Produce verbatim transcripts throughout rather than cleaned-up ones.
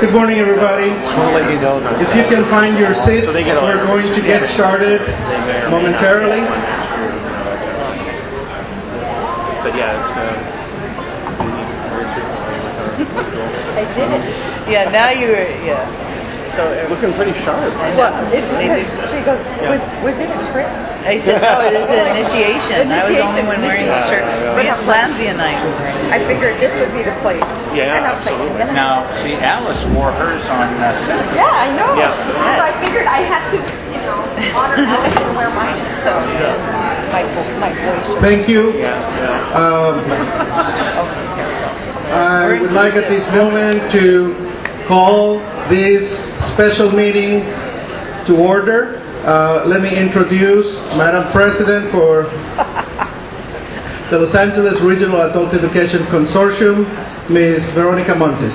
Good morning, everybody. If you can find your seats, we're going to get started momentarily. But yeah, it's. Uh, I did. Yeah, now you're. Yeah. So looking pretty sharp. Well, it's because she goes, was, was it a trick? I said, no, it is an initiation. I was the only one wearing the shirt. But Flamsy and I were wearing. I figured this would be the place. Yeah, absolutely. Like, now, see, Alice wore hers on uh, set. Yeah, I know. Yeah. So I figured I had to, you know, honor Alice and wear mine. So yeah. my, my voice. Thank you. Yeah, yeah. Um, I would like at this moment to call this special meeting to order. Uh, let me introduce Madam President for the Los Angeles Regional Adult Education Consortium, Miz Veronica Montes.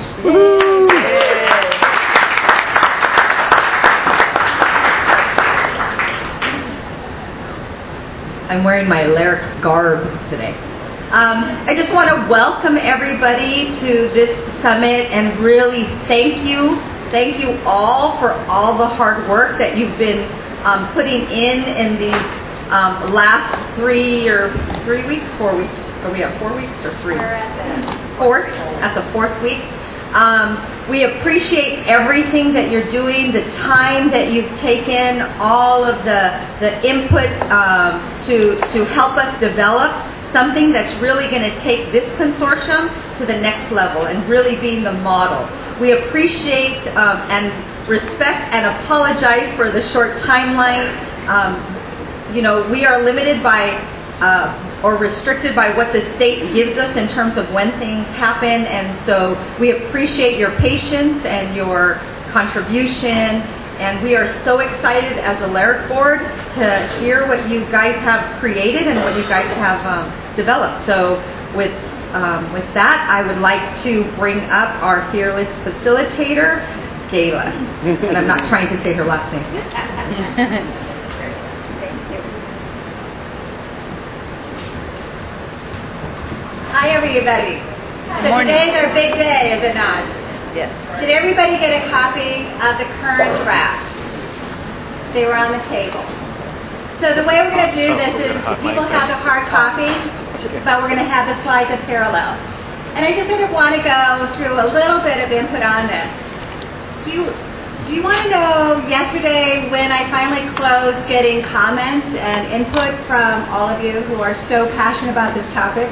I'm wearing my Lyric garb today. Um, I just want to welcome everybody to this summit and really thank you. Thank you all for all the hard work that you've been um, putting in in these um, last three or three weeks, four weeks. Are we at four weeks or three? We're at the fourth, at the fourth week. Um, we appreciate everything that you're doing, the time that you've taken, all of the the input um, to to help us develop something that's really going to take this consortium to the next level and really being the model. We appreciate um, and respect and apologize for the short timeline. Um, you know, we are limited by uh, or restricted by what the state gives us in terms of when things happen, and so we appreciate your patience and your contribution. And we are so excited as a Lyric board to hear what you guys have created and what you guys have um, developed. So with um, with that, I would like to bring up our fearless facilitator, Gayla. And I'm not trying to say her last name. Thank you. Hi, everybody. So Morning. today's our big day, is it not? Yes. Did everybody get a copy of the current draft? They were on the table. So the way we're going to do this is people have the hard copy, but we're going to have the slides of parallel. And I just sort of want to go through a little bit of input on this. Do you, do you want to know yesterday when I finally closed getting comments and input from all of you who are so passionate about this topic?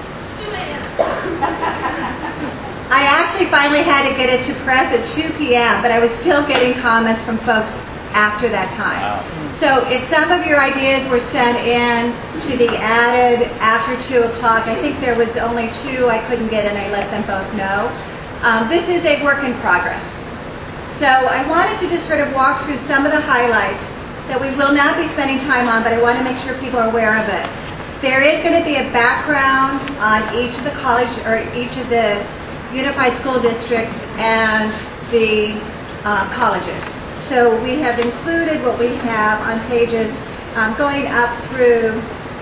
I actually finally had to get it to press at two p.m., but I was still getting comments from folks after that time. Wow. So if some of your ideas were sent in to be added after two o'clock, I think there was only two I couldn't get, and I let them both know. Um, this is a work in progress. So I wanted to just sort of walk through some of the highlights that we will not be spending time on, but I want to make sure people are aware of it. There is going to be a background on each of the college or each of the unified school districts and the uh, colleges. So we have included what we have on pages um, going up through,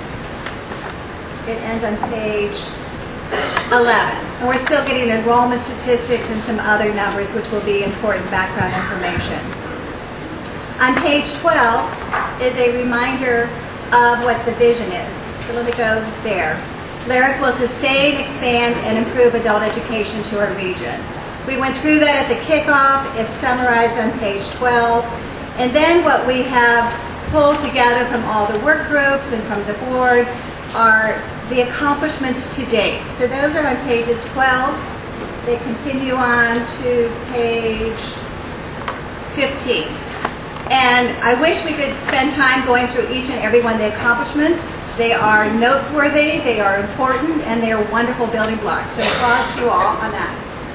it ends on page eleven. And we're still getting enrollment statistics and some other numbers which will be important background information. On page twelve is a reminder of what the vision is. So let me go there. Lyric will sustain, expand, and improve adult education to our region. We went through that at the kickoff. It's summarized on page twelve. And then what we have pulled together from all the work groups and from the board are the accomplishments to date. So those are on pages twelve. They continue on to page fifteen. And I wish we could spend time going through each and every one of the accomplishments. They are noteworthy, they are important, and they are wonderful building blocks. So applause to you all on that.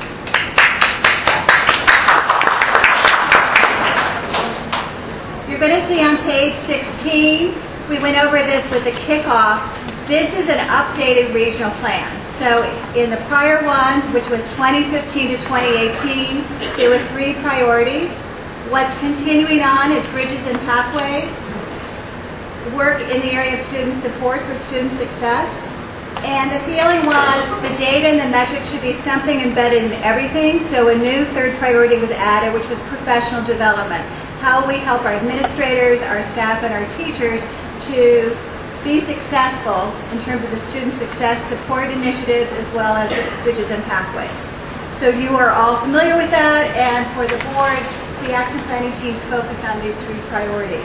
You're going to see on page sixteen, we went over this with the kickoff. This is an updated regional plan. So in the prior one, which was twenty fifteen to twenty eighteen, there were three priorities. What's continuing on is bridges and pathways, work in the area of student support for student success, And the feeling was the data and the metrics should be something embedded in everything. So a new third priority was added, which was professional development. How we help our administrators, our staff, and our teachers to be successful in terms of the student success support initiatives as well as bridges and pathways. So you are all familiar with that, and for the board, the action planning teams focused on these three priorities.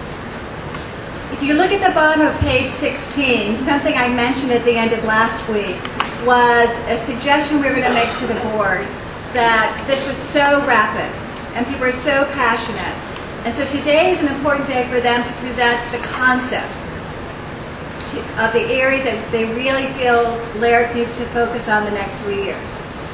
If you look at the bottom of page sixteen, something I mentioned at the end of last week was a suggestion we were going to make to the board that this was so rapid and people are so passionate. And so today is an important day for them to present the concepts of the areas that they really feel Lyric needs to focus on the next three years.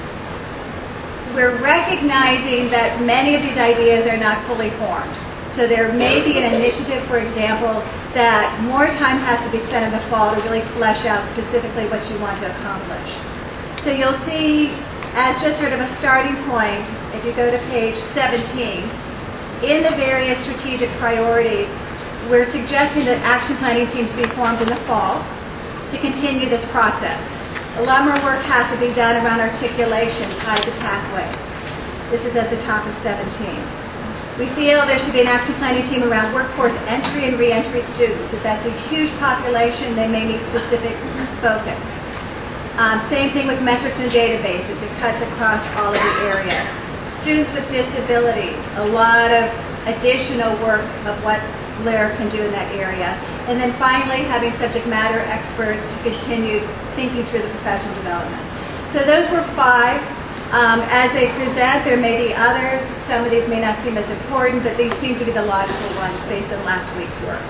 We're recognizing that many of these ideas are not fully formed. So there may be an initiative, for example, that more time has to be spent in the fall to really flesh out specifically what you want to accomplish. So you'll see, as just sort of a starting point, if you go to page seventeen, in the various strategic priorities, we're suggesting that action planning teams be formed in the fall to continue this process. A lot more work has to be done around articulation tied to pathways. This is at the top of seventeen. We feel there should be an action planning team around workforce entry and re-entry students. If that's a huge population, they may need specific focus. Um, same thing with metrics and databases. It cuts across all of the areas. Students with disabilities, a lot of additional work of what Lyric can do in that area. And then finally, having subject matter experts to continue thinking through the professional development. So those were five. Um, as they present, there may be others. Some of these may not seem as important, but these seem to be the logical ones based on last week's work.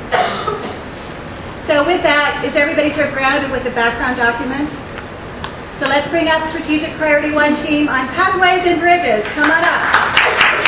So with that, is everybody sort of grounded with the background document? So let's bring up Strategic Priority One team on pathways and bridges. Come on up.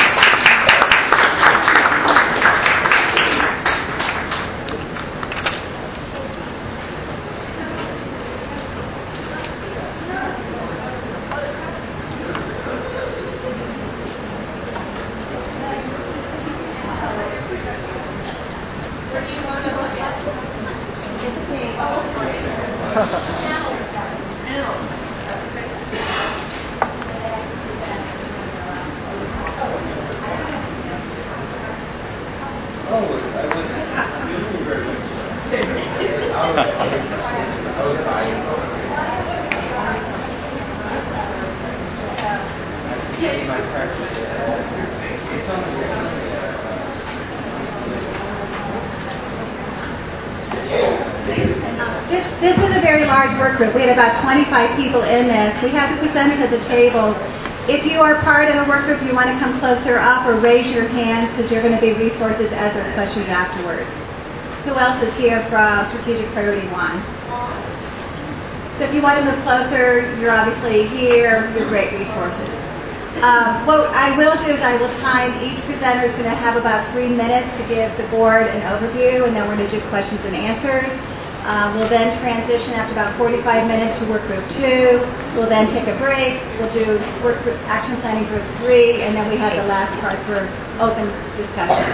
This, this was a very large work group. We had about twenty-five people in this. We have the presenters at the tables. If you are part of a work group, you want to come closer up or raise your hand because you're going to be resources as there are questions afterwards. Who else is here from Strategic Priority One? So if you want to move closer, you're obviously here. You're great resources. Um, what I will do is I will time each presenter is going to have about three minutes to give the board an overview, and then we're going to do questions and answers. Um, we'll then transition after about forty-five minutes to work group two. We'll then take a break. We'll do work group action planning group three, and then we have the last part for open discussion.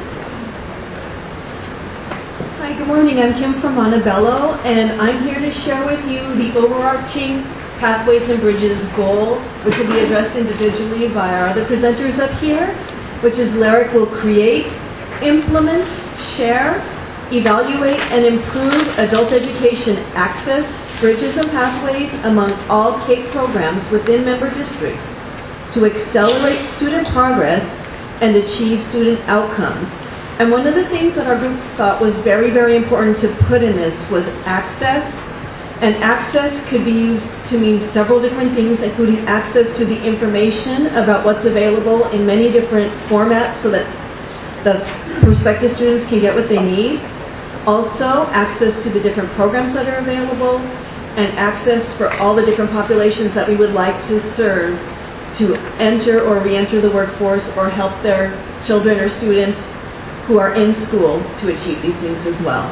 Hi, good morning. I'm Kim from Montebello, and I'm here to share with you the overarching Pathways and Bridges goal, which will be addressed individually by our other presenters up here, which is Lyric will create, implement, share, evaluate, and improve adult education access, bridges, and pathways among all K programs within member districts to accelerate student progress and achieve student outcomes. And one of the things that our group thought was very, very important to put in this was access. And access could be used to mean several different things, including access to the information about what's available in many different formats so that the prospective students can get what they need. Also, access to the different programs that are available, and access for all the different populations that we would like to serve to enter or re-enter the workforce or help their children or students who are in school to achieve these things as well.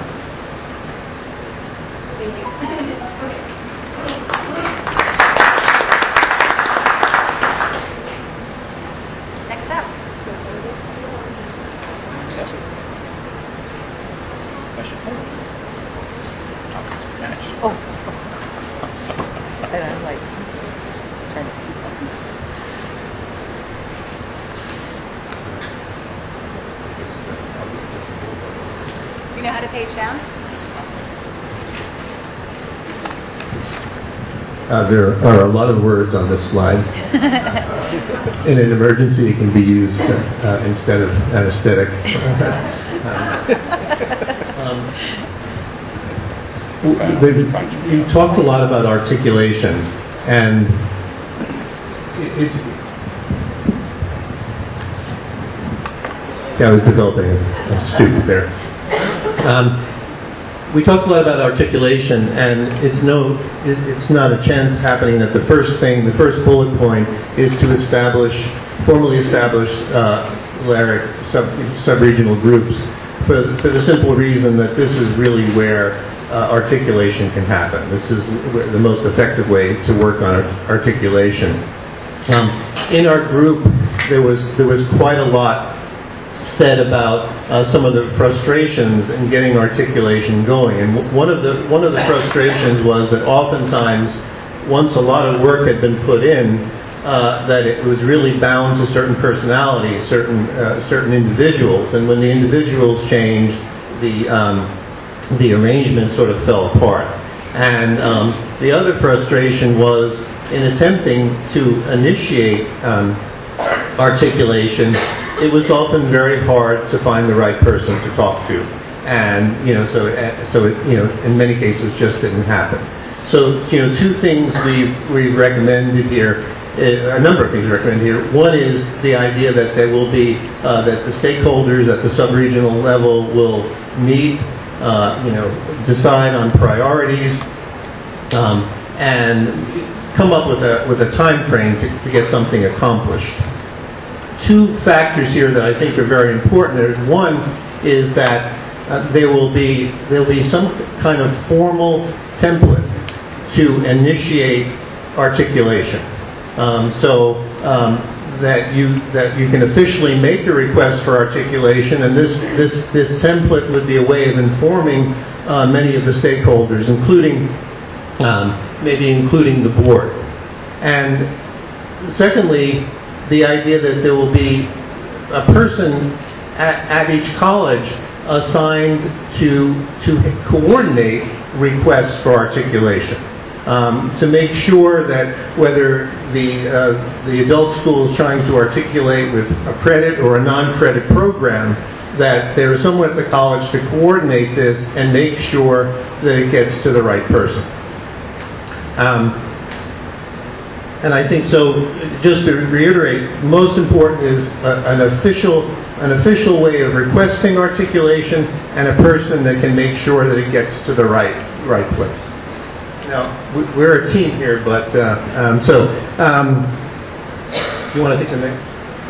Thank you. Next up. Oh. And I'm like trying to keep up. Do you know how to page down? Uh, there are a lot of words on this slide. In an emergency, it can be used uh, instead of anesthetic. um, the, you talked a lot about articulation, and it's. Yeah, I was developing a student there. Um, We talked a lot about articulation, and it's no, it, it's not a chance happening that the first thing, the first bullet point, is to establish, formally establish uh, LARIC sub, sub-regional groups, for for the simple reason that this is really where uh, articulation can happen. This is the most effective way to work on art- articulation. Um, in our group, there was there was quite a lot said about uh, some of the frustrations in getting articulation going, and w- one of the one of the frustrations was that oftentimes, once a lot of work had been put in, uh, that it was really bound to certain personalities, certain uh, certain individuals, and when the individuals changed, the um, the arrangement sort of fell apart. And um, the other frustration was in attempting to initiate um, articulation. It was often very hard to find the right person to talk to, and you know, so so it, you know, in many cases, just didn't happen. So you know, two things we we recommended here, a number of things recommended here. One is the idea that there will be uh, that the stakeholders at the sub-regional level will meet, uh, you know, decide on priorities, um, and come up with a with a time frame to, to get something accomplished. Two factors here that I think are very important. One is that uh, there will be there will be some kind of formal template to initiate articulation. Um, so um, that you that you can officially make the request for articulation, and this this this template would be a way of informing uh, many of the stakeholders, including um, maybe including the board. And secondly, the idea that there will be a person at, at each college assigned to to coordinate requests for articulation, um, to make sure that whether the uh, the adult school is trying to articulate with a credit or a non-credit program, that there is someone at the college to coordinate this and make sure that it gets to the right person. Um, And I think so. Just to reiterate, most important is a, an official, an official way of requesting articulation, and a person that can make sure that it gets to the right, right place. Now, we're a team here, but uh, um, so um, you want to take the next?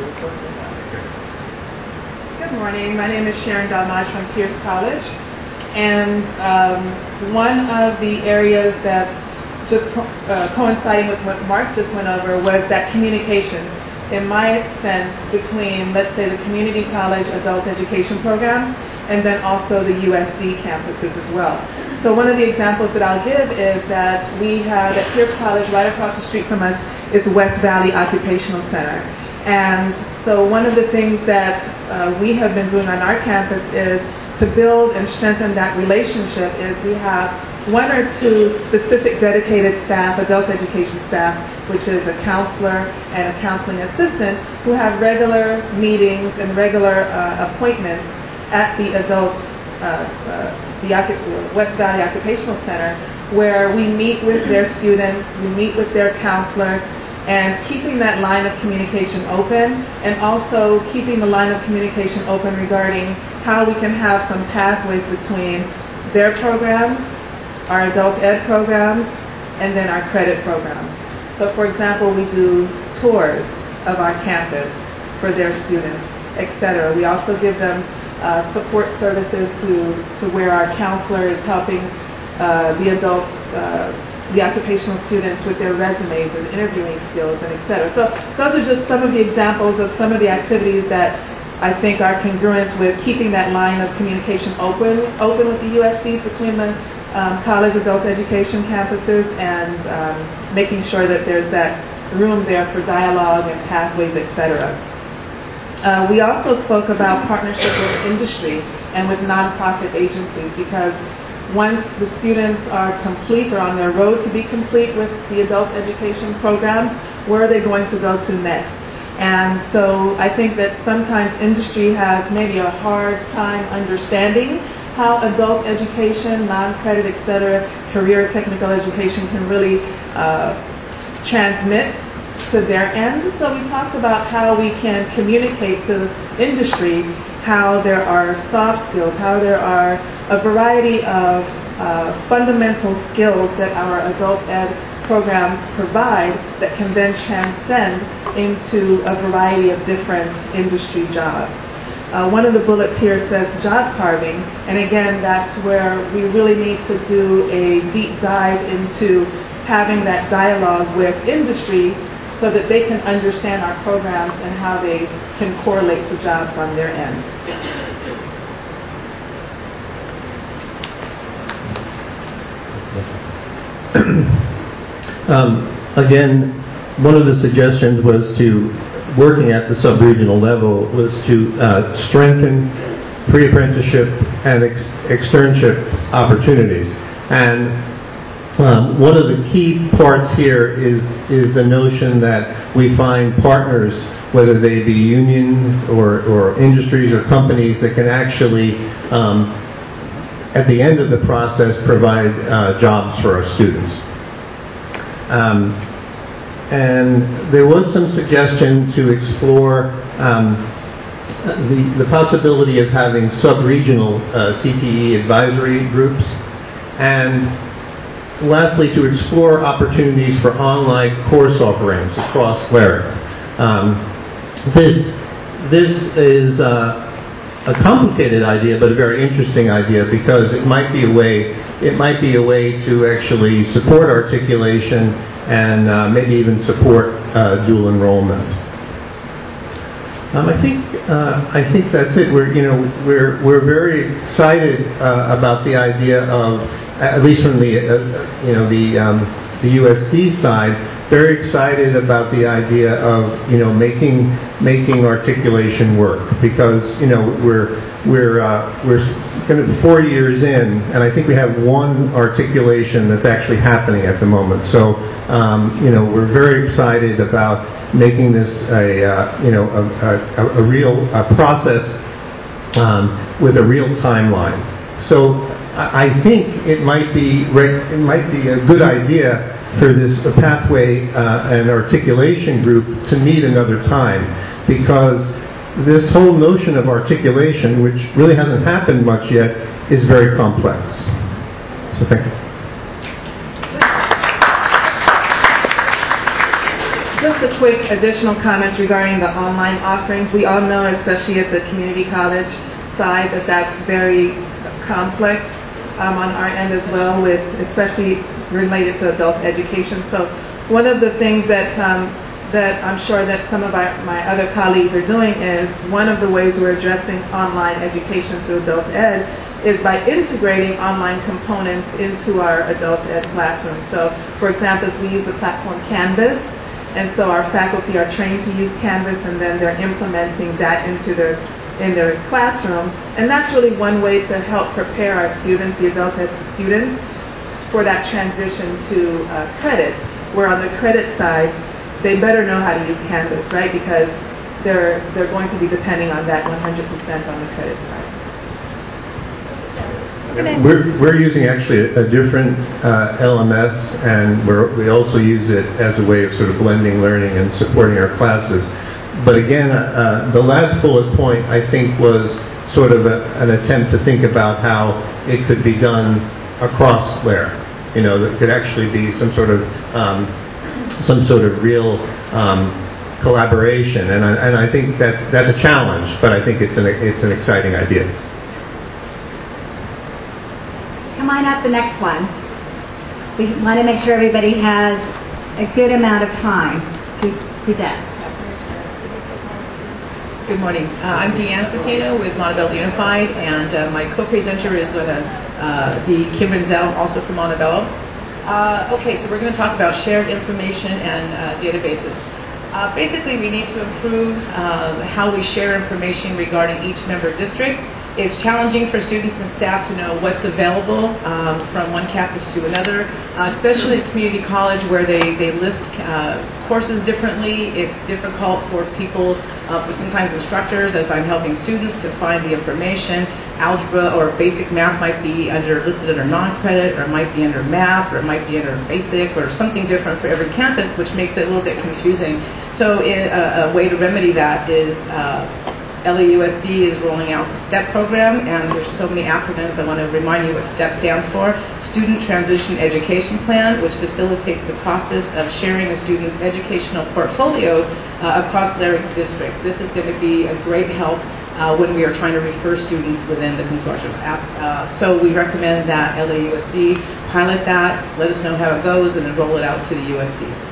Good morning. My name is Sharon Dalmage from Pierce College, and um, one of the areas that's just co- uh, coinciding with what Mark just went over was that communication, in my sense, between, let's say, the community college adult education programs and then also the U S D campuses as well. So one of the examples that I'll give is that we have at Pierce College, right across the street from us, is West Valley Occupational Center. And so one of the things that uh, we have been doing on our campus is to build and strengthen that relationship is we have one or two specific dedicated staff, adult education staff, which is a counselor and a counseling assistant, who have regular meetings and regular uh, appointments at the adult, uh, uh, the Occup- West Valley Occupational Center, where we meet with their students, we meet with their counselors, and keeping that line of communication open, and also keeping the line of communication open regarding how we can have some pathways between their programs, our adult ed programs, and then our credit programs. So for example, we do tours of our campus for their students, et cetera. We also give them uh, support services to, to where our counselor is helping uh, the adults, uh, the occupational students with their resumes and interviewing skills, and et cetera. So those are just some of the examples of some of the activities that I think are congruent with keeping that line of communication open, open with the U S Ds between the um, college adult education campuses and um, making sure that there's that room there for dialogue and pathways, et cetera. Uh, we also spoke about partnership with industry and with nonprofit agencies, because once the students are complete or on their road to be complete with the adult education programs, where are they going to go to next? And so I think that sometimes industry has maybe a hard time understanding how adult education, non-credit, et cetera, career technical education can really uh, transmit to their end. So we talked about how we can communicate to industry how there are soft skills, how there are a variety of uh, fundamental skills that our adult ed programs provide that can then transcend into a variety of different industry jobs. Uh, one of the bullets here says job carving, and again, that's where we really need to do a deep dive into having that dialogue with industry so that they can understand our programs and how they can correlate to jobs on their end. Um, again, one of the suggestions was to, working at the sub-regional level, was to uh, strengthen pre-apprenticeship and ex- externship opportunities. And um, one of the key parts here is, is the notion that we find partners, whether they be union or, or industries or companies, that can actually, um, at the end of the process, provide uh, jobs for our students. Um, and there was some suggestion to explore um, the, the possibility of having sub-regional uh, C T E advisory groups, and lastly, to explore opportunities for online course offerings across LARIC. Um, this, this is uh, a complicated idea, but a very interesting idea, because it might be a way It might be a way to actually support articulation and uh, maybe even support uh, dual enrollment. Um, I think uh, I think that's it. We're you know we're we're very excited uh, about the idea of, at least from the uh, you know the um, the U S D side, very excited about the idea of you know making making articulation work, because you know we're we're uh, we're going to be four years in, and I think we have one articulation that's actually happening at the moment. So um, you know we're very excited about making this a uh, you know a, a, a real a process um, with a real timeline. So I, I think it might be it might be a good idea for this pathway uh, and articulation group to meet another time, because this whole notion of articulation, which really hasn't happened much yet, is very complex. So thank you. Just a quick additional comment regarding the online offerings. We all know, especially at the community college side, that that's very complex um, on our end as well, with especially related to adult education. So one of the things that um, that I'm sure that some of our, my other colleagues are doing is, one of the ways we're addressing online education through adult ed is by integrating online components into our adult ed classroom. So, for example, we use the platform Canvas, and so our faculty are trained to use Canvas, and then they're implementing that into their in their classrooms. And that's really one way to help prepare our students, the adult ed students, for that transition to uh, credit, where on the credit side, they better know how to use Canvas, right? Because they're they're going to be depending on that one hundred percent on the credit side. We're, we're using actually a, a different uh, L M S, and we're, we also use it as a way of sort of blending learning and supporting our classes. But again, uh, the last bullet point, I think, was sort of a, an attempt to think about how it could be done across LARIC. You know, that could actually be some sort of um, some sort of real um, collaboration, and I, and I think that's that's a challenge, but I think it's an it's an exciting idea. Come on up, the next one. We want to make sure everybody has a good amount of time to present. Good morning. Uh, I'm Deanne Cicino with Montebello Unified, and uh, my co-presenter is going to uh, be Kim Renzel, also from Montebello. Uh, okay, so we're going to talk about shared information and uh, databases. Uh, basically, we need to improve uh, how we share information regarding each member district. It's challenging for students and staff to know what's available um, from one campus to another, uh, especially at community college where they, they list uh, courses differently. It's difficult for people, uh, for sometimes instructors, as I'm helping students, to find the information. Algebra or basic math might be under listed under non-credit, or it might be under math, or it might be under basic, or something different for every campus, which makes it a little bit confusing. So in, a, a way to remedy that is uh, L A U S D is rolling out the STEP program, and there's so many acronyms. I want to remind you what STEP stands for. Student Transition Education Plan, which facilitates the process of sharing a student's educational portfolio uh, across LARIC's districts. This is going to be a great help uh, when we are trying to refer students within the consortium. Uh, so we recommend that L A U S D pilot that, let us know how it goes, and then roll it out to the U S Ds.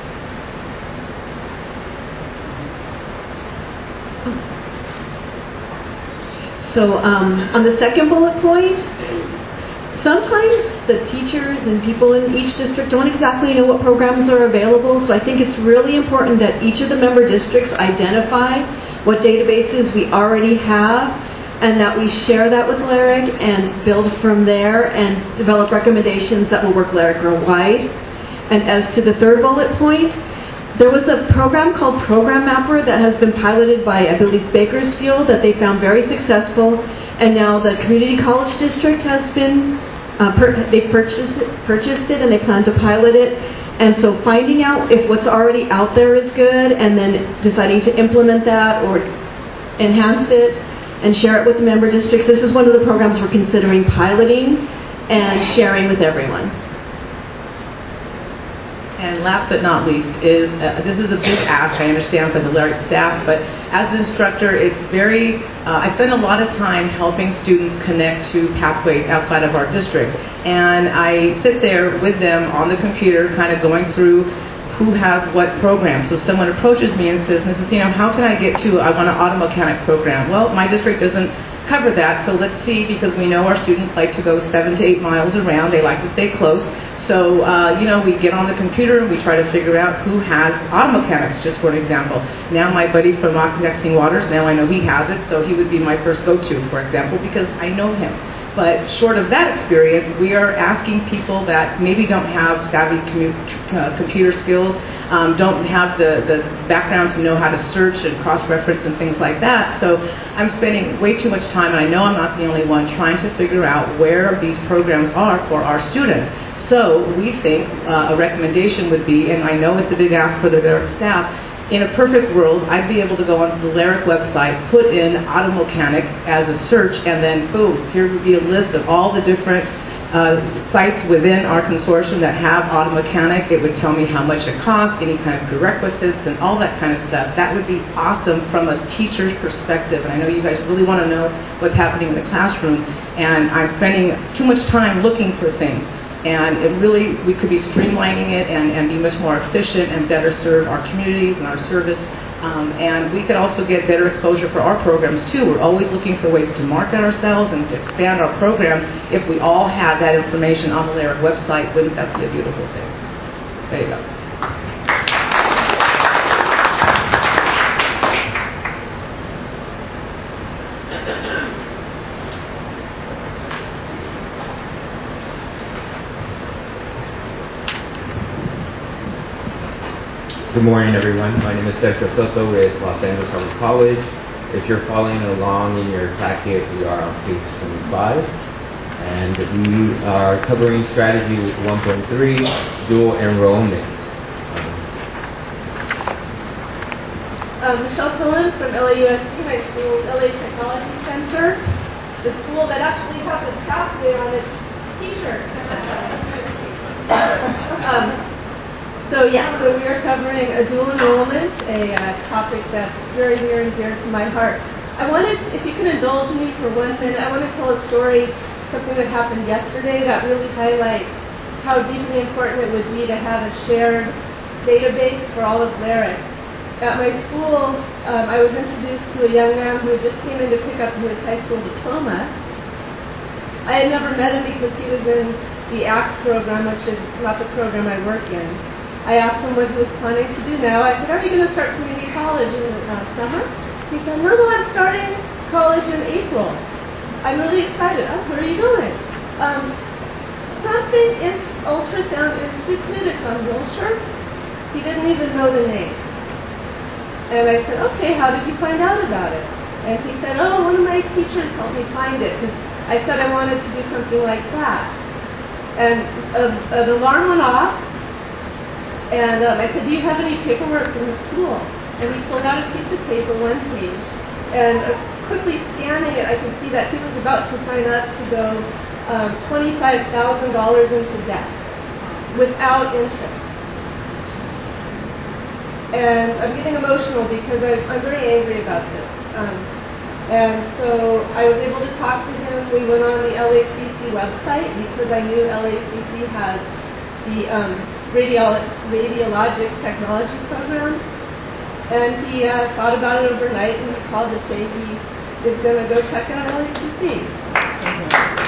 So um, on the second bullet point, sometimes the teachers and people in each district don't exactly know what programs are available, so I think it's really important that each of the member districts identify what databases we already have, and that we share that with LARIC and build from there and develop recommendations that will work LARIC-wide. And as to the third bullet point, there was a program called Program Mapper that has been piloted by, I believe, Bakersfield, that they found very successful, and now the Community College District has been, uh, per- they purchased it, purchased it and they plan to pilot it. And so finding out if what's already out there is good, and then deciding to implement that or enhance it and share it with the member districts. This is one of the programs we're considering piloting and sharing with everyone. And last but not least is, uh, this is a big ask, I understand, for the LARIC staff, but as an instructor, it's very, uh, I spend a lot of time helping students connect to pathways outside of our district. And I sit there with them on the computer, kind of going through who has what program. So someone approaches me and says, Missus Dino, how can I get to, I want an auto mechanic program. Well, my district doesn't cover that, so let's see, because we know our students like to go seven to eight miles around. They like to stay close. So, uh, you know, we get on the computer and we try to figure out who has auto mechanics, just for an example. Now my buddy from Connecting Waters, now I know he has it, so he would be my first go-to, for example, because I know him. But short of that experience, we are asking people that maybe don't have savvy commu- uh, computer skills, um, don't have the, the background to know how to search and cross-reference and things like that. So I'm spending way too much time, and I know I'm not the only one, trying to figure out where these programs are for our students. So we think uh, a recommendation would be, and I know it's a big ask for the LARIC staff, in a perfect world, I'd be able to go onto the LARIC website, put in auto mechanic as a search, and then boom, here would be a list of all the different uh, sites within our consortium that have auto mechanic. It would tell me how much it costs, any kind of prerequisites, and all that kind of stuff. That would be awesome from a teacher's perspective. And I know you guys really want to know what's happening in the classroom, and I'm spending too much time looking for things. And it really, we could be streamlining it and, and be much more efficient and better serve our communities and our service. Um, and we could also get better exposure for our programs too. We're always looking for ways to market ourselves and to expand our programs. If we all had that information on the LARIC website, wouldn't that be a beautiful thing? There you go. Good morning, everyone. My name is Sergio Soto with Los Angeles Harvard College. If you're following along in your packet, we are on page twenty-five. And we are covering strategy one point three, dual enrollment. Um, Michelle Cohen from L A U S D, my school's L A Technology Center, the school that actually has a pathway on its t-shirt. um, So yeah, so we are covering a dual enrollment, a uh, topic that's very near and dear to my heart. I wanted, if you can indulge me for one minute, I want to tell a story, something that happened yesterday that really highlights how deeply important it would be to have a shared database for all of LARIC. At my school, um, I was introduced to a young man who just came in to pick up his high school diploma, I had never met him because he was in the ACT program, which is not the program I work in. I asked him what he was planning to do now. I said, are you going to start community college in the uh, summer? He said, no, no, I'm starting college in April. I'm really excited. Oh, where are you going? Um, something in Ultrasound Institute. It's on Wilshire. He didn't even know the name. And I said, okay, how did you find out about it? And he said, oh, one of my teachers helped me find it, because I said I wanted to do something like that. And uh, an alarm went off, and um, I said, do you have any paperwork from the school? And he pulled out a piece of paper, one page, and uh, quickly scanning it, I could see that he was about to sign up to go um, twenty-five thousand dollars into debt without interest. And I'm getting emotional because I, I'm very angry about this. Um, and so I was able to talk to him. We went on the L A C C website because I knew L A C C has the um, radiolo radiologic technology program. And he uh, thought about it overnight, and he called to say he is going to go check out L A C C. Mm-hmm.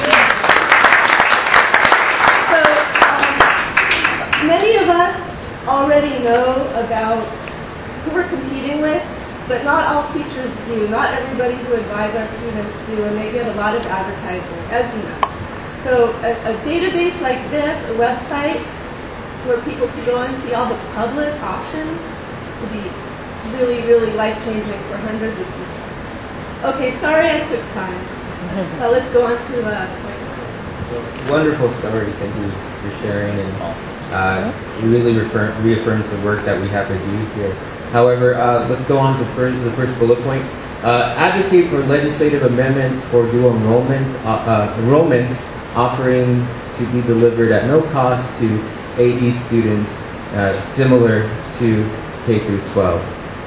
So um, many of us already know about who we're competing with, but not all teachers do. Not everybody who advise our students do, and they get a lot of advertising, as you know. So a, a database like this, a website where people can go and see all the public options, would be really, really life-changing for hundreds of people. Okay, sorry I took time. So let's go on to uh, So, wonderful story. Thank you for sharing, and uh, it really reaffirm, reaffirms the work that we have to do here. However, uh, let's go on to first, the first bullet point. Uh, advocate for legislative amendments for dual enrollments, uh, uh, enrollment offering to be delivered at no cost to A E students, uh, similar to K through twelve.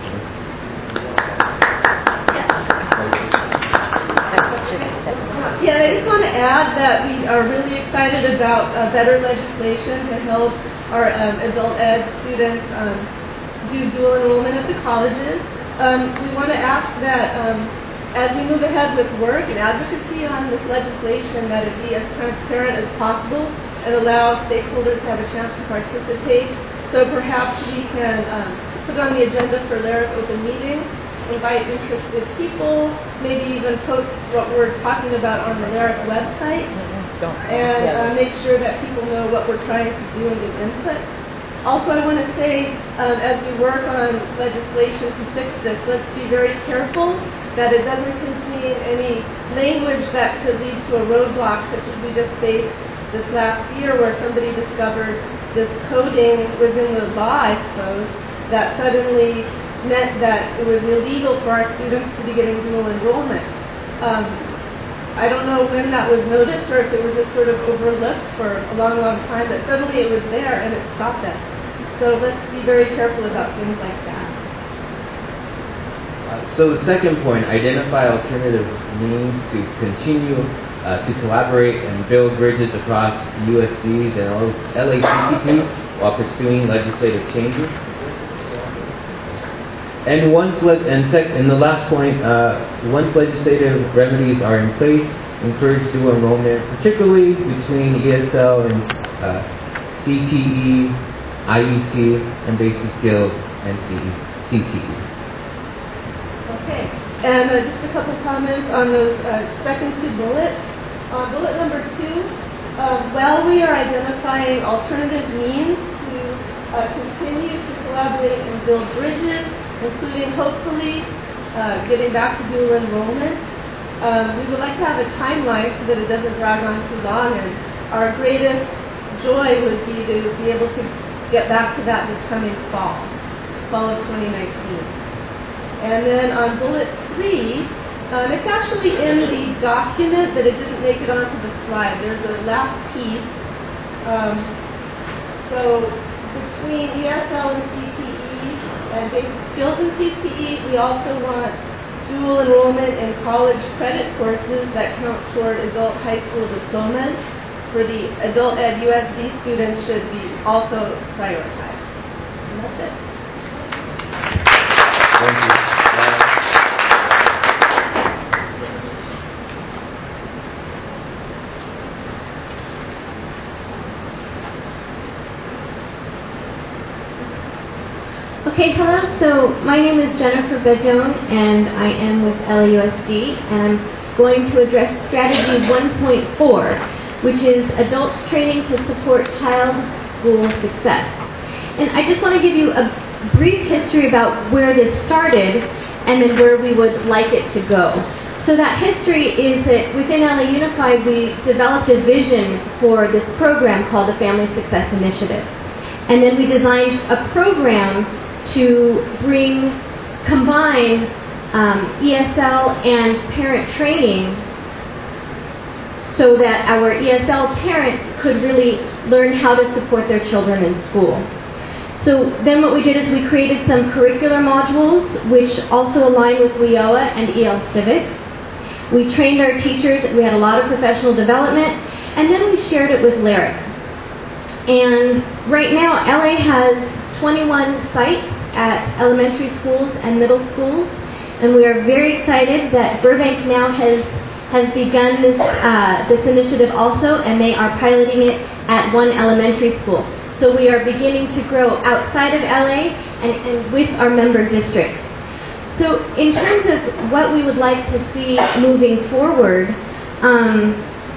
Yeah, I just want to add that we are really excited about uh, better legislation to help our um, adult ed students um, do dual enrollment at the colleges. Um, we want to ask that um, as we move ahead with work and advocacy on this legislation, that it be as transparent as possible and allow stakeholders to have a chance to participate. So perhaps we can um, put it on the agenda for LARIC open meeting, invite interested people, maybe even post what we're talking about on the LARIC website, and uh, make sure that people know what we're trying to do and give input. Also, I want to say, um, as we work on legislation to fix this, let's be very careful that it doesn't contain any language that could lead to a roadblock, such as we just faced this last year, where somebody discovered this coding within the law, I suppose, that suddenly meant that it was illegal for our students to be getting dual enrollment. Um, I don't know when that was noticed or if it was just sort of overlooked for a long, long time, but suddenly it was there and it stopped us. So let's be very careful about things like that. Uh, so the second point, identify alternative means to continue uh, to collaborate and build bridges across U S Ds and L A C C P while pursuing legislative changes. And once le and, sec and the last point, uh, once legislative remedies are in place, encourage dual enrollment, particularly between E S L and uh, C T E, I E T, and basic skills and C T E. Okay, and uh, just a couple comments on those uh, second two bullets. Uh, bullet number two, uh, while we are identifying alternative means to uh, continue to collaborate and build bridges, including hopefully uh, getting back to dual enrollment, um, we would like to have a timeline so that it doesn't drag on too long, and our greatest joy would be to be able to get back to that this coming fall, fall of twenty nineteen. And then on bullet three, um, it's actually in the document, but it didn't make it onto the slide. There's a last piece. Um, so between E S L and C T E and basic skills in C T E, we also want dual enrollment in college credit courses that count toward adult high school diplomas. For the adult ed U S D students should be also prioritized. And that's it. Thank you. Okay, hello. So my name is Jennifer Bedone, and I am with L A U S D, and I'm going to address strategy one point four, which is adults training to support child school success. And I just want to give you a brief history about where this started and then where we would like it to go. So that history is that within L A Unified, we developed a vision for this program called the Family Success Initiative. And then we designed a program to bring, combine um, E S L and parent training so that our E S L parents could really learn how to support their children in school. So then what we did is we created some curricular modules which also align with W I O A and E L Civics. We trained our teachers, we had a lot of professional development, and then we shared it with Lyric. And right now, L A has twenty-one sites at elementary schools and middle schools, and we are very excited that Burbank now has has begun this uh, this initiative also, and they are piloting it at one elementary school. So we are beginning to grow outside of L A and, and with our member districts. So in terms of what we would like to see moving forward, um,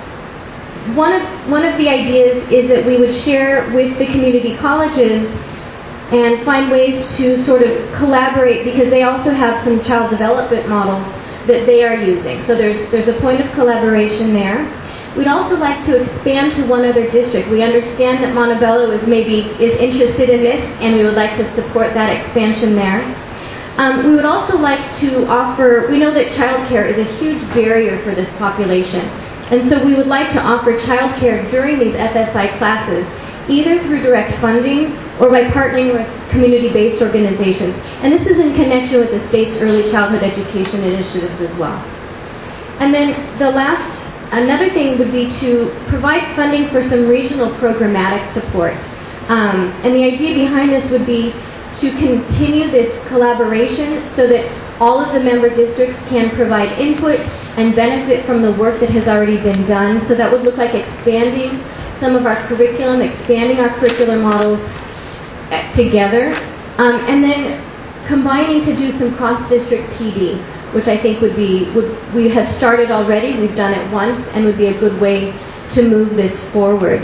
one of one of the ideas is that we would share with the community colleges and find ways to sort of collaborate, because they also have some child development models that they are using. So there's there's a point of collaboration there. We'd also like to expand to one other district. We understand that Montebello is maybe is interested in this, and we would like to support that expansion there. Um, we would also like to offer, we know that childcare is a huge barrier for this population, and so we would like to offer childcare during these F S I classes, either through direct funding or by partnering with community-based organizations. And this is in connection with the state's early childhood education initiatives as well. And then the last, another thing would be to provide funding for some regional programmatic support. Um, and the idea behind this would be to continue this collaboration so that all of the member districts can provide input and benefit from the work that has already been done. So that would look like expanding some of our curriculum, expanding our curricular models together, um, and then combining to do some cross-district P D, which I think would be, would, we have started already, we've done it once, and would be a good way to move this forward.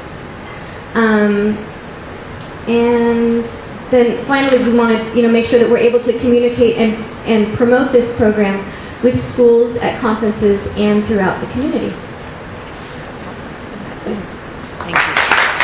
Um, and then finally, we want to, you know, make sure that we're able to communicate and, and promote this program with schools, at conferences, and throughout the community. Thank you.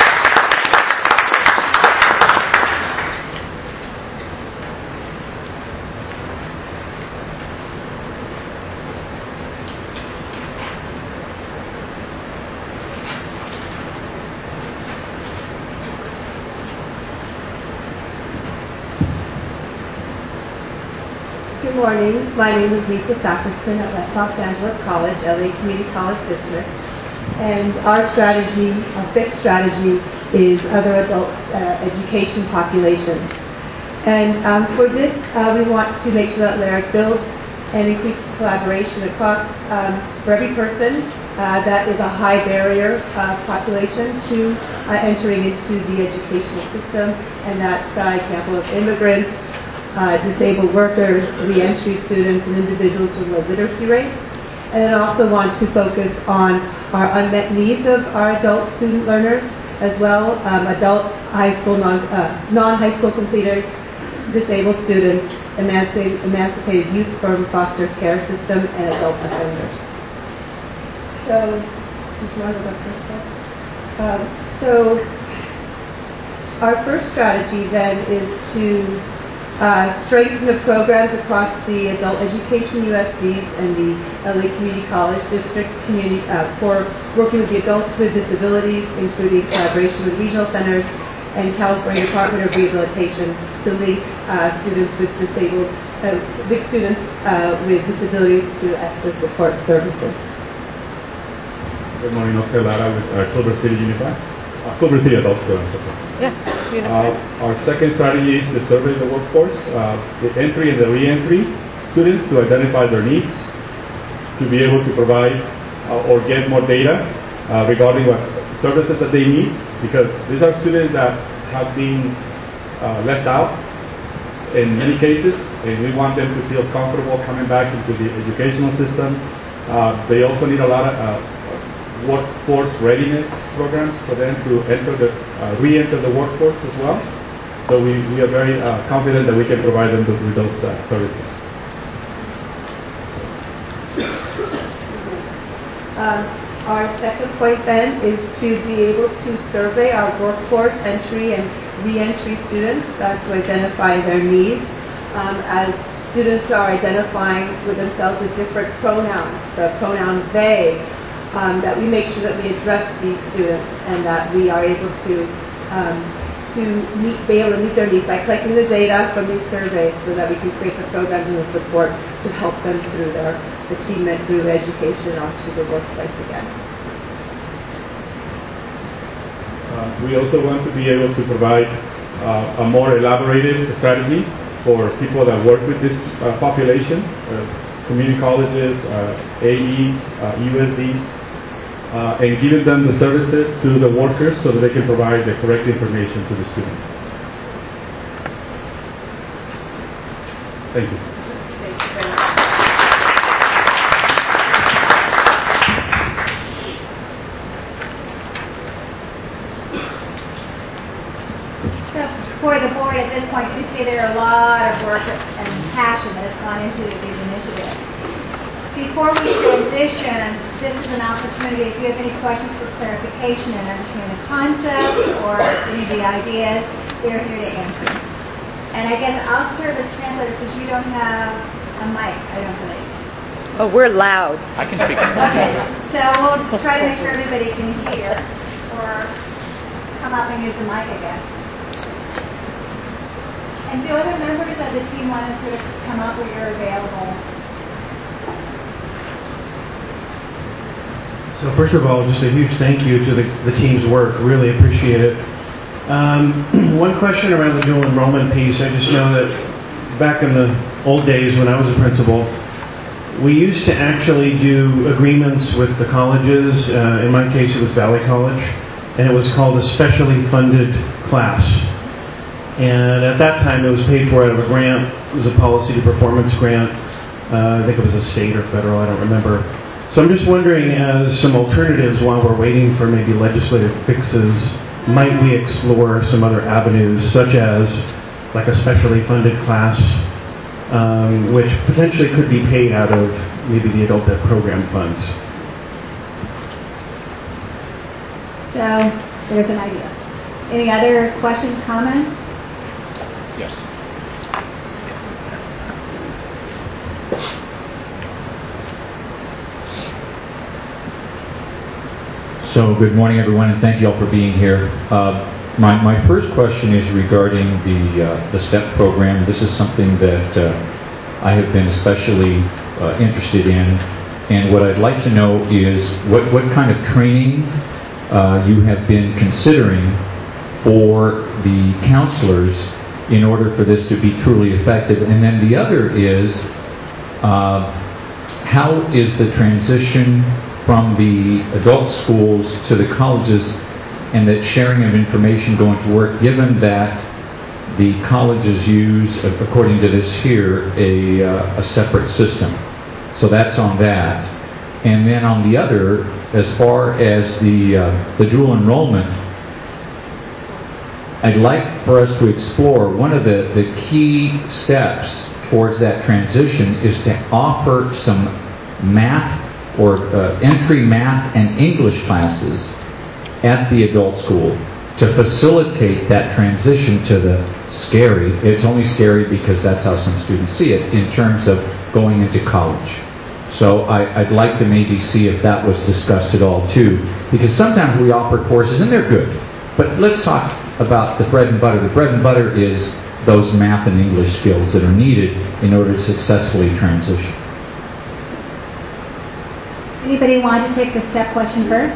Good morning. My name is Lisa Saperston at West Los Angeles College, L A Community College District. And our strategy, our fifth strategy, is other adult uh, education populations. And um, for this, uh, we want to make sure that Lyric builds and increases collaboration across, um, for every person uh, that is a high barrier uh, population to uh, entering into the educational system. And that's uh, example of immigrants, uh, disabled workers, re-entry students, and individuals with low literacy rates. And then also want to focus on our unmet needs of our adult student learners as well, um, adult high school, non, uh, non-high school completers, disabled students, emancipated, emancipated youth from foster care system, and adult offenders. So, did you want to go first? Um, so, our first strategy then is to Uh, strengthen the programs across the adult education U S Ds and the L A Community College District community uh, for working with the adults with disabilities, including collaboration with regional centers and California Department of Rehabilitation to link uh, students with disabled, uh, with students uh, with disabilities to extra support services. Good morning, Oscar Lara with uh, Culver City Unified. Uh, Culver City Adult School, I'm so sorry. Yeah, uh, our second strategy is to survey the workforce, uh, the entry and the re-entry students, to identify their needs, to be able to provide uh, or get more data uh, regarding what services that they need, because these are students that have been uh, left out in many cases, and we want them to feel comfortable coming back into the educational system. Uh, they also need a lot of uh, workforce readiness programs for them to enter the, uh, re-enter the workforce as well. So we, we are very uh, confident that we can provide them with, with those uh, services. Um, our second point then is to be able to survey our workforce entry and re-entry students uh, to identify their needs. Um, as students are identifying with themselves with different pronouns, the pronoun they, um, that we make sure that we address these students and that we are able to um, to meet, be able to meet their needs by collecting the data from these surveys so that we can create the programs and the support to help them through their achievement through education onto the workplace again. Uh, we also want to be able to provide uh, a more elaborated strategy for people that work with this uh, population, uh, community colleges, uh, A Es, uh, U S Ds, uh, and giving them the services to the workers so that they can provide the correct information to the students. Thank you. Thank you very much. For the board at this point, you see there are a lot of work and passion that has gone into these initiatives. Before we transition, this is an opportunity, if you have any questions for clarification and understand the concept or any of the ideas, we're here to answer. And I guess I'll serve as translator because you don't have a mic, I don't believe. Oh, we're loud. I can speak. Okay, so we'll try to make sure everybody can hear, or come up and use the mic, I guess. And do other members of the team want to sort of come up where you're available? So first of all, just a huge thank you to the, the team's work. Really appreciate it. Um, one question around the dual enrollment piece. I just know that back in the old days when I was a principal, we used to actually do agreements with the colleges. Uh, in my case, it was Valley College, and it was called a specially funded class. And at that time, it was paid for out of a grant. It was a policy to performance grant. Uh, I think it was a state or federal, I don't remember. So I'm just wondering, as some alternatives while we're waiting for maybe legislative fixes, might we explore some other avenues, such as like a specially funded class, um, which potentially could be paid out of maybe the Adult Ed program funds? So there's an idea. Any other questions, comments? Yes. So good morning, everyone, and thank you all for being here. Uh, my, my first question is regarding the uh, the STEP program. This is something that uh, I have been especially uh, interested in, and what I'd like to know is what, what kind of training uh, you have been considering for the counselors in order for this to be truly effective. And then the other is, uh, how is the transition from the adult schools to the colleges and that sharing of information going to work, given that the colleges use, according to this here, a, uh, a separate system. So that's on that. And then on the other, as far as the, uh, the dual enrollment, I'd like for us to explore one of the, the key steps towards that transition is to offer some math or uh, entry math and English classes at the adult school to facilitate that transition to the scary. It's only scary because that's how some students see it in terms of going into college. So I, I'd like to maybe see if that was discussed at all too, because sometimes we offer courses and they're good, but let's talk about the bread and butter. The bread and butter is those math and English skills that are needed in order to successfully transition. Anybody want to take the STEP question first?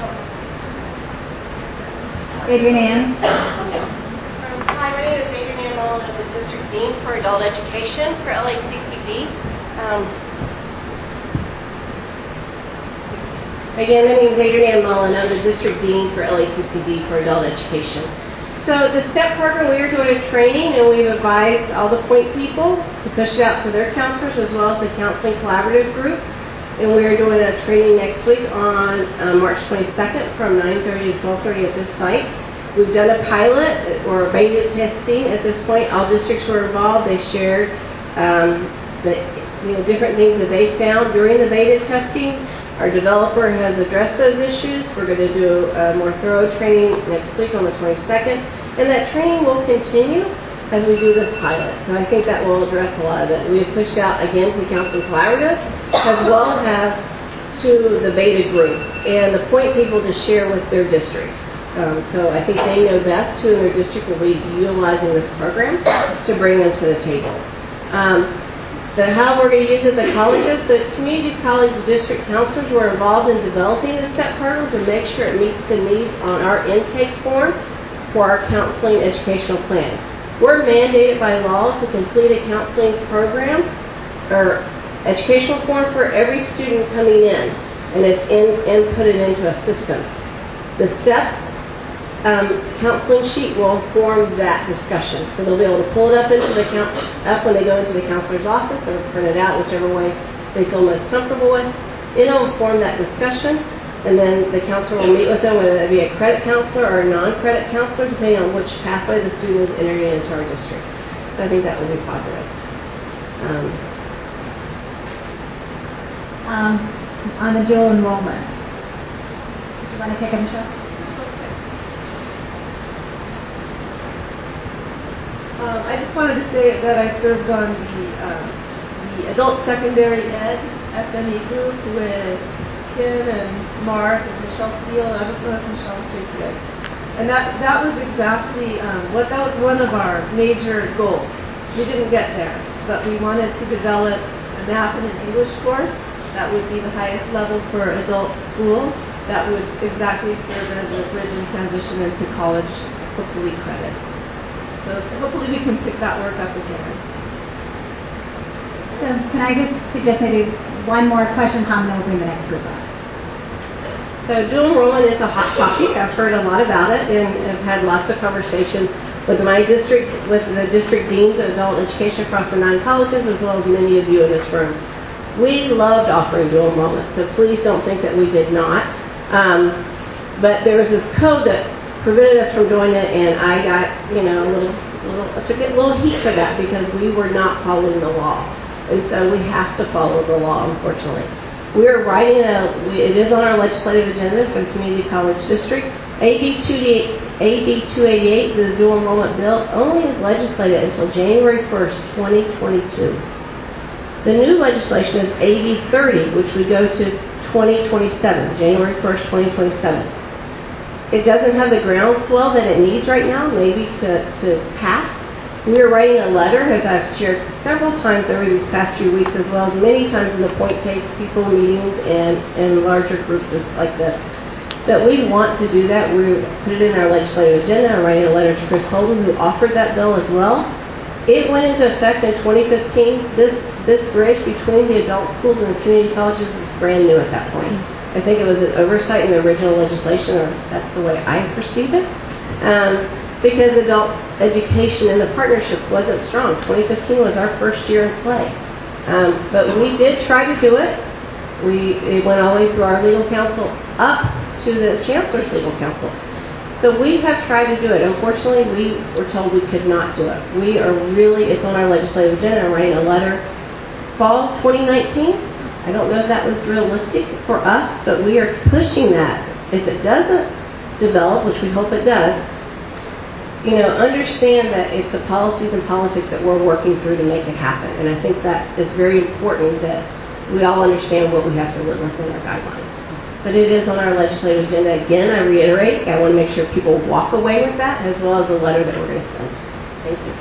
Adrienne Ann. Um, hi, my name is Adrienne Ann Mullen. I'm the District Dean for Adult Education for L A C C D. Um, again, my name is Adrienne Ann Mullen. I'm the District Dean for L A C C D for Adult Education. So the STEP program, we are doing a training, and we've advised all the point people to push it out to their counselors as well as the counseling collaborative group. And we are doing a training next week on uh, March twenty-second from nine thirty to twelve thirty at this site. We've done a pilot or beta testing at this point. All districts were involved. They shared um, the you know different things that they found during the beta testing. Our developer has addressed those issues. We're going to do a more thorough training next week on the twenty-second. And that training will continue as we do this pilot. So I think that will address a lot of it. We have pushed out again to the Counseling Collaborative as well as to the beta group and the point people to share with their districts. Um, so I think they know best who in their district will be utilizing this program to bring them to the table. Um, The, how we're going to use it at the colleges, the community college district counselors were involved in developing the STEP program to make sure it meets the needs on our intake form for our counseling educational plan. We're mandated by law to complete a counseling program or educational form for every student coming in, and it's in, inputted into a system. The STEP Um, counseling sheet will inform that discussion. So they'll be able to pull it up into the count up when they go into the counselor's office or print it out, whichever way they feel most comfortable with. It'll inform that discussion, and then the counselor will meet with them, whether it be a credit counselor or a non-credit counselor, depending on which pathway the student is entering into our district. So I think that will be positive. Um, um, on the dual enrollment, do you want to take it, Michelle? Um, I just wanted to say that I served on the, um, the adult secondary ed S M E group with Kim and Mark and Michelle Steele. I don't know if Michelle is here today. And that, that was exactly um, what that was one of our major goals. We didn't get there, but we wanted to develop a math and an English course that would be the highest level for adult school that would exactly serve as a bridge and transition into college, hopefully credit. So hopefully we can pick that work up again. So can I just suggest maybe one more question, Tom, and then we'll bring the next group up. So dual enrollment is a hot topic. I've heard a lot about it and have had lots of conversations with my district, with the district deans of adult education across the nine colleges, as well as many of you in this room. We loved offering dual enrollment, so please don't think that we did not. Um, but there was this code that prevented us from doing it, and I got, you know, a little, little, I took a little heat for that because we were not following the law, and so we have to follow the law, unfortunately. We are writing a, we, it is on our legislative agenda for the community college district. A B two eighty-eight, the dual enrollment bill, only is legislated until January first, twenty twenty-two. The new legislation is A B thirty, which we go to twenty twenty-seven, January first, twenty twenty-seven. It doesn't have the groundswell that it needs right now, maybe to, to pass. We are writing a letter, as I've shared several times over these past few weeks, as well as many times in the point people meetings and in larger groups like this, that we want to do that. We put it in our legislative agenda. I'm writing a letter to Chris Holden, who offered that bill as well. It went into effect in twenty fifteen. This, this bridge between the adult schools and the community colleges is brand new at that point. I think it was an oversight in the original legislation, or that's the way I perceive it, um, because adult education and the partnership wasn't strong. twenty fifteen was our first year in play. Um, but we did try to do it. We, it went all the way through our legal counsel up to the chancellor's legal counsel. So we have tried to do it. Unfortunately, we were told we could not do it. We are really, it's on our legislative agenda. I'm writing a letter fall twenty nineteen. I don't know if that was realistic for us, but we are pushing that. If it doesn't develop, which we hope it does, you know, understand that it's the policies and politics that we're working through to make it happen. And I think that is very important that we all understand what we have to live within our guidelines. But it is on our legislative agenda. Again, I reiterate, I want to make sure people walk away with that, as well as the letter that we're going to send. Thank you.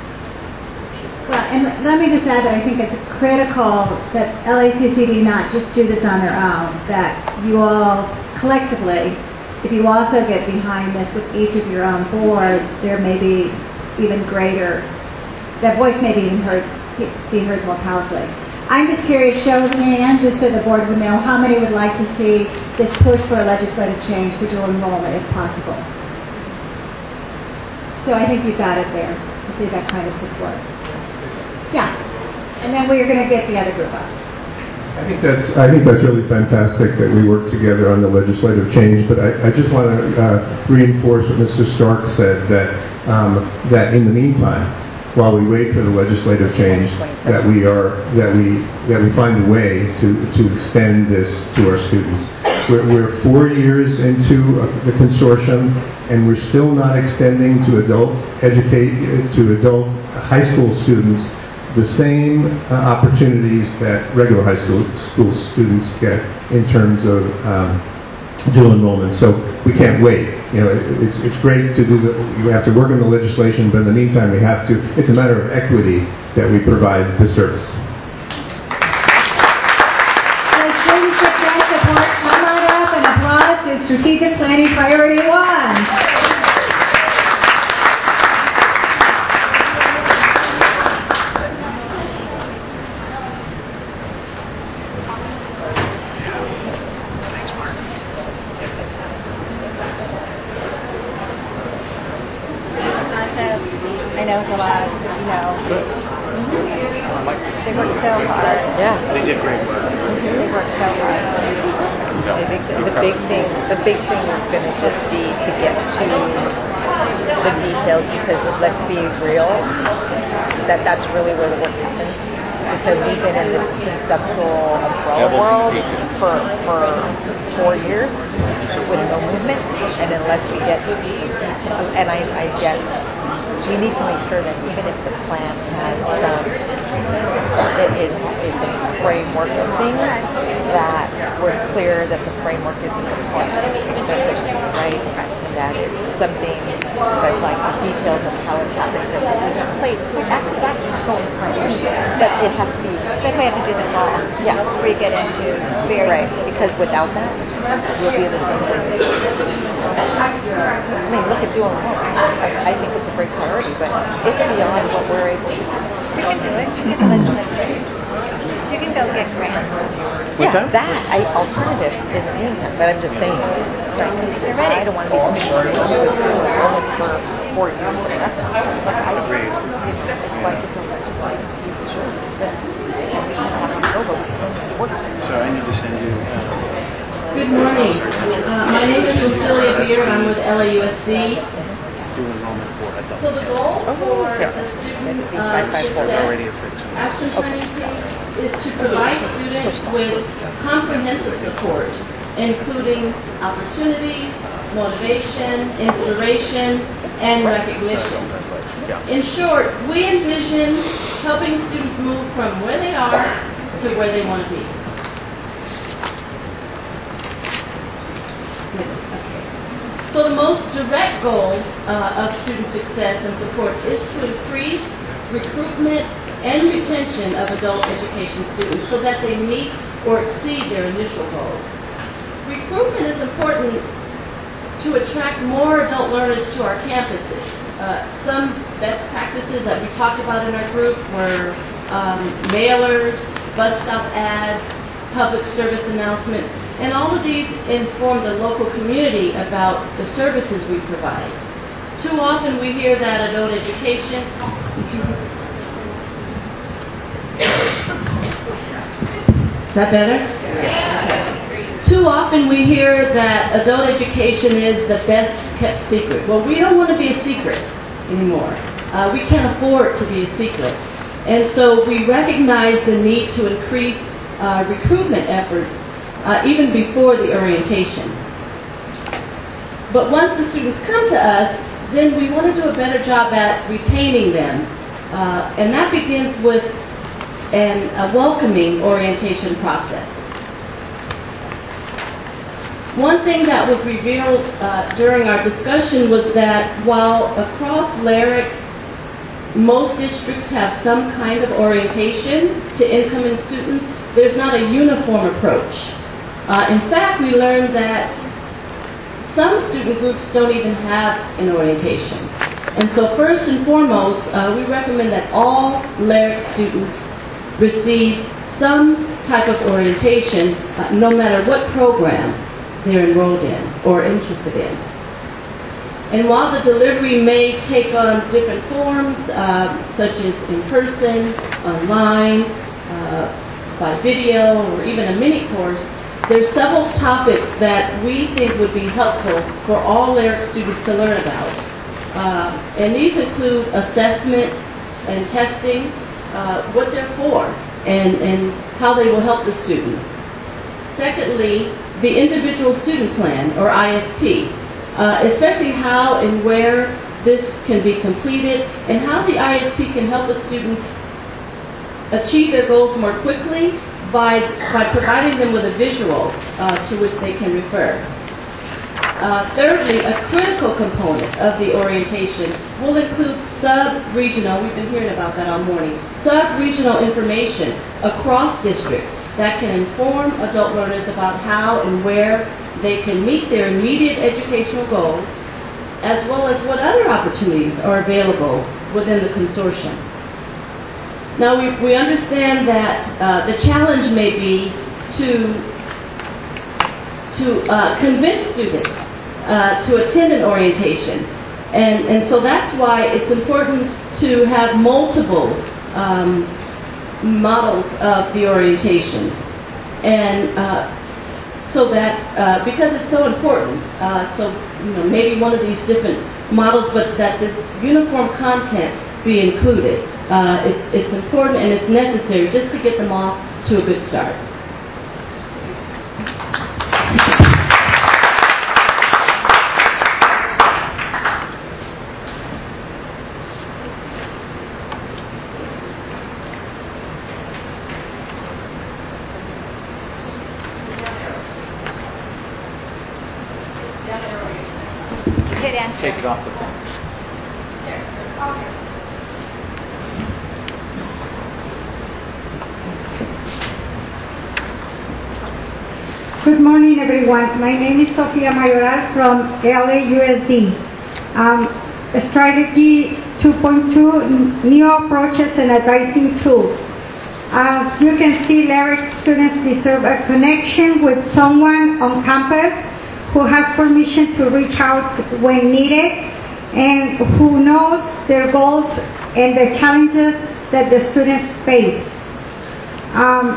Well, and let me just add that I think it's critical that L A C C D not just do this on their own, that you all collectively, if you also get behind this with each of your own boards, there may be even greater, that voice may be even heard, be heard more powerfully. I'm just curious, show of hands, just so the board would know, how many would like to see this push for a legislative change for dual enrollment if possible? So I think you've got it there to see that kind of support. Yeah. And then we're going to get the other group up. I think that's I think that's really fantastic that we work together on the legislative change. But I, I just want to uh, reinforce what Mister Stark said, that um, that in the meantime, while we wait for the legislative change, that we are that we that we find a way to to extend this to our students. We're, we're four years into uh, the consortium, and we're still not extending to adult educate to adult high school students the same uh, opportunities that regular high school school students get in terms of um, dual enrollment. So we can't wait. You know, it, it's it's great to do the. You have to work on the legislation, but in the meantime, we have to. It's a matter of equity that we provide the service. Student success support, come on up and applause to strategic planning priority one. I know it's a lot, you know. They work so hard. Yeah. They did great work. They work so hard. I think the, the big thing, the big thing is going to just be to get to the details, because let's be real, that that's really where the work happens. Because we've been in this conceptual umbrella world for for four years with no movement, and unless we get to the details, and I, I get, we need to make sure that even if the plan has some, it is, is a framework of things, that we're clear that the framework is the plan, right? And that it's something that's like the details of how it happens in the place. That's that's going to plan. But it has to be. Then we have to do the law. Yeah. Where we get into very right. Because without that, we'll be in the same place. I mean, look at dual enrollment. I, I think it's a great priority, but it's beyond what we're able to do. We can do it. We can legislate. You can go get grants. What's yeah, that? that I, alternative in the meantime, but I'm just saying. Right. You're ready. I don't want to be somebody who is dual enrollment for four years. That's like I agree. It's like it's a legislative piece of shit. So I need to send you. Uh, Good morning. Uh, my name is Cecilia Beard. I'm with L A U S D. So the goal for the student uh, action planning team is to provide students with comprehensive support, including opportunity, motivation, inspiration, and recognition. In short, we envision helping students move from where they are to where they want to be. So the most direct goal uh, of student success and support is to increase recruitment and retention of adult education students so that they meet or exceed their initial goals. Recruitment is important to attract more adult learners to our campuses. Uh, some best practices that we talked about in our group were um, mailers, bus stop ads, public service announcements, and all of these inform the local community about the services we provide. Too often we hear that adult education. Is that better? Okay. Too often we hear that adult education is the best kept secret. Well, we don't want to be a secret anymore. Uh, we can't afford to be a secret. And so we recognize the need to increase uh, recruitment efforts Uh, even before the orientation. But once the students come to us, then we want to do a better job at retaining them. Uh, and that begins with an, a welcoming orientation process. One thing that was revealed uh, during our discussion was that while across LARIC, most districts have some kind of orientation to incoming students, there's not a uniform approach. Uh, in fact, we learned that some student groups don't even have an orientation. And so first and foremost, uh, we recommend that all LARIC students receive some type of orientation, uh, no matter what program they're enrolled in or interested in. And while the delivery may take on different forms, uh, such as in person, online, uh, by video, or even a mini course, there's several topics that we think would be helpful for all Lyric students to learn about. Uh, and these include assessment and testing, uh, what they're for, and, and how they will help the student. Secondly, the individual student plan, or I S P, uh, especially how and where this can be completed, and how the I S P can help a student achieve their goals more quickly by, by providing them with a visual uh, to which they can refer. Uh, thirdly, a critical component of the orientation will include sub-regional, we've been hearing about that all morning, sub-regional information across districts that can inform adult learners about how and where they can meet their immediate educational goals, as well as what other opportunities are available within the consortium. Now, we, we understand that uh, the challenge may be to, to uh, convince students uh, to attend an orientation. And, and so that's why it's important to have multiple um, models of the orientation. And uh, so that, uh, because it's so important, uh, so you know, maybe one of these different models, but that this uniform content be included. Uh, it's, it's important and it's necessary just to get them off to a good start. Take it off the phone. Good morning, everyone. My name is Sofia Mayoral from L A U S D. Um, Strategy two point two, New Approaches and Advising Tools. As you can see, Lyric students deserve a connection with someone on campus who has permission to reach out when needed and who knows their goals and the challenges that the students face. Um,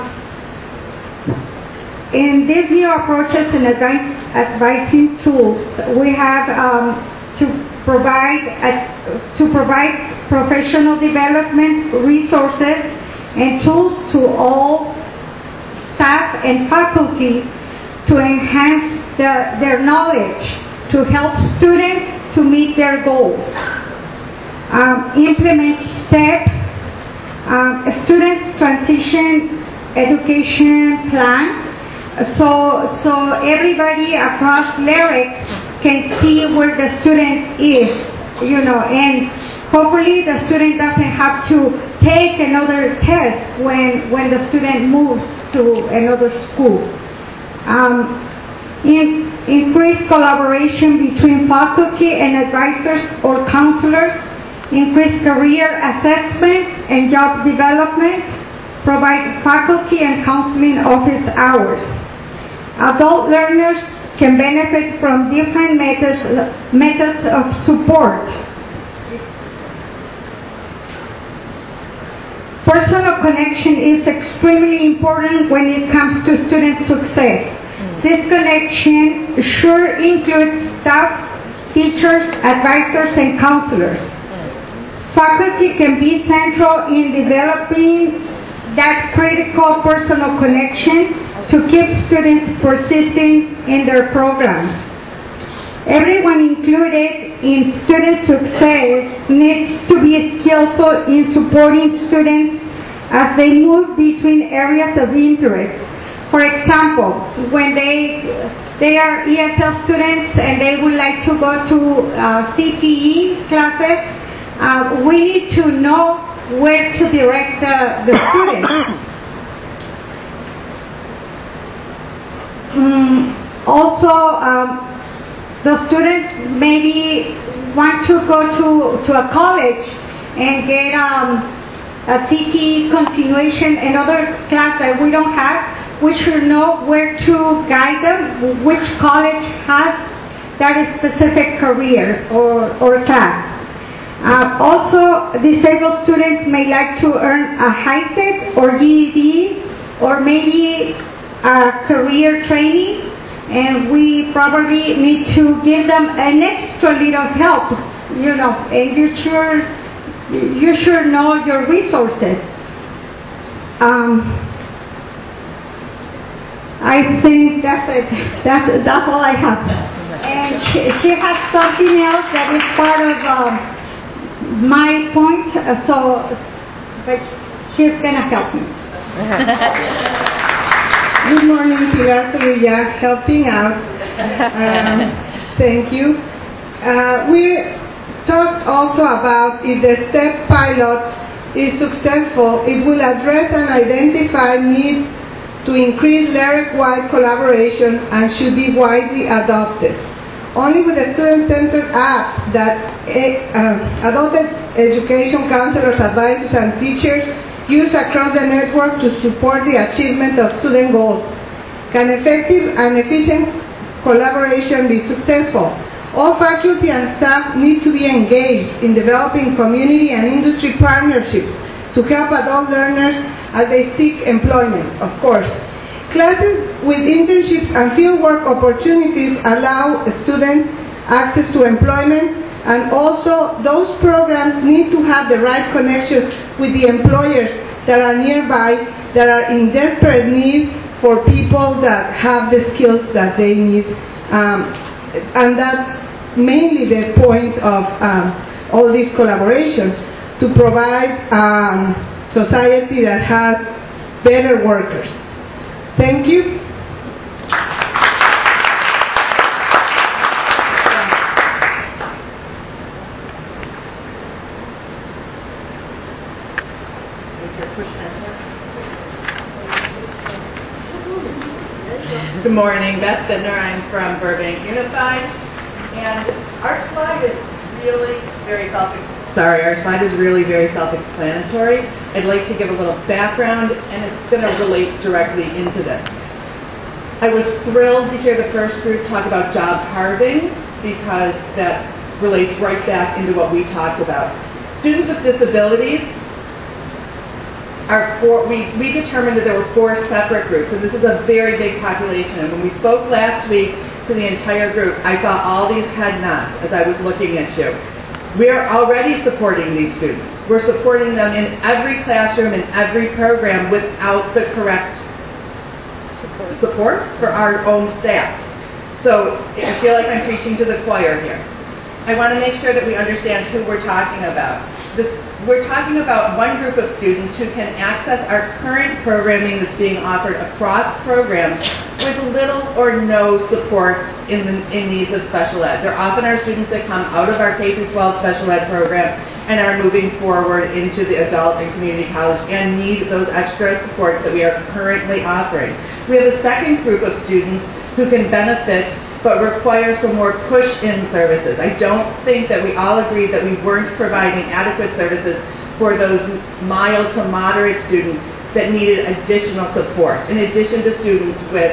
in these new approaches and advising tools, we have um, to provide a, to provide professional development resources and tools to all staff and faculty to enhance their, their knowledge, to help students to meet their goals. Um, implement STEP, um, Students Transition Education Plan, so, so everybody across Lyric can see where the student is, you know, and hopefully the student doesn't have to take another test when, when the student moves to another school. Um, in, increase collaboration between faculty and advisors or counselors, increase career assessment and job development, provide faculty and counseling office hours. Adult learners can benefit from different methods, methods of support. Personal connection is extremely important when it comes to student success. This connection sure includes staff, teachers, advisors, and counselors. Faculty can be central in developing that critical personal connection to keep students persisting in their programs. Everyone included in student success needs to be skillful in supporting students as they move between areas of interest. For example, when they they are E S L students and they would like to go to uh, C T E classes, uh, we need to know where to direct the, the students. Mm, also, um, the students maybe want to go to, to a college and get um, a C T E continuation, another class that we don't have. We should know where to guide them, which college has that specific career or, or class. Uh, also, disabled students may like to earn a HiSET or G E D or maybe a career training, and we probably need to give them an extra little help, you know, and you sure, you sure know your resources. Um, I think that's it. That's, that's all I have. And she, she has something else that is part of um, my point, uh, so but she's gonna help me. Good morning, Pilar Sevilla, helping out. Um, thank you. Uh, we talked also about if the STEP pilot is successful, it will address and identify need to increase L R E C-wide collaboration and should be widely adopted. Only with a student-centered app that uh, adult education counselors, advisors, and teachers use across the network to support the achievement of student goals can effective and efficient collaboration be successful. All faculty and staff need to be engaged in developing community and industry partnerships to help adult learners as they seek employment, of course. Classes with internships and fieldwork opportunities allow students access to employment, and also those programs need to have the right connections with the employers that are nearby, that are in desperate need for people that have the skills that they need. Um, and that's mainly the point of um, all this collaboration, to provide um, society that has better workers. Thank you. Good morning, Beth Bittner. I'm from Burbank Unified, and our slide is really very self-explanatory. Sorry, our slide is really very self-explanatory. I'd like to give a little background, and it's going to relate directly into this. I was thrilled to hear the first group talk about job carving, because that relates right back into what we talked about. Students with disabilities are four, we, we determined that there were four separate groups, and this is a very big population. And when we spoke last week to the entire group, I saw all these head nods as I was looking at you. We're already supporting these students. We're supporting them in every classroom, in every program, without the correct support, support for our own staff. So I feel like I'm preaching to the choir here. I want to make sure that we understand who we're talking about. This, we're talking about one group of students who can access our current programming that's being offered across programs with little or no support in the in needs of special ed. They're often our students that come out of our K through twelve special ed program and are moving forward into the adult and community college and need those extra supports that we are currently offering. We have a second group of students who can benefit but require some more push-in services. I don't think that we all agreed that we weren't providing adequate services for those mild to moderate students that needed additional support, in addition to students with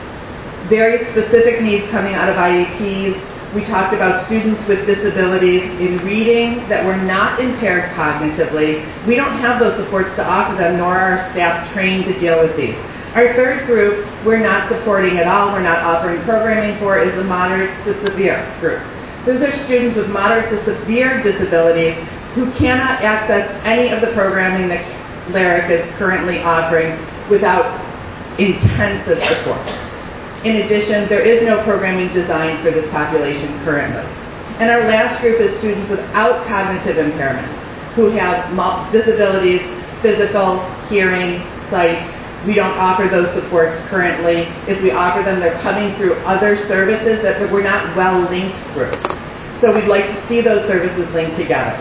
very specific needs coming out of I E Ps. We talked about students with disabilities in reading that were not impaired cognitively. We don't have those supports to offer them, nor are our staff trained to deal with these. Our third group, we're not supporting at all, we're not offering programming for, is the moderate to severe group. Those are students with moderate to severe disabilities who cannot access any of the programming that L A R I C is currently offering without intensive support. In addition, there is no programming designed for this population currently. And our last group is students without cognitive impairments who have disabilities, physical, hearing, sight. We don't offer those supports currently. If we offer them, they're coming through other services that we're not well linked through. So we'd like to see those services linked together.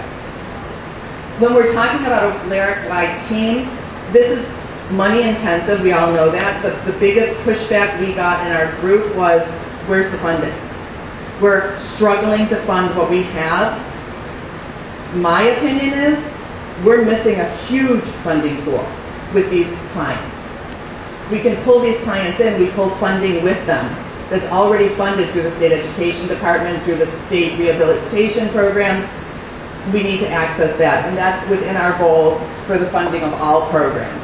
When we're talking about a L A R I C-wide team, this is money intensive, we all know that, but the biggest pushback we got in our group was, where's the funding? We're struggling to fund what we have. My opinion is, we're missing a huge funding pool with these clients. We can pull these clients in, we pull funding with them, that's already funded through the state education department, through the state rehabilitation programs. We need to access that, and that's within our goal for the funding of all programs.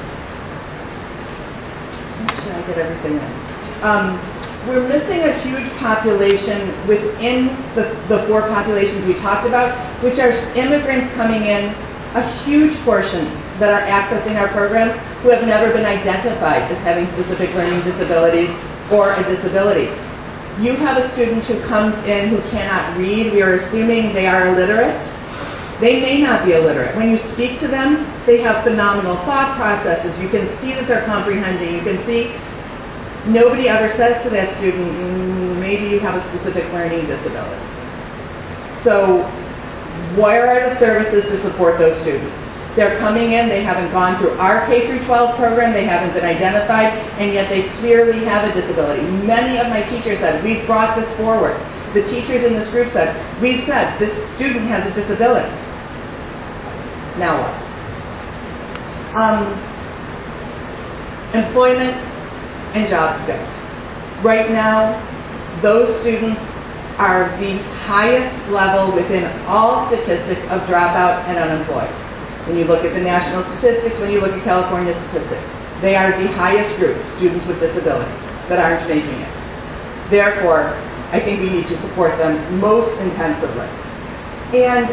Make sure I get everything in. Um, we're missing a huge population within the, the four populations we talked about, which are immigrants coming in, a huge portion that are accessing our programs who have never been identified as having specific learning disabilities or a disability. You have a student who comes in who cannot read. We are assuming they are illiterate. They may not be illiterate. When you speak to them, they have phenomenal thought processes. You can see that they're comprehending. You can see nobody ever says to that student, mm, maybe you have a specific learning disability. So where are the services to support those students? They're coming in, they haven't gone through our K through twelve program, they haven't been identified, and yet they clearly have a disability. Many of my teachers said, we've brought this forward. The teachers in this group said, we've said, this student has a disability. Now what? Um, employment and job skills. Right now, those students are the highest level within all statistics of dropout and unemployed. When you look at the national statistics, when you look at California statistics, they are the highest group, students with disability, that aren't making it. Therefore, I think we need to support them most intensively. And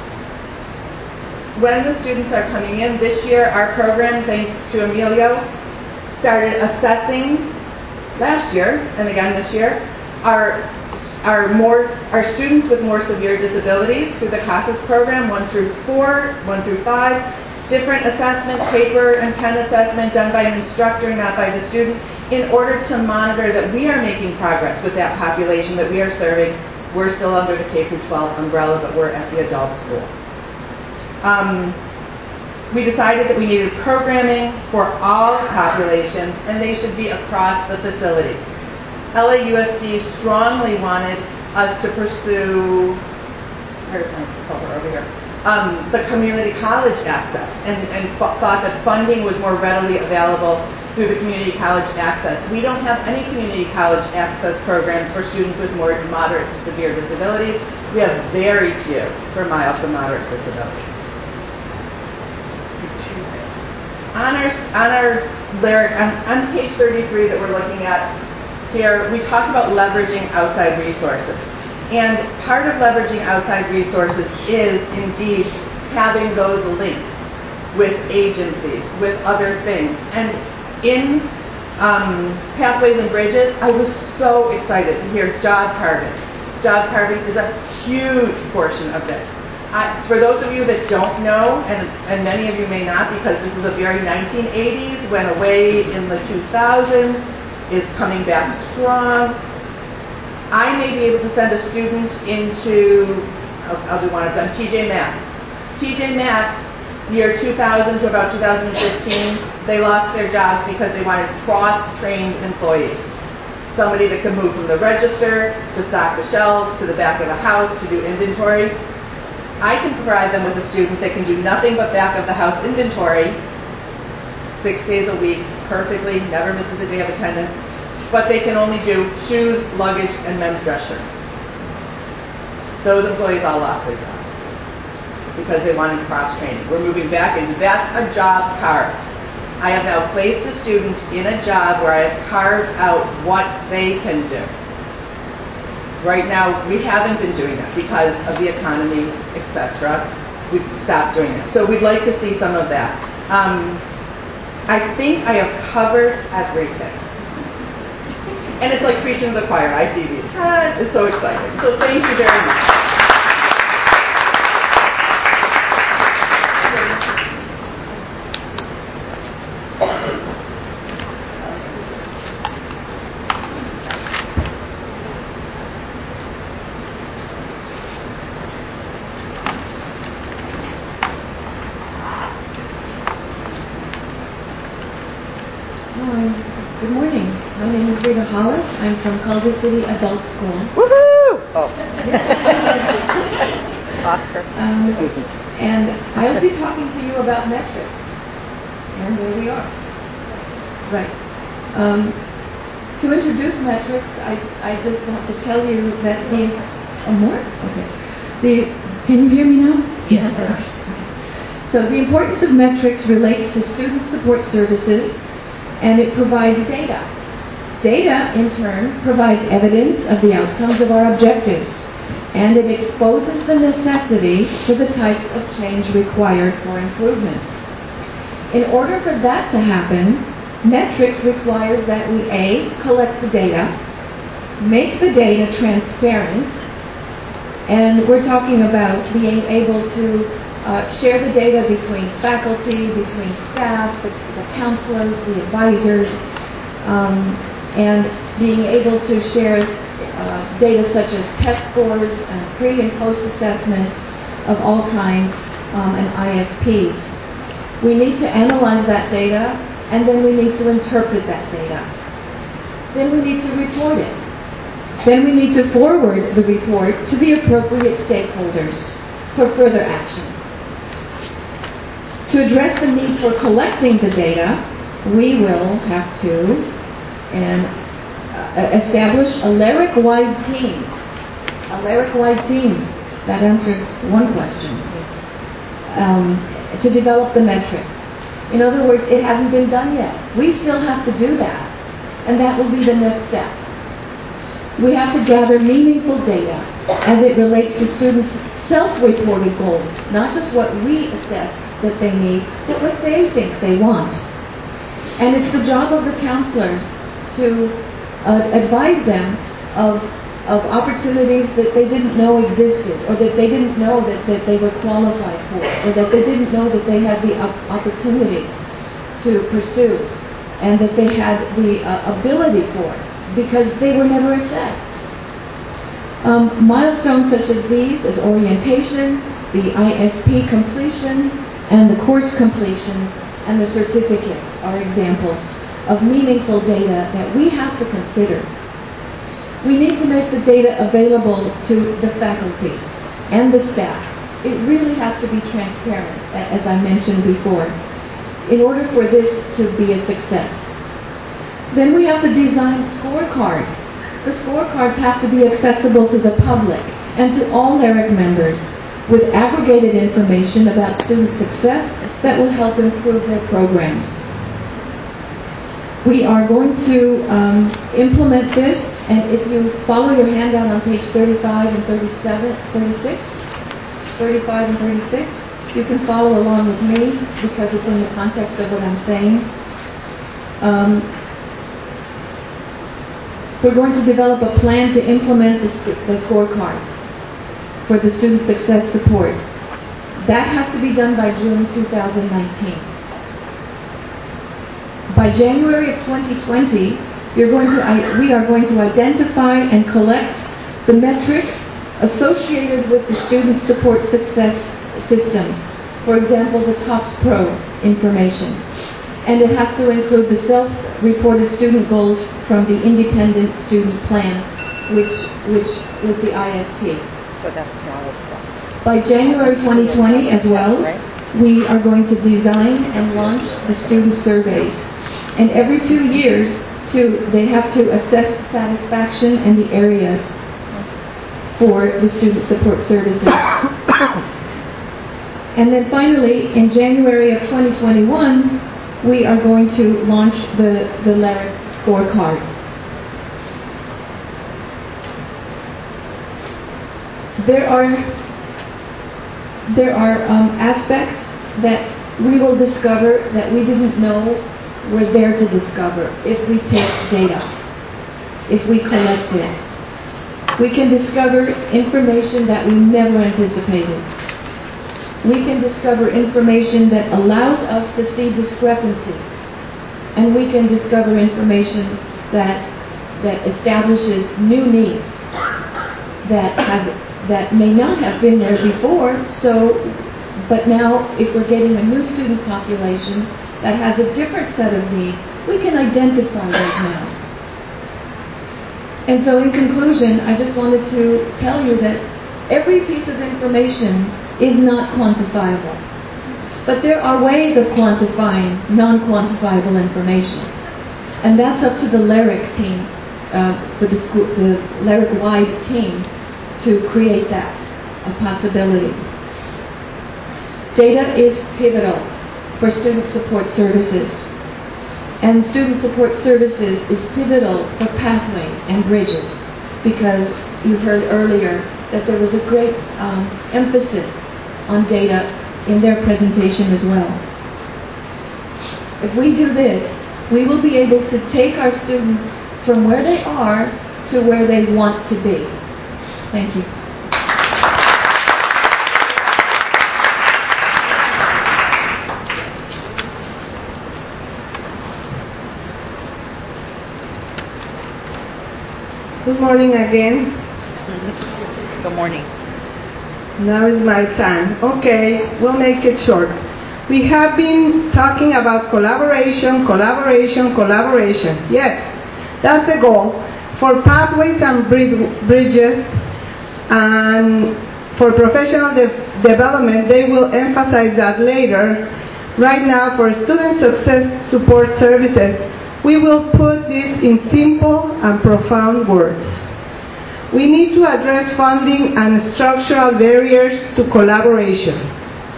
when the students are coming in this year, our program, thanks to Emilio, started assessing last year, and again this year, our Our, more, our students with more severe disabilities through the CASAS program, one through four, one through five, different assessment, paper and pen assessment done by an instructor, not by the student, in order to monitor that we are making progress with that population that we are serving. We're still under the K through twelve umbrella, but we're at the adult school. Um, we decided that we needed programming for all populations, and they should be across the facility. L A U S D strongly wanted us to pursue, where's my cover over here, um, the community college access, and, and f- thought that funding was more readily available through the community college access. We don't have any community college access programs for students with more moderate to severe disabilities. We have very few for mild to moderate disabilities. On our, on our lyric, on, on page thirty-three that we're looking at, here, we talk about leveraging outside resources. And part of leveraging outside resources is indeed having those links with agencies, with other things. And in um, Pathways and Bridges, I was so excited to hear job carving. Job carving is a huge portion of this. I, for those of you that don't know, and, and many of you may not, because this is a very nineteen eighties, went away in the two thousands, is coming back strong. I may be able to send a student into, I'll, I'll do one of them, T J Maxx. T J Maxx, year two thousand to about two thousand fifteen, they lost their jobs because they wanted cross-trained employees. Somebody that could move from the register to stock the shelves, to the back of the house, to do inventory. I can provide them with a student that can do nothing but back of the house inventory, six days a week, perfectly, never misses a day of attendance, but they can only do shoes, luggage, and men's dress shirts. Those employees all lost their jobs because they wanted cross-training. We're moving back into that's a job carved. I have now placed a student in a job where I have carved out what they can do. Right now, we haven't been doing that because of the economy, et cetera. We've stopped doing that. So we'd like to see some of that. Um, I think I have covered everything. And it's like preaching to the choir. I see these. Ah, it's so exciting. So thank you very much. Good morning. My name is Rita Hollis. I'm from Culver City Adult School. Woohoo! Oh. Oscar. Um, and I'll be talking to you about metrics and where we are. Right. Um, to introduce metrics, I, I just want to tell you that the, oh, more? Okay. The, can you hear me now? Yes. Okay. So the importance of metrics relates to student support services, and it provides data. Data, in turn, provides evidence of the outcomes of our objectives, and it exposes the necessity for the types of change required for improvement. In order for that to happen, metrics requires that we A, collect the data, make the data transparent, and we're talking about being able to uh, share the data between faculty, between staff, the, the counselors, the advisors, um, and being able to share uh, data such as test scores, and pre and post assessments of all kinds, um, and I S Ps. We need to analyze that data, and then we need to interpret that data. Then we need to report it. Then we need to forward the report to the appropriate stakeholders for further action. To address the need for collecting the data, we will have to and uh, establish a LARIC-wide team. A LARIC-wide team. That answers one question. Um, to develop the metrics. In other words, it hasn't been done yet. We still have to do that. And that will be the next step. We have to gather meaningful data as it relates to students' self-reported goals, not just what we assess that they need, but what they think they want. And it's the job of the counselors to uh, advise them of, of opportunities that they didn't know existed, or that they didn't know that, that they were qualified for, or that they didn't know that they had the op- opportunity to pursue, and that they had the uh, ability for, because they were never assessed. Um, milestones such as these, as orientation, the I S P completion, and the course completion, and the certificate are examples of meaningful data that we have to consider. We need to make the data available to the faculty and the staff. It really has to be transparent, as I mentioned before, in order for this to be a success. Then we have to design scorecard. The scorecards have to be accessible to the public and to all LARIC members, with aggregated information about student success that will help improve their programs. We are going to um, implement this, and if you follow your handout on page thirty-five and thirty-seven, thirty-six, thirty-five and thirty-six, you can follow along with me because it's in the context of what I'm saying. Um, we're going to develop a plan to implement the, the scorecard for the student success support. That has to be done by June two thousand nineteen. By January of twenty twenty, you're going to, I, we are going to identify and collect the metrics associated with the student support success systems. For example, the TOPS Pro information. And it has to include the self-reported student goals from the independent student plan, which, which was the I S P. So that's now it's By January twenty twenty as well, we are going to design and launch the student surveys. And every two years, too, they have to assess satisfaction in the areas for the student support services. And then finally, in January of twenty twenty-one, we are going to launch the, the LARIC scorecard. There are, there are um, aspects that we will discover that we didn't know were there to discover if we take data, if we collect it. We can discover information that we never anticipated. We can discover information that allows us to see discrepancies. And we can discover information that that establishes new needs that have that may not have been there before. So, but now if we're getting a new student population that has a different set of needs, we can identify those now. And so in conclusion, I just wanted to tell you that every piece of information is not quantifiable. But there are ways of quantifying non-quantifiable information. And that's up to the LYRIC team, uh, with the school, the LYRIC-wide team, to create that a possibility. Data is pivotal for student support services. And student support services is pivotal for pathways and bridges, because you heard earlier that there was a great um, emphasis on data in their presentation as well. If we do this, we will be able to take our students from where they are to where they want to be. Thank you. Good morning again. Good morning. Now is my time. Okay, we'll make it short. We have been talking about collaboration, collaboration, collaboration. Yes, that's a goal. For pathways and bridges and for professional de development, they will emphasize that later. Right now, for student success support services, we will put this in simple and profound words. We need to address funding and structural barriers to collaboration.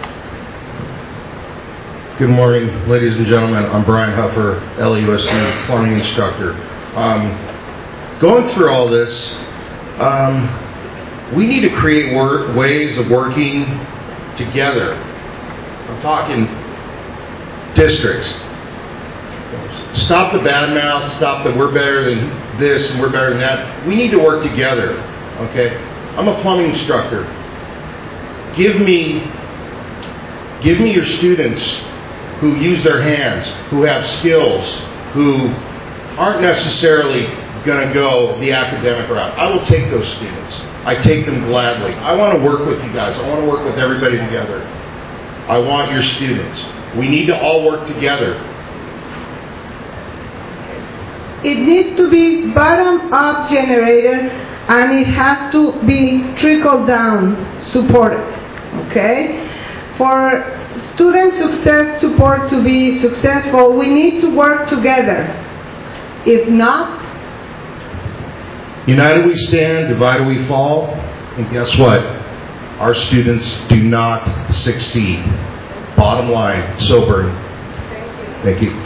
Good morning, ladies and gentlemen. I'm Brian Huffer, L U S D plumbing instructor. Um, going through all this, um, we need to create work, ways of working together. I'm talking districts. Stop the bad mouth, stop that we're better than this and we're better than that. We need to work together, okay? I'm a plumbing instructor. Give me, give me your students who use their hands, who have skills, who aren't necessarily going to go the academic route. I will take those students. I take them gladly. I want to work with you guys. I want to work with everybody together. I want your students. We need to all work together. It needs to be bottom-up generated, and it has to be trickle-down supported, okay? For student success support to be successful, we need to work together. If not, united we stand, divided we fall, and guess what? Our students do not succeed. Bottom line, sobering. Thank you.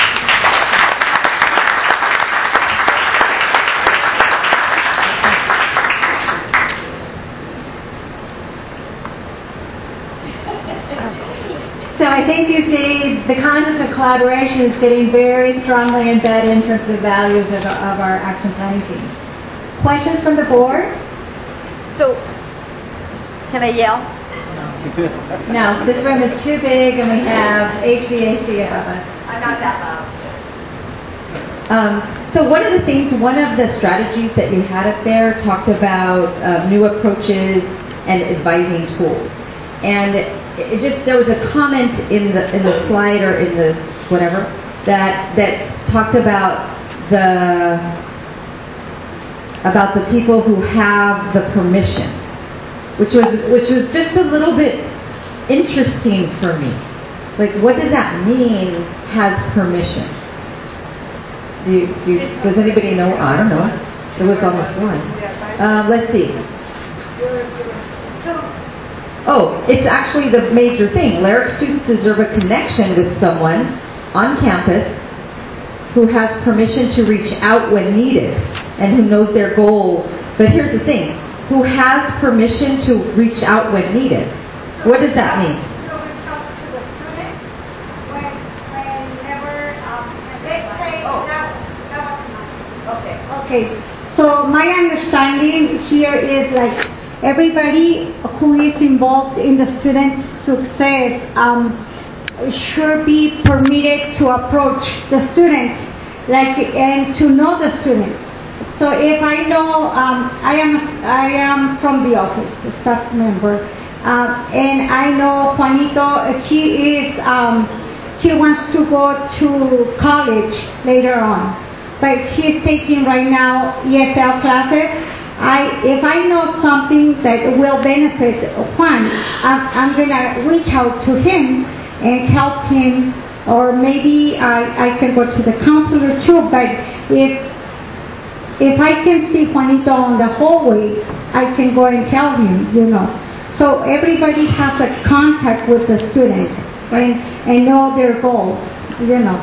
So I think you see the concept of collaboration is getting very strongly embedded in terms of the values of, of our action planning teams. Questions from the board? So, can I yell? No, this room is too big and we have H V A C above us. I'm not that loud. Um, so one of the things, one of the strategies that you had up there talked about uh, new approaches and advising tools. And it just, there was a comment in the in the slide or in the whatever that that talked about the about the people who have the permission, which was which was just a little bit interesting for me. Like, what does that mean? Has permission? Do you, do you, does anybody know? I don't know. It was on the slide. Uh, let's see. Oh, it's actually the major thing. LYRIC students deserve a connection with someone on campus who has permission to reach out when needed and who knows their goals. But here's the thing. Who has permission to reach out when needed? What does that mean? Okay, so my understanding here is like everybody who is involved in the student success um, should be permitted to approach the students, like, and to know the students. So if I know, um, I am I am from the office, a staff member, uh, and I know Juanito, he is um, he wants to go to college later on, but he's taking right now E S L classes. I, if I know something that will benefit Juan, I'm, I'm going to reach out to him and help him or maybe I, I can go to the counselor too, but if if I can see Juanito on the hallway, I can go and tell him, you know. So everybody has a contact with the student and, and know their goals, you know.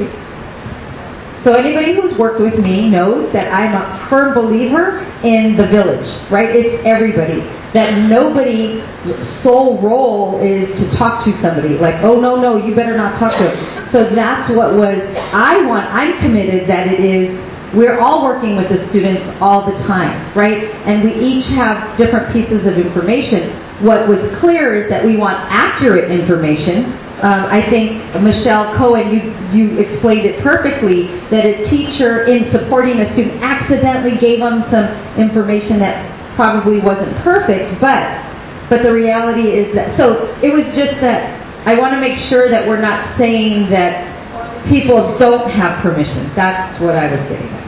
So anybody who's worked with me knows that I'm a firm believer in the village, right? It's everybody. That nobody's sole role is to talk to somebody. Like, oh, no, no, you better not talk to him. So that's what was, I want, I'm committed that it is, we're all working with the students all the time, right? And we each have different pieces of information. What was clear is that we want accurate information. Um, I think, Michelle Cohen, you, you explained it perfectly, that a teacher in supporting a student accidentally gave them some information that probably wasn't perfect, but but the reality is that, so it was just that I want to make sure that we're not saying that people don't have permission. That's what I was getting at.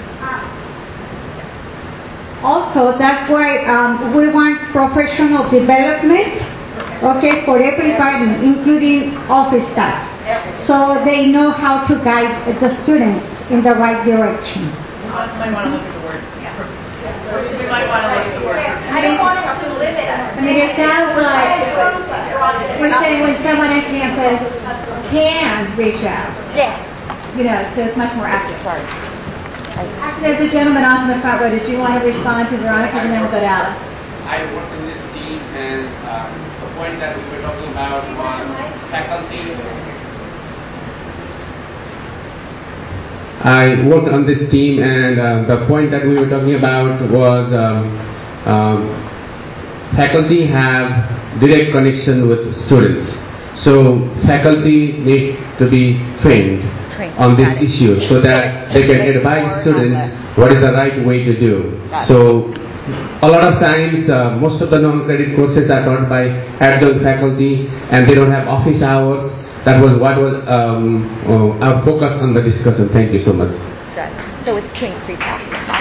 Also, that's why um, we want professional development, okay, for everybody, including office staff, so they know how to guide the students in the right direction. You might want to look at the word. We might want to look at the word. I don't want it to limit us. I mean, it sounds like we're saying when someone on campus can reach out. Yes. You know, so it's much more active. Sorry. Actually, there's a gentleman off in the front row. Did you want to respond to Veronica and then we'll go to Alice? I work in this team, and uh, the point that we were talking about was faculty. I worked on this team, and uh, the point that we were talking about was um, um, faculty have direct connection with students. So faculty needs to be trained on this issue so that they can advise students what is the right way to do. So a lot of times, uh, most of the non-credit courses are taught by adjunct faculty and they don't have office hours. That was what was um, uh, our focus on the discussion. Thank you so much. So it's train pre-practice, not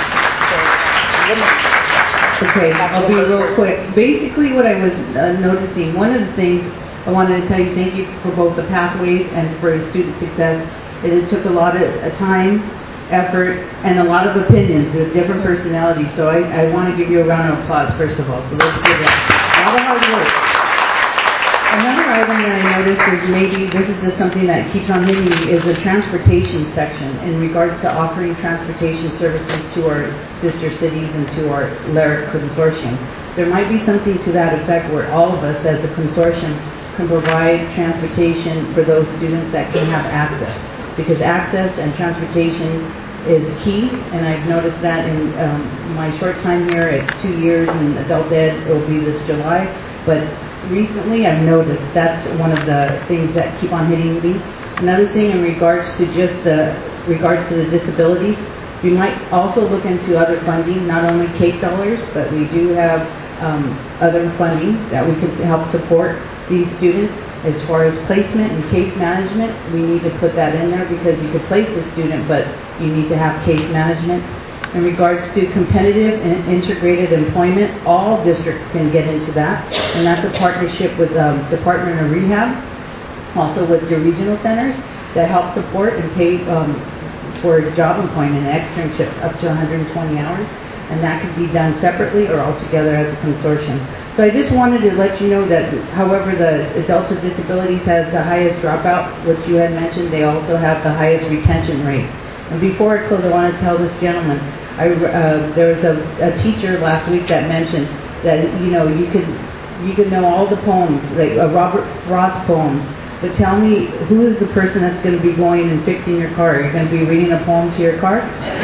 your Okay, I'll be real quick. Basically what I was uh, noticing, one of the things I wanted to tell you, thank you for both the pathways and for student success. It took a lot of time, effort, and a lot of opinions with different personalities. So I, I want to give you a round of applause, first of all. So let's do that. A lot of hard work. Another item that I noticed is maybe this is just something that keeps on hitting me is the transportation section in regards to offering transportation services to our sister cities and to our LARIC consortium. There might be something to that effect where all of us as a consortium can provide transportation for those students that can have access. Because access and transportation is key, and I've noticed that in um, my short time here at two years in adult ed. It will be this July, but recently I've noticed that's one of the things that keep on hitting me. Another thing in regards to just the regards to the disabilities, we might also look into other funding, not only CAPE dollars, but we do have um, other funding that we can help support these students. As far as placement and case management, we need to put that in there because you could place the student, but you need to have case management. In regards to competitive and integrated employment, all districts can get into that, and that's a partnership with the um, Department of Rehab, also with your regional centers that help support and pay um, for job employment and externships up to one hundred twenty hours, and that could be done separately or altogether as a consortium. So I just wanted to let you know that, however, the adults with disabilities has the highest dropout, which you had mentioned, they also have the highest retention rate. And before I close, I want to tell this gentleman, I, uh, there was a, a teacher last week that mentioned that, you know, you could you could know all the poems, like uh, Robert Frost poems, but tell me, who is the person that's going to be going and fixing your car? Are you going to be reading a poem to your car?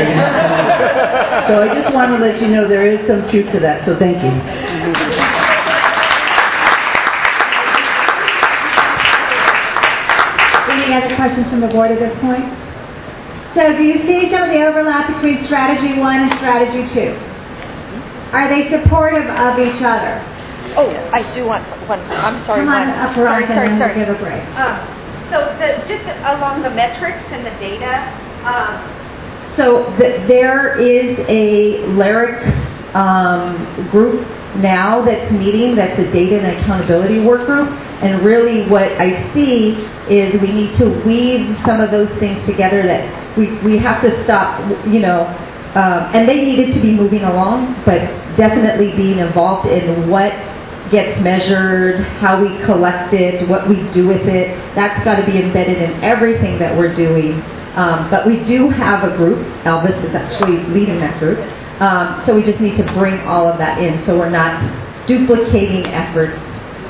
So I just want to let you know there is some truth to that, so thank you. Any other questions from the board at this point? So do you see some of the overlap between strategy one and strategy two? Are they supportive of each other? Oh, I do want one. I'm sorry. Come on one. up, sorry, Veronica, sorry, and sorry. we'll give a break. Um, so the, just along the metrics and the data, um, So th- there is a LARIC um, group now that's meeting, that's the Data and Accountability Work Group, And really what I see is we need to weave some of those things together, that we, we have to stop, you know, um, and they needed to be moving along, but definitely being involved in what gets measured, how we collect it, what we do with it. That's got to be embedded in everything that we're doing. Um, but we do have a group. Elvis is actually leading that group. Um, so we just need to bring all of that in so we're not duplicating efforts.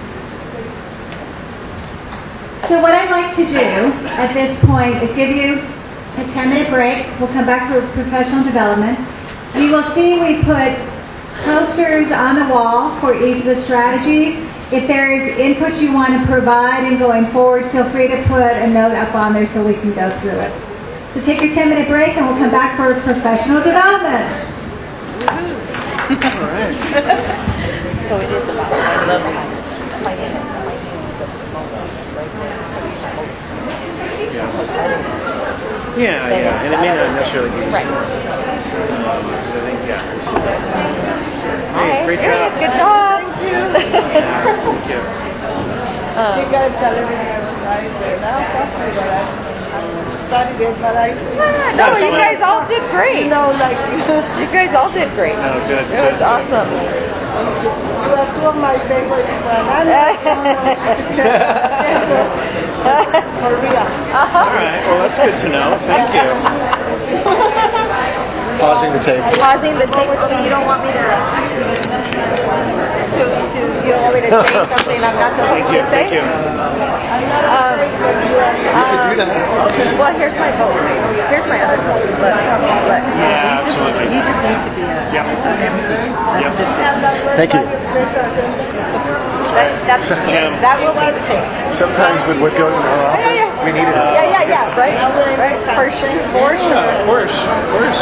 So what I'd like to do at this point is give you a ten-minute break. We'll come back for professional development. You will see we put posters on the wall for each of the strategies. If there is input you want to provide in going forward, feel free to put a note up on there so we can go through it. So take your ten-minute break and we'll come back for professional development. All right. So it is about I love my my name is my name is the most right Yeah. Yeah, yeah, and it may not necessarily be the right. Um, because I think, yeah. It's, hey, Hi, great there job. it is. Good job. Thank you. Um, You guys telling me I was right there. Now I'm talking about that. I studied it, but I... Yeah, no, you guys all did great. You know, like... You guys all did great. Oh, good. It was awesome. You are two of my favorite friends. For real. All right, well, that's good to know. Thank you. Pausing the tape. Pausing the tape. Okay, you don't want me to... To, to, you don't want me to say something I'm not supposed Thank you. to say? Thank you. Um, um, well, here's my vote. Here's my other vote. But, but Yeah, absolutely. you just need to be a, Yep. an M C. That's Yep. just, Thank you. that, that's, Yeah. that will be the case. Sometimes with what goes in our office, Yeah, yeah. we need it. Yeah, yeah, yeah. Right? Right? For sure. For Yeah, sure. of course. Of course.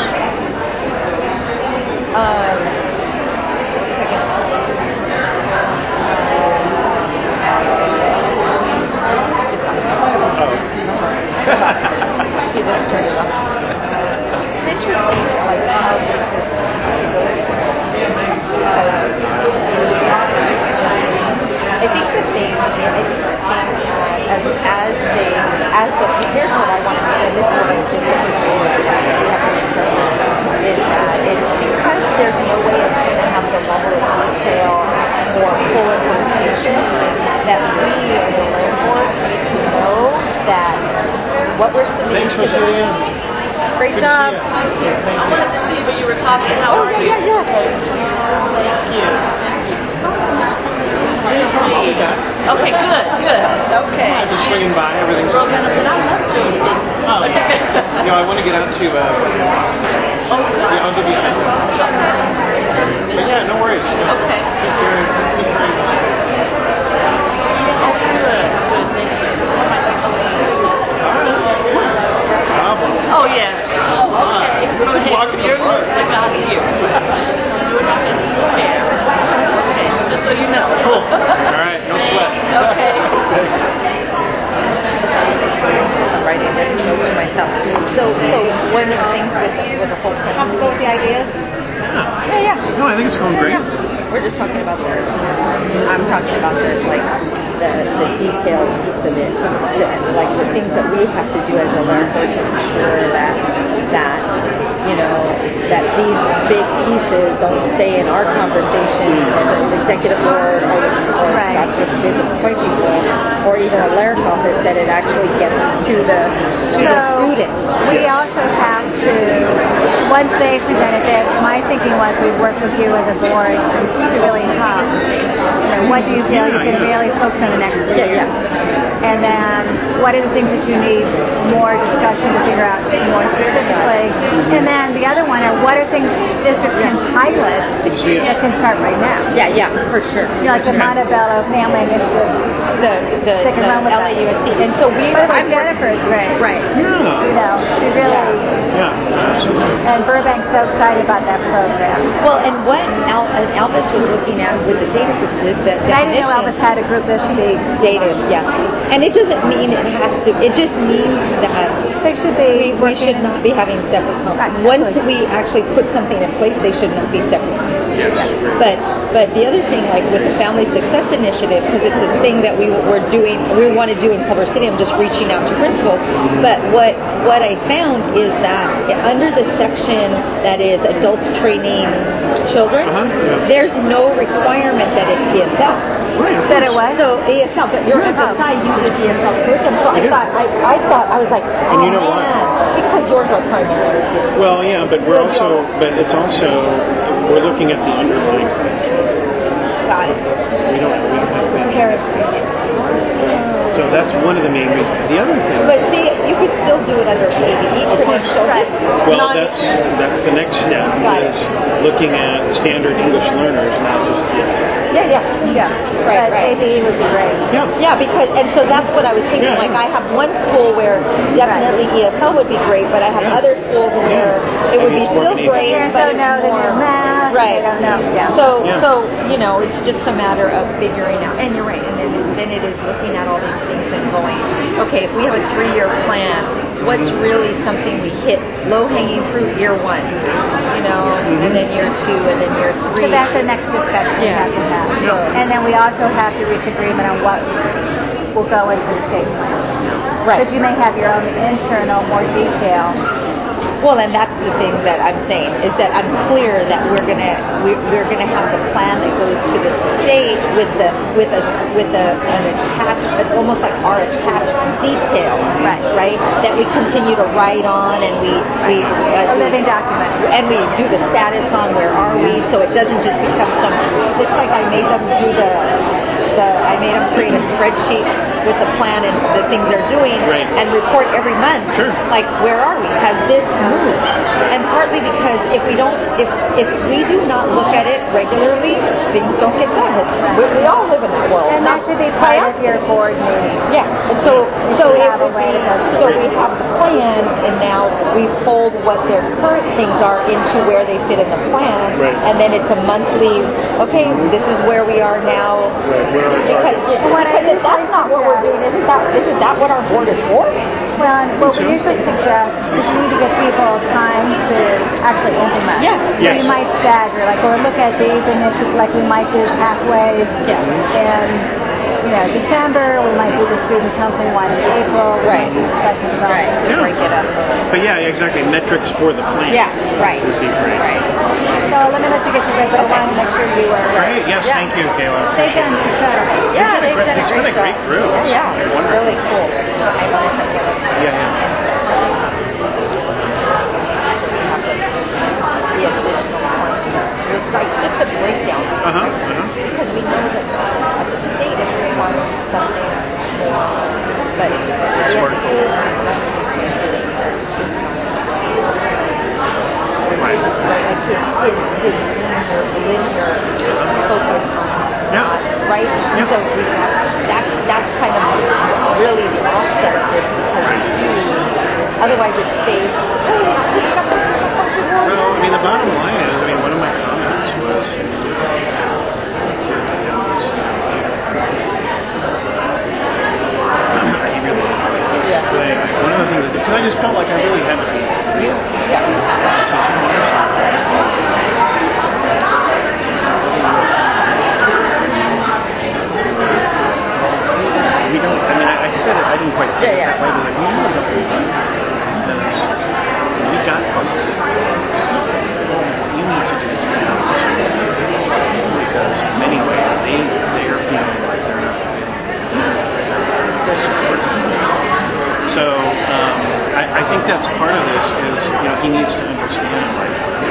Um, he didn't turn it off. It's interesting, like how this is. I think the thing, I think the team as as they as the here's what I want to do, and this is what I think is that it's because there's no way it's going to have the level of detail or full implementation that we as a learning board need to know that what we're submitting to them. Great Good job. to see you. I wanted to see, but you were talking. How oh, are yeah, you? Yeah, yeah, Yeah, okay, good, good. Okay. I'm just swinging by. Everything's Girl Medicine, I love doing things. Oh, yeah. You know, I want to get out to, uh, Oh, good. yeah, I'll give you a hand. But yeah, no worries. You know, Okay. Take care. Take care. Oh, good. Good, thank you. Oh, yeah. Oh, okay. We're just walking You're apart. like out here. Okay. Okay, just so you know. Cool. All right, no sweat. Okay. Thanks. I'm writing this note to myself. So, so one of the things with, with the whole thing. Comfortable with the ideas? Yeah. Yeah, yeah. No, I think it's going great. Yeah. We're just talking about the, I'm talking about the, like, the, the detailed piece of it, to, like the things that we have to do as a learner to ensure that, that, you know, that these big pieces don't stay in our conversation as an executive board or, or Right. Doctor Business Point people or even a learner's office, that it actually gets to the, to the So, students. we also have to, once they presented this, my thinking was we'd work with you as a board to really help. You know, what do you feel you can really focus on the next three Yeah, years? yeah. And then what are the things that you need more discussion to figure out more specifically? And then the other one are what are things district can pilot that can start right now? Yeah, yeah, for sure. You know, like the Montebello Family Initiative. The the, They can the run with L A U S D, and so we. But I'm Jennifer is great. Right. Yeah. You know, she really. Yeah, absolutely. And Burbank's so excited about that program. Well, and what Al, and Elvis was looking at with the data, the, the And I didn't know definition. Elvis had a group this big. Data, yes. And it doesn't mean it has to, it just means that They should be we, we should not be having separate companies. Right, Once absolutely. we actually put something in place, they should not be separate companies. Yes. But but the other thing, like with the Family Success Initiative, because it's a thing that we were doing, we want to do in Culver City. I'm just reaching out to principals. But what what I found is that under the section that is adults training children, Uh-huh. there's no requirement that it's E S L. That it was? So E S L, but your M S I uses E S L curriculum. So I thought, I, I thought, I was like, oh And you know what? man, because yours are primary. Well, yeah, but we're also, but it's also, we're looking at the underlying. Got it. We don't, we don't have that. Parent. So that's one of the main reasons. The other thing. But see, you could still do it under A B E credential. Right. Well, Non- that's that's the next step Got is looking at standard English learners, not just E S L. Yeah, yeah, yeah. Right, But right. A B E would be great. Yeah. Yeah, because and so that's what I was thinking. Yeah. Like I have one school where definitely E S L would be great, but I have Yeah. other schools where it would be And it's still more great, Parents but don't it's know the more new math. right. They don't know. Yeah. So Yeah. so you know, it's just a matter of figuring out. And you're right. And then then it is looking at all these things and going, okay, if we have a three-year plan, what's really something we hit low-hanging fruit year one, you know, and then year two, and then year three. So that's the next discussion we Yeah. have to have. So- And then we also have to reach agreement on what will go into the state plan. Right. Because you may have your own internal, more detail. Well, and that's the thing that I'm saying is that I'm clear that we're gonna we, we're gonna have the plan that goes to the state with the with a with a an attached, almost like our attached detail, right? Right. That we continue to write on, and we we uh, A living document. and we do the status on where are we, so it doesn't just become some. It's like I made them do the the I made them create a spreadsheet with the plan and the things they're doing, Right. and report every month. Sure. Like where are we? Has this moved? And partly because if we don't, if if we do not look at it regularly, things don't get done. It's, we, we all live in that world. And that should be part of your board meeting. Yeah, and so You so should it have a would way be, to go through so it. we have the plan, and now we fold what their current things are into where they fit in the plan, Right. and then it's a monthly. Okay, this is where we are now. Right, where are our Because, because if that's not what we're doing, isn't that isn't that what our board is for? Well, and what we usually suggest is you need to give people time to actually implement. Yeah. So Yes. you might stagger, like, or look at these initiatives, like we might do pathways. Yeah. In, you know, December, we might do the student counseling one in April. We Right. might do discussions on Right. To Yeah. break it up. But yeah, exactly. Metrics for the plan. Yeah. Right. Would be great. Right. So let me let you get your break, but I wanted to make sure you were. Great. Yes. Yeah. Thank you, Kayla. They've done better. Yeah, they've great- done a it's great been a job. great group. It's Yeah, yeah, it's wonderful. really cool. I want to check it out. Yeah, yeah. The additional concepts with like just a breakdown. Uh huh. Uh huh. Because we know that uh, the state is requiring something more, but we have to do Right. like his, his, his linear, linear focus on Yeah. right? And so we have, that's, that's kind of really the offset of this because we do, otherwise it stays, oh, it's discussion. Well, I mean, the bottom line is, I mean, one of my comments was, he really Yeah. like, one of the things is, because I just felt like I really had to be. You, We don't, I mean, I, I said it, I didn't quite say Yeah, it that way, but like, we really don't do that. Because we got folks that what you need to do is get out this way. Because in many ways, they, they are feeling like they're not getting support. So, um, I, I think that's part of this is, you know, he needs to understand, like,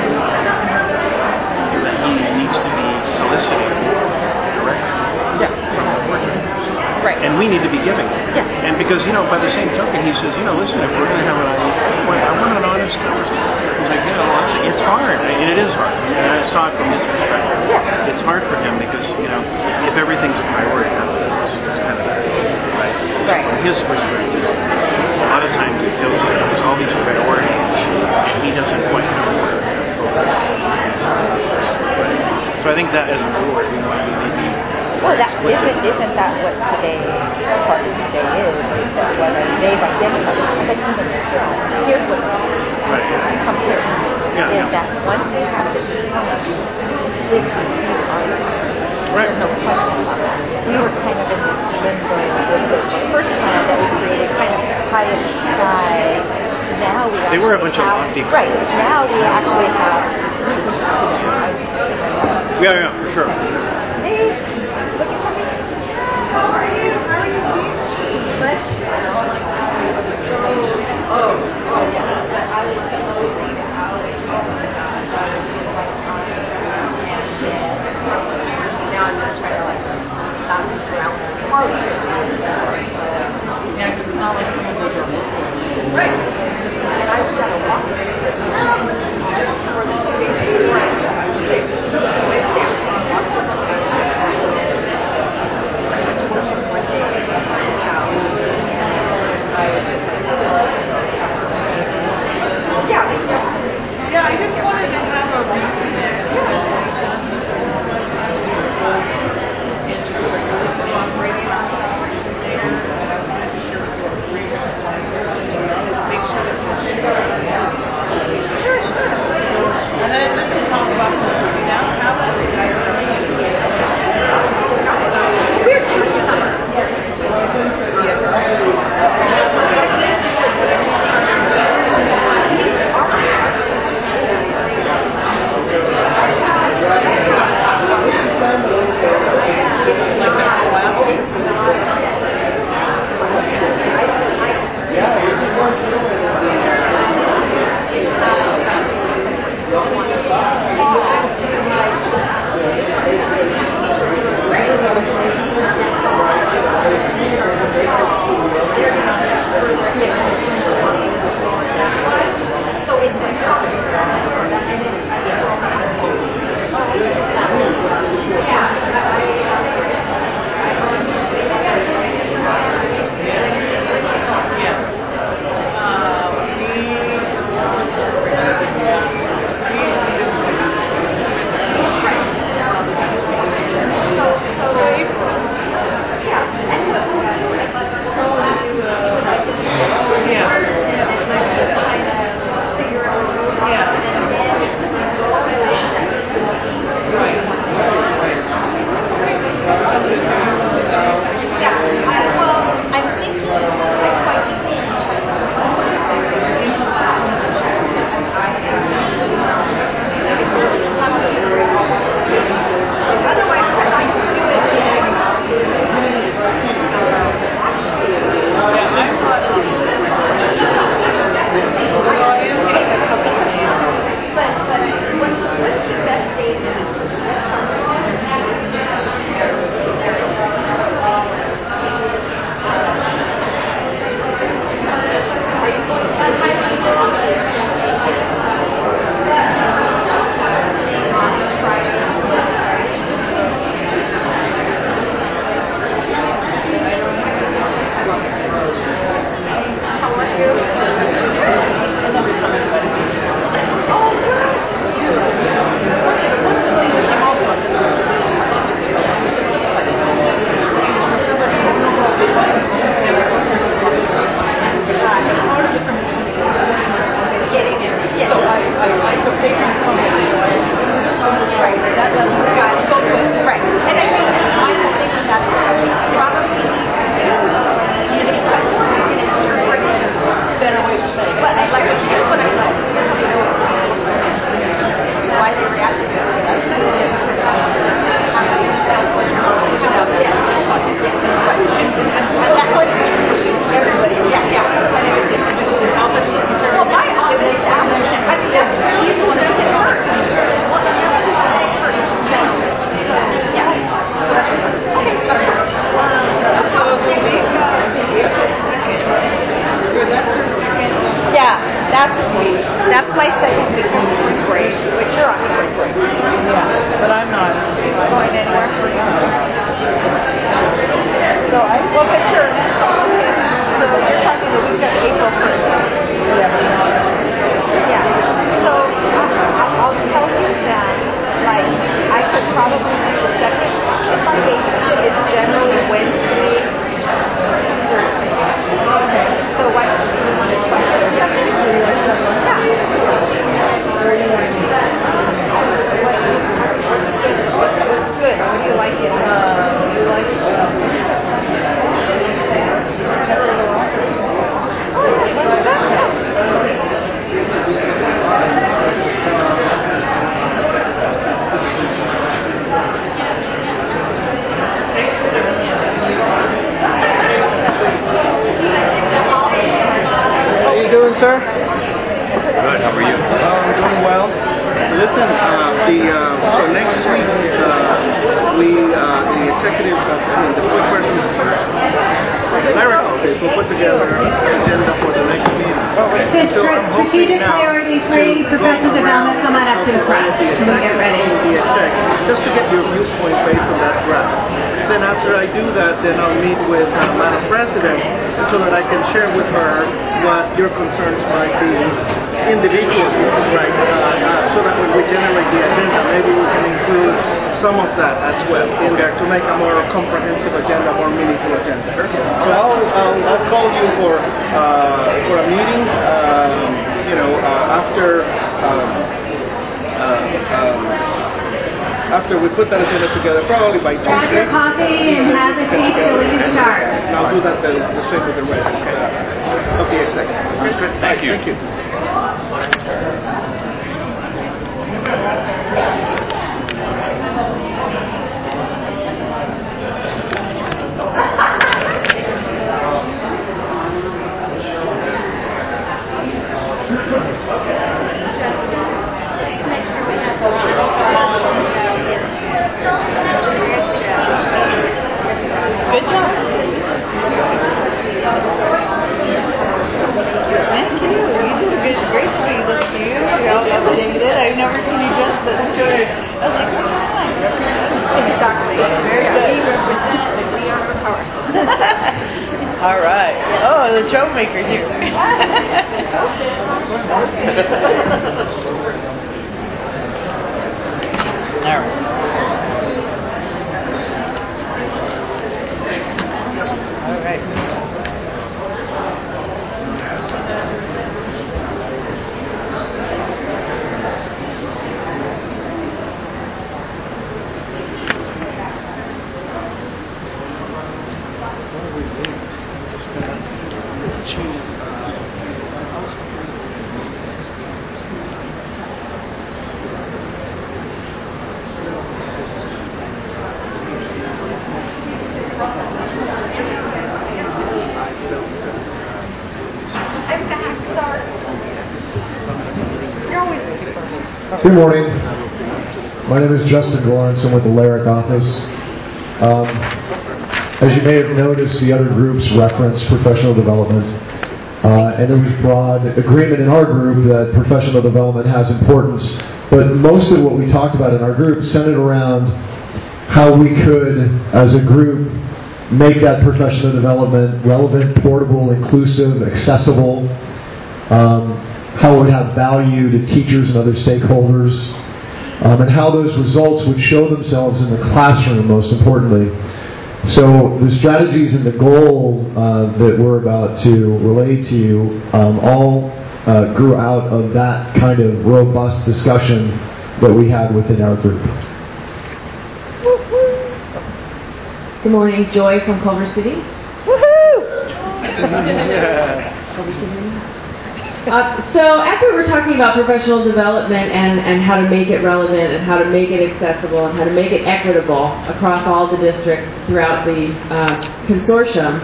that he needs to be soliciting direction Yeah. from the board members. Right. And we need to be giving. Yeah. And because, you know, by the same token, he says, you know, listen, if we're going to have an honest, I want an honest conversation. He's like, you know, it's, it's hard. And it is hard. And I saw it from his perspective. Yeah. It's hard for him because, you know, if everything's a priority, it's, it's kind of that, right? Right. From his perspective, a lot of times it feels like there's all these priorities and he doesn't quite know where to focus. So I think that as a board, we want to be maybe Well, that isn't, isn't that what today, part of today is, is that whether they've identified, but even still, here's what compared to me, Yeah, is yeah. that once we have this information, this is Right. There's no question about that. We were kind of in this limbo with the first plan that we created, kind of high in the sky. Now we They were a actually bunch of have, lofty. right, now we actually have, Yeah, yeah, for sure. hey, looking for me? How are you? How are you? Good. Oh, oh, yeah. I was closing out. Now I'm going to try to like not move around tomorrow. Yeah, because it's not like right. And I was at a walk for the two days before I went Yeah, yeah, I just wanted to have a reason. And then let's just talk about something now. How about the sir? Good. How are you? Uh, I'm doing well. Listen, uh, the uh, so next week uh, we uh, the executive, uh, I mean the four persons, the Lyric office will put together an agenda for the next meeting. The So I'm hoping strategic now priorities, to lady, go professional development, around come on up to the front. the Come on, get ready. the execs, just to get your viewpoint based on that draft. Then after I do that, then I'll meet with uh, Madam President so that I can share with her what your concerns might be individually, right? Uh, uh, so that when we generate the agenda, maybe we can include some of that as well in there to make a more comprehensive agenda, more meaningful agenda. So I'll, I'll, I'll call you for uh, for a meeting, um, you know, uh, after um, uh, um, after we put that agenda together, probably by Tuesday. Grab your coffee and have a seat so we can start. And I'll do that the, the same with the rest uh, of the execs. Okay, good. Thank you. Thank you. Good job. Thank you. You did a good, great job. You look cute. You're all updated. I've never seen you dressed this good. I was like, come on. Exactly. Very good. We represent the We Are Power. All right. Oh, the troublemaker's here. All right. All right. Good morning. My name is Justin Lawrence. I'm with the Lyric office. Um, as you may have noticed, the other groups reference professional development. Uh, and there was broad agreement in our group that professional development has importance. But most of what we talked about in our group centered around how we could, as a group, make that professional development relevant, portable, inclusive, accessible, um, how it would have value to teachers and other stakeholders, um, and how those results would show themselves in the classroom, most importantly. So the strategies and the goal uh, that we're about to relay to you um, all uh, grew out of that kind of robust discussion that we had within our group. Good morning, Joy from Culver City. Woohoo! Culver City. Uh, so after we were talking about professional development and, and how to make it relevant and how to make it accessible and how to make it equitable across all the districts throughout the uh, consortium,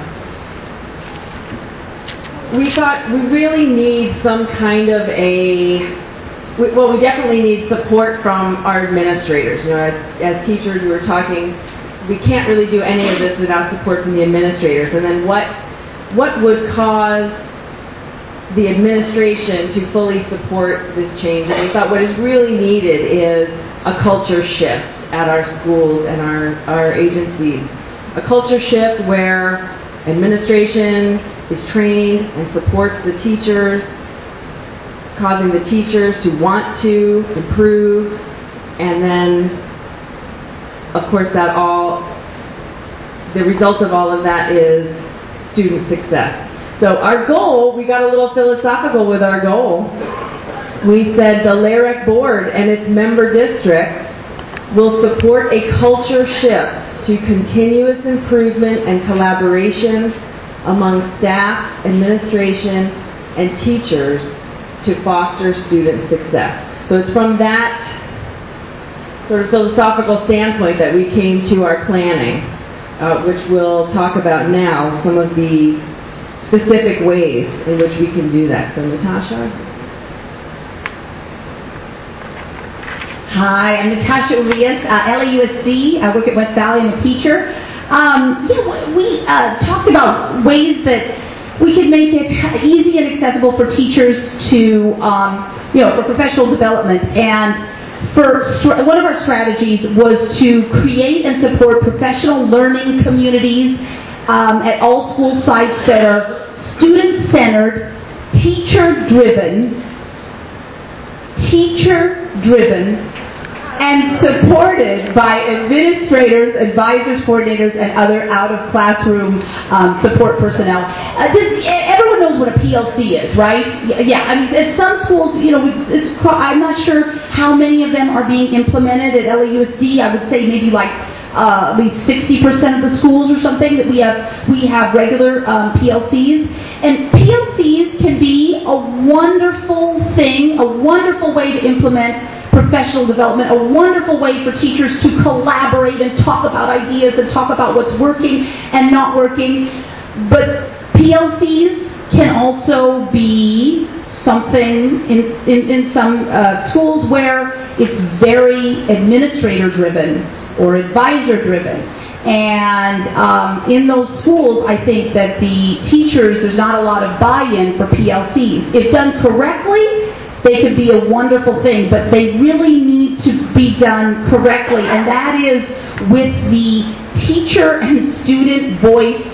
we thought we really need some kind of a, we, well, we definitely need support from our administrators. You know, as, as teachers, we were talking, we can't really do any of this without support from the administrators. And then what, what would cause the administration to fully support this change? And we thought what is really needed is a culture shift at our schools and our, our agencies. A culture shift where administration is trained and supports the teachers, causing the teachers to want to improve, and then, of course, that all, the result of all of that is student success. So our goal, we got a little philosophical with our goal. We said the Lyric Board and its member districts will support a culture shift to continuous improvement and collaboration among staff, administration, and teachers to foster student success. So it's from that sort of philosophical standpoint that we came to our planning, uh, which we'll talk about now, some of the specific ways in which we can do that. So, Natasha? Hi, I'm Natasha Urias, uh, L A U S D. I work at West Valley. I'm a teacher. Um, yeah, we uh, talked about ways that we could make it easy and accessible for teachers to, um, you know, for professional development. And for str- one of our strategies was to create and support professional learning communities um, at all school sites that are student-centered, teacher-driven, teacher-driven, and supported by administrators, advisors, coordinators, and other out-of-classroom um, support personnel. Uh, this, everyone knows what a P L C is, right? Yeah, I mean, at some schools, you know, it's, it's, I'm not sure how many of them are being implemented at L A U S D. I would say maybe like uh, at least sixty percent of the schools or something that we have we have regular um, P L Cs. And P L Cs can be a wonderful thing, a wonderful way to implement professional development, a wonderful way for teachers to collaborate and talk about ideas and talk about what's working and not working. But P L Cs can also be something in, in, in some uh, schools where it's very administrator-driven or advisor-driven. And um, in those schools, I think that the teachers, there's not a lot of buy-in for P L Cs. If done correctly, they could be a wonderful thing, but they really need to be done correctly, and that is with the teacher and student voice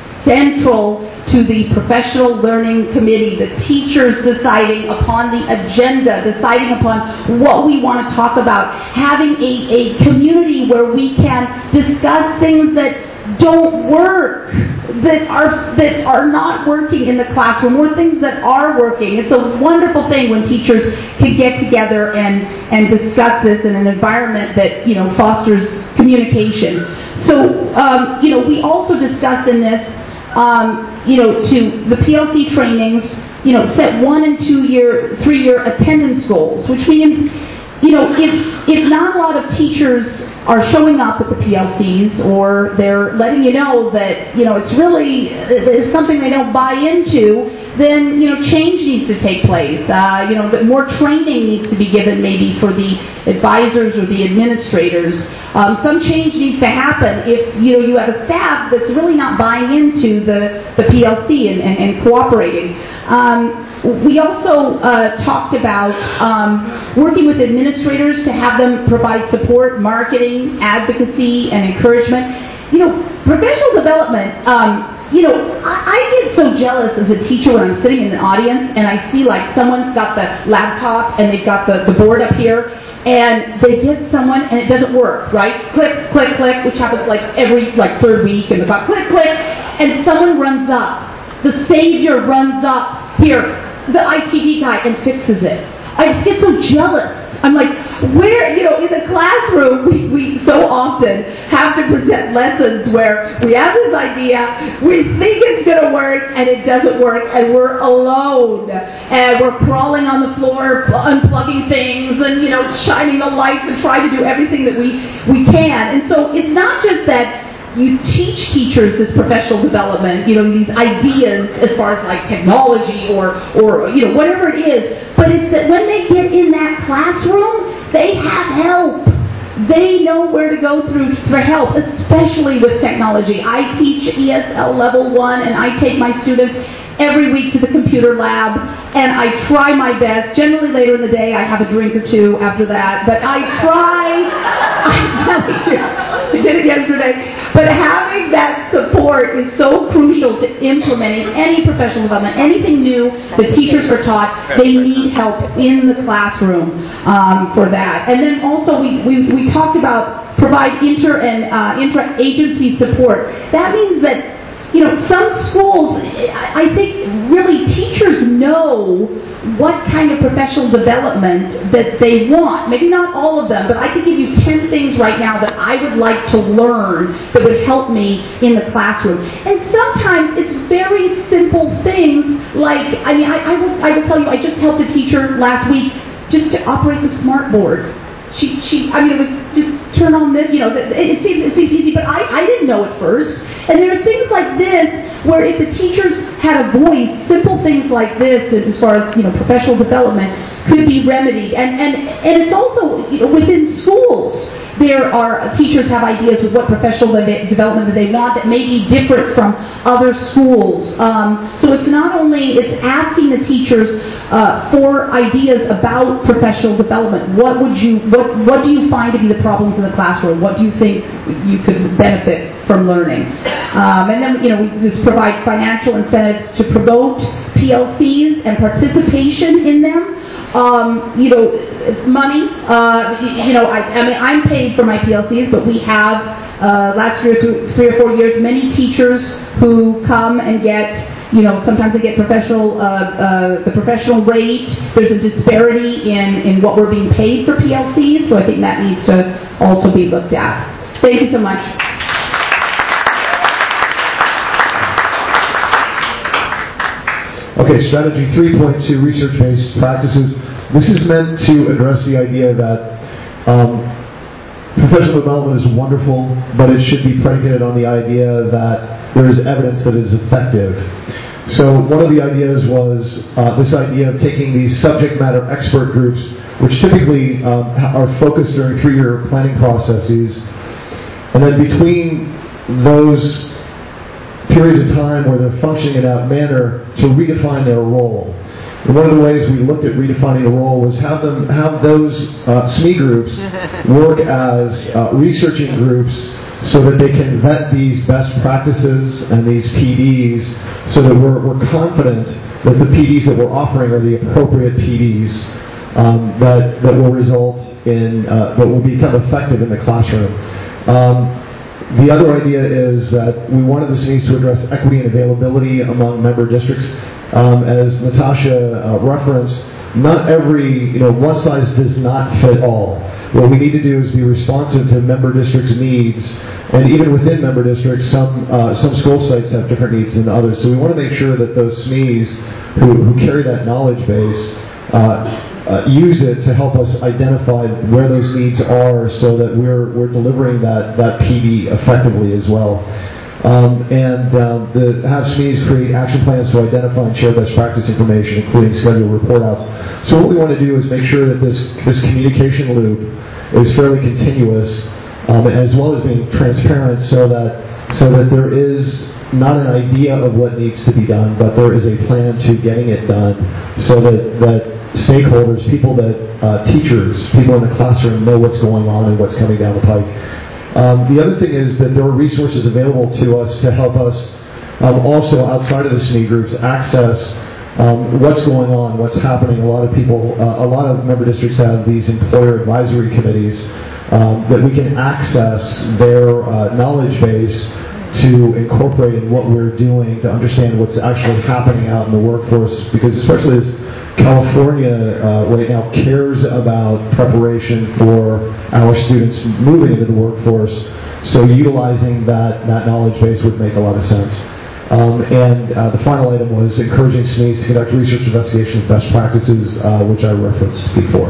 central to the professional learning committee, the teachers deciding upon the agenda, deciding upon what we want to talk about, having a, a community where we can discuss things that don't work, that are that are not working in the classroom, or things that are working. It's a wonderful thing when teachers can get together and, and discuss this in an environment that, you know, fosters communication. So, um, you know, we also discussed in this, um, you know, to the P L C trainings, you know, set one and two year, three year attendance goals, which means, you know, if if not a lot of teachers are showing up at the P L Cs, or they're letting you know that, you know, it's really it's something they don't buy into, then, you know, change needs to take place. Uh, you know, more training needs to be given maybe for the advisors or the administrators. Um, some change needs to happen if, you know, you have a staff that's really not buying into the, the P L C and, and, and cooperating. Um, We also uh, talked about um, working with administrators to have them provide support, marketing, advocacy, and encouragement. You know, professional development, um, you know, I, I get so jealous as a teacher when I'm sitting in the audience and I see like someone's got the laptop and they've got the, the board up here, and they get someone and it doesn't work, right? Click, click, click, which happens like every like third week, and the clock, click, click, and someone runs up. The savior runs up here, the I T D guy, and fixes it. I just get so jealous. I'm like, where, you know, in the classroom, we, we so often have to present lessons where we have this idea, we think it's going to work, and it doesn't work, and we're alone, and we're crawling on the floor, unplugging things, and, you know, shining the lights and trying to do everything that we, we can. And so it's not just that you teach teachers this professional development, you know, these ideas as far as like technology or, or, you know, whatever it is, but it's that when they get in that classroom, they have help. They know where to go through for help, especially with technology. I teach E S L level one, and I take my students every week to the computer lab, and I try my best. Generally later in the day, I have a drink or two after that, but I try. I did it yesterday. But having that support is so crucial to implementing any professional development, anything new that teachers are taught. They need help in the classroom um, for that. And then also we, we, we talked about provide inter and uh, intra-agency support. That means that, you know, some schools, I think really teachers know what kind of professional development that they want. Maybe not all of them, but I could give you ten things right now that I would like to learn that would help me in the classroom. And sometimes it's very simple things like, I mean, I, I, will, I will tell you, I just helped a teacher last week just to operate the smart board. she, she, I mean, it was just turn on this, you know, it, it seems, it seems easy, but I, I didn't know at first. And there are things like this where if the teachers had a voice, simple things like this, as far as, you know, professional development, could be remedied. And, and, and it's also, you know, within schools, there are, teachers have ideas of what professional development that they want that may be different from other schools. Um, so it's not only, it's asking the teachers uh, for ideas about professional development. What would you, what, what do you find to be the problems in the classroom? What do you think you could benefit from learning? Um, and then, you know, we just provide financial incentives to promote P L Cs and participation in them. Um, you know, money, uh, you know, I, I mean, I'm paid for my P L Cs, but we have, uh, last year, through three or four years, many teachers who come and get, you know, sometimes they get professional, uh, uh, the professional rate. There's a disparity in, in what we're being paid for P L Cs, so I think that needs to also be looked at. Thank you so much. Okay, strategy three point two, research-based practices. This is meant to address the idea that um, professional development is wonderful, but it should be predicated on the idea that there is evidence that it is effective. So one of the ideas was uh, this idea of taking these subject matter expert groups, which typically um, are focused during three-year planning processes, and then between those periods of time where they're functioning in that manner to redefine their role. And one of the ways we looked at redefining the role was have them have those uh, S M E groups work as uh, researching groups so that they can vet these best practices and these P Ds so that we're, we're confident that the P Ds that we're offering are the appropriate P Ds um, that, that will result in, uh, that will become effective in the classroom. Um, The other idea is that we wanted the S M Es to address equity and availability among member districts. Um, as Natasha uh, referenced, not every, you know, one size does not fit all. What we need to do is be responsive to member districts' needs, and even within member districts, some uh, some school sites have different needs than others. So we want to make sure that those S M Es who, who carry that knowledge base uh, Uh, use it to help us identify where those needs are so that we're we're delivering that, that P D effectively as well. Um, and um, the, have S M Es create action plans to identify and share best practice information, including schedule report outs. So what we want to do is make sure that this, this communication loop is fairly continuous, um, as well as being transparent so that so that there is not an idea of what needs to be done, but there is a plan to getting it done so that, that stakeholders, people that, uh, teachers, people in the classroom know what's going on and what's coming down the pike. Um, the other thing is that there are resources available to us to help us um, also outside of the S M E groups access um, what's going on, what's happening. A lot of people, uh, a lot of member districts have these employer advisory committees um, that we can access their uh, knowledge base to incorporate in what we're doing to understand what's actually happening out in the workforce, because especially as California uh, right now cares about preparation for our students moving into the workforce, so utilizing that, that knowledge base would make a lot of sense. Um, and uh, the final item was encouraging S M Es to conduct research investigation of best practices, uh, which I referenced before.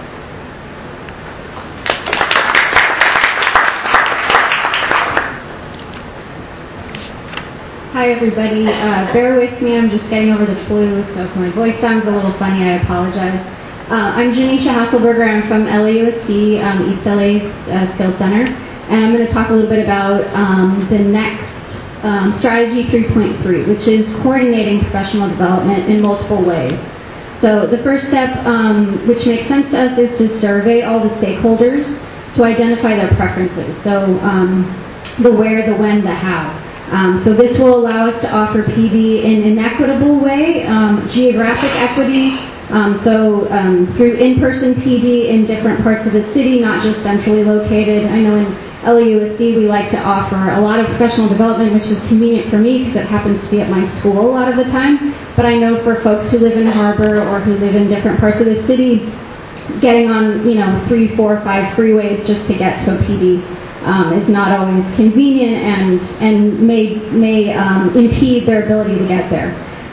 Hi everybody, uh, bear with me, I'm just getting over the flu, so if my voice sounds a little funny, I apologize. Uh, I'm Janisha Hasselberger, I'm from L A U S D, um, East L A uh, Skills Center, and I'm going to talk a little bit about um, the next um, strategy three point three, which is coordinating professional development in multiple ways. So the first step, um, which makes sense to us, is to survey all the stakeholders to identify their preferences. So um, the where, the when, the how. Um, so this will allow us to offer P D in an equitable way, um, geographic equity, um, so um, through in-person P D in different parts of the city, not just centrally located. I know in L A U S D we like to offer a lot of professional development, which is convenient for me because it happens to be at my school a lot of the time. But I know for folks who live in Harbor or who live in different parts of the city, getting on, you know, three, four, five freeways just to get to a P D Um, is not always convenient and and may may um, impede their ability to get there.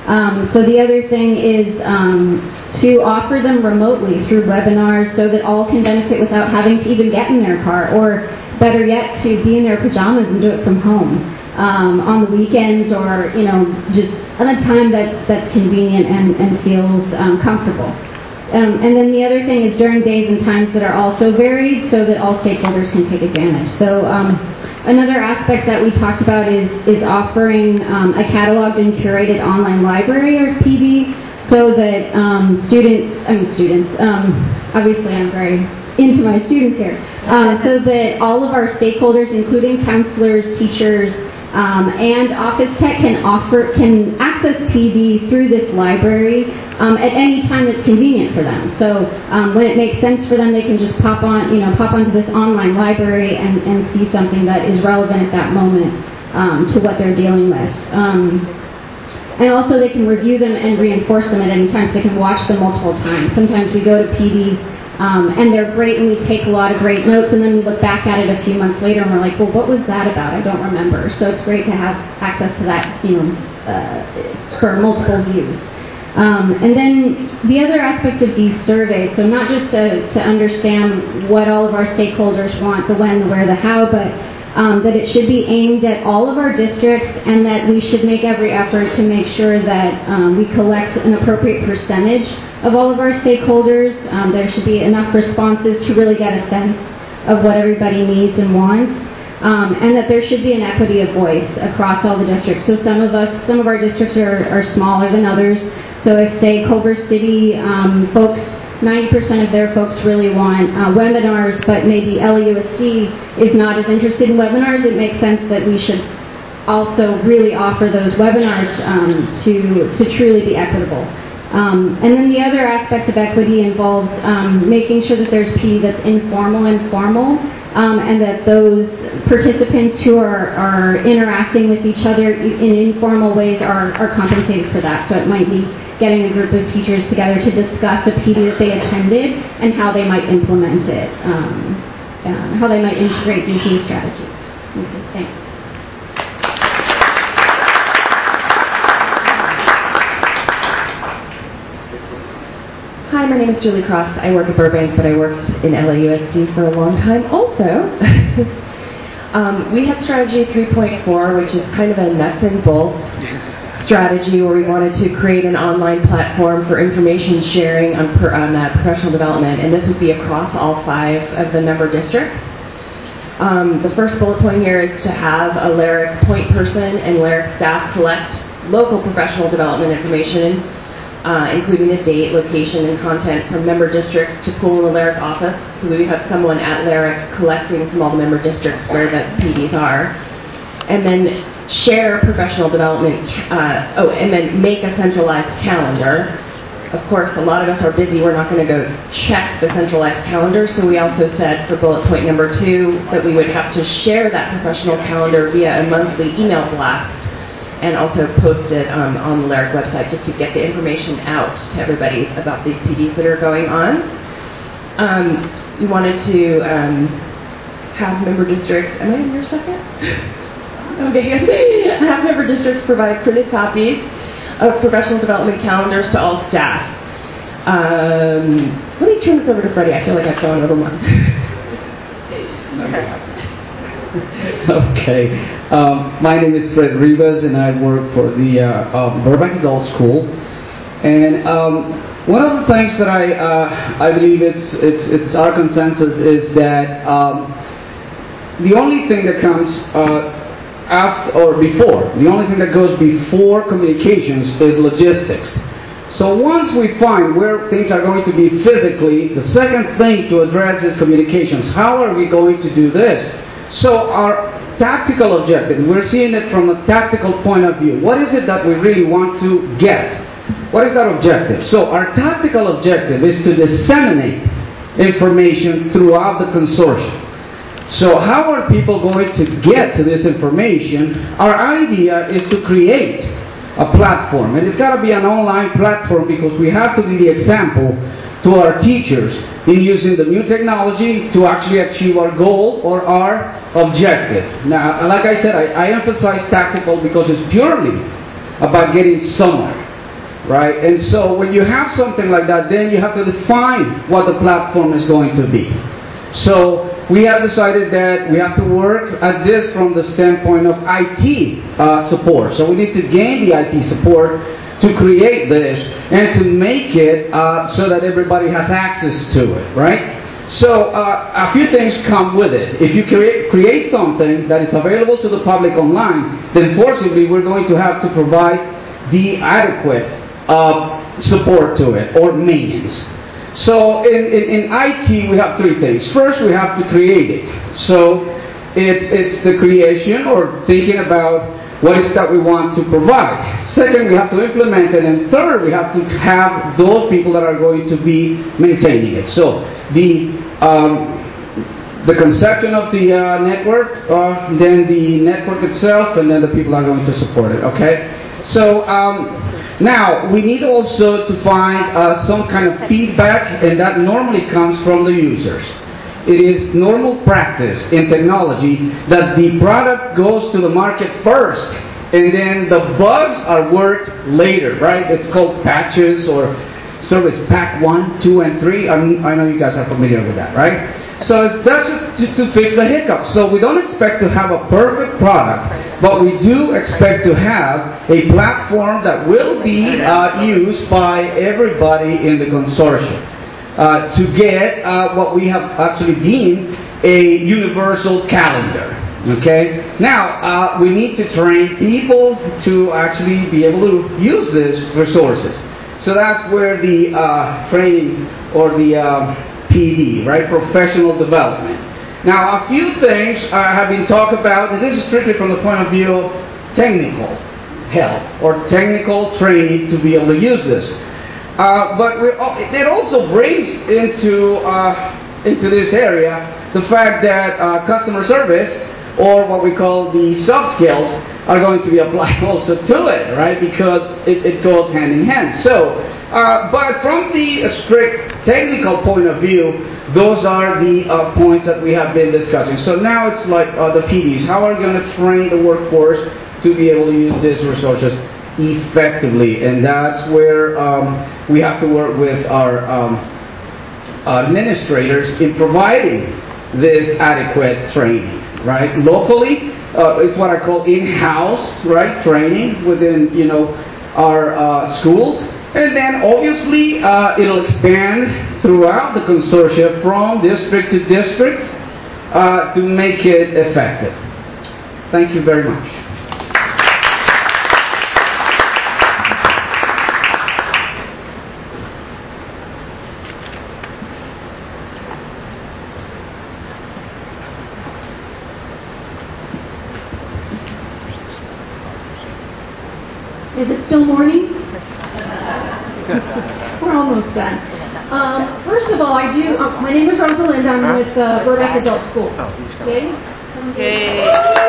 Um, so the other thing is um, to offer them remotely through webinars so that all can benefit without having to even get in their car, or better yet, to be in their pajamas and do it from home um, on the weekends, or you know, just at a time that, that's convenient and, and feels um, comfortable. Um, and then the other thing is during days and times that are also varied so that all stakeholders can take advantage. So um, another aspect that we talked about is, is offering um, a cataloged and curated online library, or P D, so that um, students, I mean students, um, obviously I'm very into my students here, uh, so that all of our stakeholders, including counselors, teachers, Um, and Office Tech can offer can access P D through this library um, at any time that's convenient for them. So um, when it makes sense for them, they can just pop on, you know, pop onto this online library and, and see something that is relevant at that moment um, to what they're dealing with. Um, and also they can review them and reinforce them at any time, so they can watch them multiple times. Sometimes we go to P Ds Um, and they're great, and we take a lot of great notes, and then we look back at it a few months later, and we're like, well, what was that about? I don't remember. So it's great to have access to that, you know, uh, for multiple views. Um, and then the other aspect of these surveys, so not just to, to understand what all of our stakeholders want, the when, the where, the how, but um, that it should be aimed at all of our districts, and that we should make every effort to make sure that um, we collect an appropriate percentage of all of our stakeholders. Um, there should be enough responses to really get a sense of what everybody needs and wants, um, and that there should be an equity of voice across all the districts. So some of us, some of our districts are, are smaller than others. So if, say, Culver City um, folks, ninety percent of their folks really want uh, webinars, but maybe L U S D is not as interested in webinars, it makes sense that we should also really offer those webinars um, to, to truly be equitable. Um, and then the other aspect of equity involves um, making sure that there's P D that's informal and formal, um, and that those participants who are, are interacting with each other in informal ways are, are compensated for that. So it might be getting a group of teachers together to discuss a P D that they attended and how they might implement it, um, uh, how they might integrate these new strategies. Okay, thanks. Hi, my name is Julie Cross. I work at Burbank, but I worked in L A U S D for a long time also. um, we had strategy three point four, which is kind of a nuts and bolts strategy where we wanted to create an online platform for information sharing on, per, on uh, professional development, and this would be across all five of the member districts. Um, the first bullet point here is to have a LARIC point person and LARIC staff collect local professional development information, Uh, including the date, location, and content from member districts to pool in the LARIC office. So we would have someone at LARIC collecting from all the member districts where the P Ds are. And then share professional development, uh, oh, and then make a centralized calendar. Of course, a lot of us are busy. We're not going to go check the centralized calendar. So we also said for bullet point number two that we would have to share that professional calendar via a monthly email blast, and also post it um, on the LARIC website just to get the information out to everybody about these P Ds that are going on. Um, we wanted to um, have member districts, am I in your second? Okay, have member districts provide printed copies of professional development calendars to all staff. Um, let me turn this over to Freddie. I feel like I've gone over one. Okay. Um, my name is Fred Rivas, and I work for the uh, uh, Burbank Adult School. And um, one of the things that I uh, I believe it's it's it's our consensus is that um, the only thing that comes uh, after or before, the only thing that goes before communications is logistics. So once we find where things are going to be physically, the second thing to address is communications. How are we going to do this? So our tactical objective, we're seeing it from a tactical point of view. What is it that we really want to get? What is that objective? So our tactical objective is to disseminate information throughout the consortium. So how are people going to get to this information? Our idea is to create a platform. And it's got to be an online platform because we have to be the example to our teachers in using the new technology to actually achieve our goal or our objective. Now, like I said, I, I emphasize tactical because it's purely about getting somewhere. right? And so when you have something like that, then you have to define what the platform is going to be. So we have decided that we have to work at this from the standpoint of I T uh, support. So we need to gain the I T support to create this and to make it uh, so that everybody has access to it, right? So uh, a few things come with it. If you create, create something that is available to the public online, then forcibly we're going to have to provide the adequate uh, support to it or maintenance. So in, in, in I T we have three things. First, we have to create it. So it's, it's the creation or thinking about what is that we want to provide. Second, we have to implement it. And third, we have to have those people that are going to be maintaining it. So the um, the conception of the uh, network, uh, then the network itself, and then the people are going to support it. Okay. So um, now we need also to find uh, some kind of feedback, and that normally comes from the users. It is normal practice in technology that the product goes to the market first, and then the bugs are worked later, right? It's called patches or service pack one, two, and three. I'm, I know you guys are familiar with that, right? So it's that's to, to fix the hiccups. So we don't expect to have a perfect product, but we do expect to have a platform that will be uh, used by everybody in the consortium. Uh, to get uh, what we have actually deemed a universal calendar. Okay? Now, uh, we need to train people to actually be able to use these resources. So that's where the uh, training or the uh, P D, right? Professional development. Now, a few things uh, have been talked about, and this is strictly from the point of view of technical help or technical training to be able to use this. Uh, but we, it also brings into uh, into this area the fact that uh, customer service, or what we call the soft skills, are going to be applied also to it, right? Because it, it goes hand in hand. So, uh, but from the strict technical point of view, those are the uh, points that we have been discussing. So now it's like uh, the P Ds. How are we going to train the workforce to be able to use these resources effectively? And that's where um, we have to work with our um, administrators in providing this adequate training, right? Locally, uh, it's what I call in-house, right, training within, you know, our uh, schools. And then obviously uh, it'll expand throughout the consortium from district to district uh, to make it effective. Thank you very much. Is it still morning? We're almost done. Um, first of all, I do. Uh, my name is Rosalinda. I'm with uh, Burbank Adult School. Okay. Yay.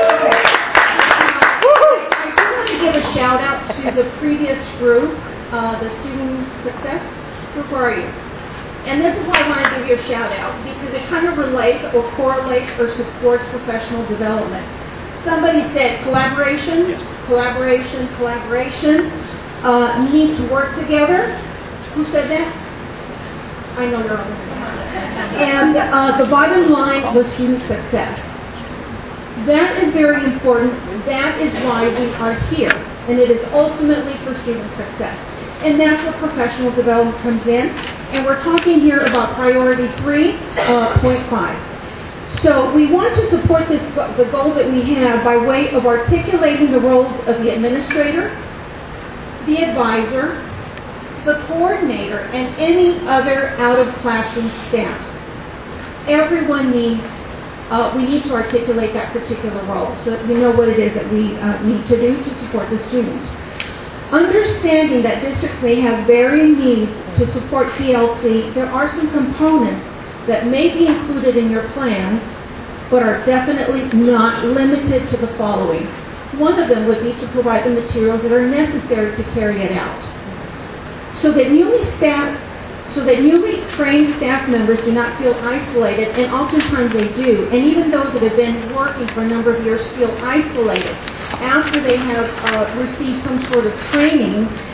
I do want to give a shout out to the previous group, uh, the Student Success Group. Where are you? And this is why I want to give you a shout out, because it kind of relates or correlates or supports professional development. Somebody said collaboration, yes. collaboration, collaboration, uh, need to work together. Who said that? I know you're on the And uh, the bottom line was student success. That is very important. That is why we are here. And it is ultimately for student success. And that's where professional development comes in. And we're talking here about priority three point five. So we want to support this, the goal that we have by way of articulating the roles of the administrator, the advisor, the coordinator, and any other out-of-classroom staff. Everyone needs, uh, we need to articulate that particular role so that we know what it is that we uh, need to do to support the students. Understanding that districts may have varying needs to support P L C, there are some components that may be included in your plans, but are definitely not limited to the following. One of them would be to provide the materials that are necessary to carry it out. So that newly staff, so that newly trained staff members do not feel isolated, and oftentimes they do, and even those that have been working for a number of years feel isolated after they have uh, received some sort of training.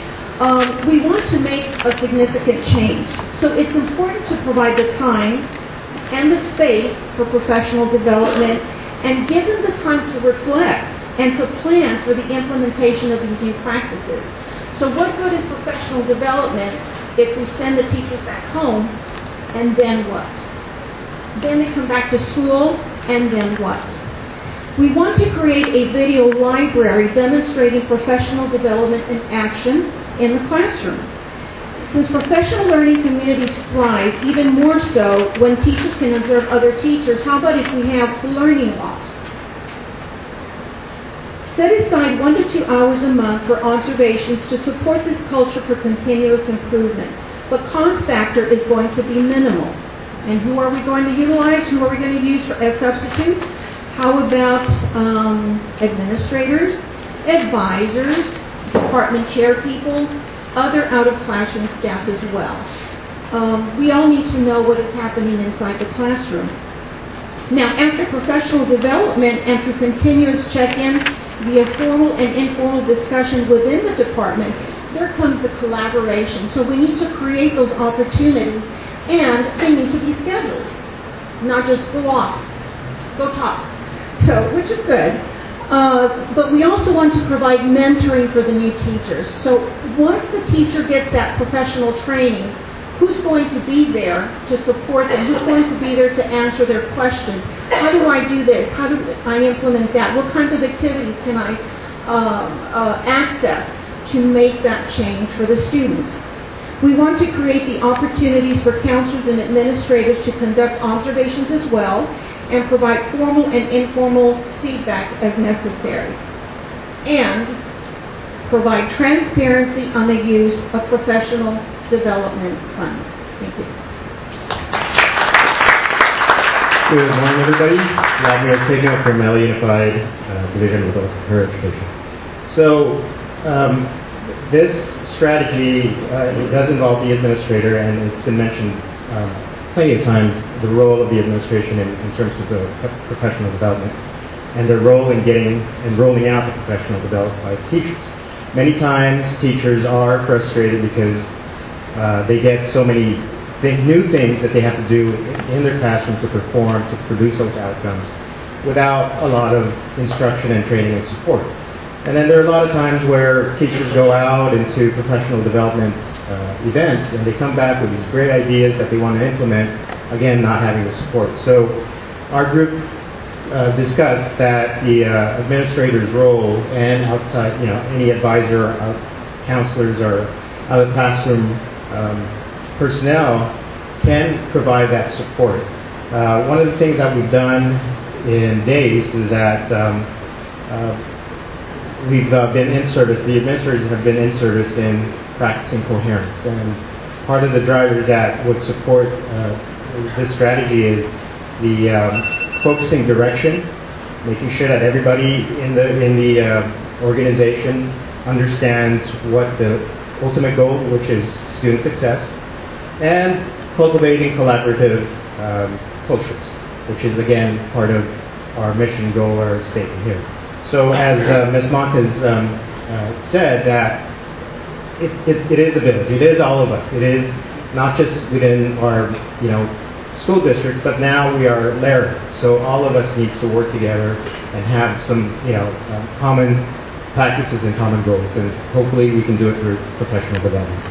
um, we want to make a significant change. So it's important to provide the time and the space for professional development and give them the time to reflect and to plan for the implementation of these new practices. So what good is professional development if we send the teachers back home, and then what? Then they come back to school, and then what? We want to create a video library demonstrating professional development in action in the classroom. Since professional learning communities thrive, even more so when teachers can observe other teachers, how about if we have learning walks? Set aside one to two hours a month for observations to support this culture for continuous improvement. The cost factor is going to be minimal. And who are we going to utilize? Who are we going to use for, as substitutes? How about um, administrators, advisors, department chair people, other out-of-classroom staff as well? Um, we all need to know what is happening inside the classroom. Now, after professional development and through continuous check-in, via formal and informal discussion within the department, there comes the collaboration. So we need to create those opportunities, and they need to be scheduled, not just go off, go talk. So, which is good. Uh, but we also want to provide mentoring for the new teachers. So once the teacher gets that professional training, who's going to be there to support them? Who's going to be there to answer their questions? How do I do this? How do I implement that? What kinds of activities can I um, uh, access to make that change for the students? We want to create the opportunities for counselors and administrators to conduct observations as well and provide formal and informal feedback as necessary. And provide transparency on the use of professional development funds. Thank you. Good morning, everybody. Rob here, taking up from L A Unified uh, Division of Adult Higher Education. So, um, this strategy uh, it does involve the administrator, and it's been mentioned um, plenty of times, the role of the administration in, in terms of the professional development and their role in getting and rolling out the professional development by the teachers. Many times, teachers are frustrated because uh, they get so many th- new things that they have to do in their classroom to perform, to produce those outcomes, without a lot of instruction and training and support. And then there are a lot of times where teachers go out into professional development uh, events and they come back with these great ideas that they want to implement, again, not having the support. So our group uh, discussed that the uh, administrator's role and outside, you know, any advisor, uh, counselors, or other classroom um, personnel can provide that support. Uh, one of the things that we've done in DAYS is that um, uh, We've uh, been in service, the administrators have been in service in practicing coherence. And part of the drivers that would support uh, this strategy is the um, focusing direction, making sure that everybody in the, in the uh, organization understands what the ultimate goal, which is student success, and cultivating collaborative um, cultures, which is again part of our mission, goal, or statement here. So as uh, Miz Montes um, uh, said, that it, it, it is a village. It is all of us. It is not just within our, you know, school district, but now we are Laird. So all of us needs to work together and have some, you know, uh, common practices and common goals. And hopefully we can do it through professional development.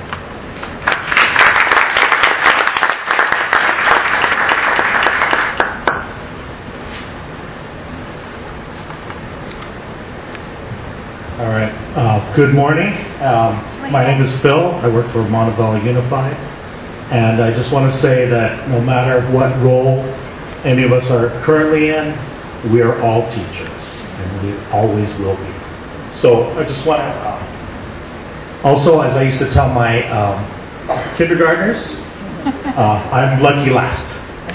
All right. Uh, good morning. Um, my name is Phil. I work for Montebello Unified. And I just want to say that no matter what role any of us are currently in, we are all teachers. And we always will be. So I just want to... Uh, also, as I used to tell my um, kindergartners, uh, I'm lucky last.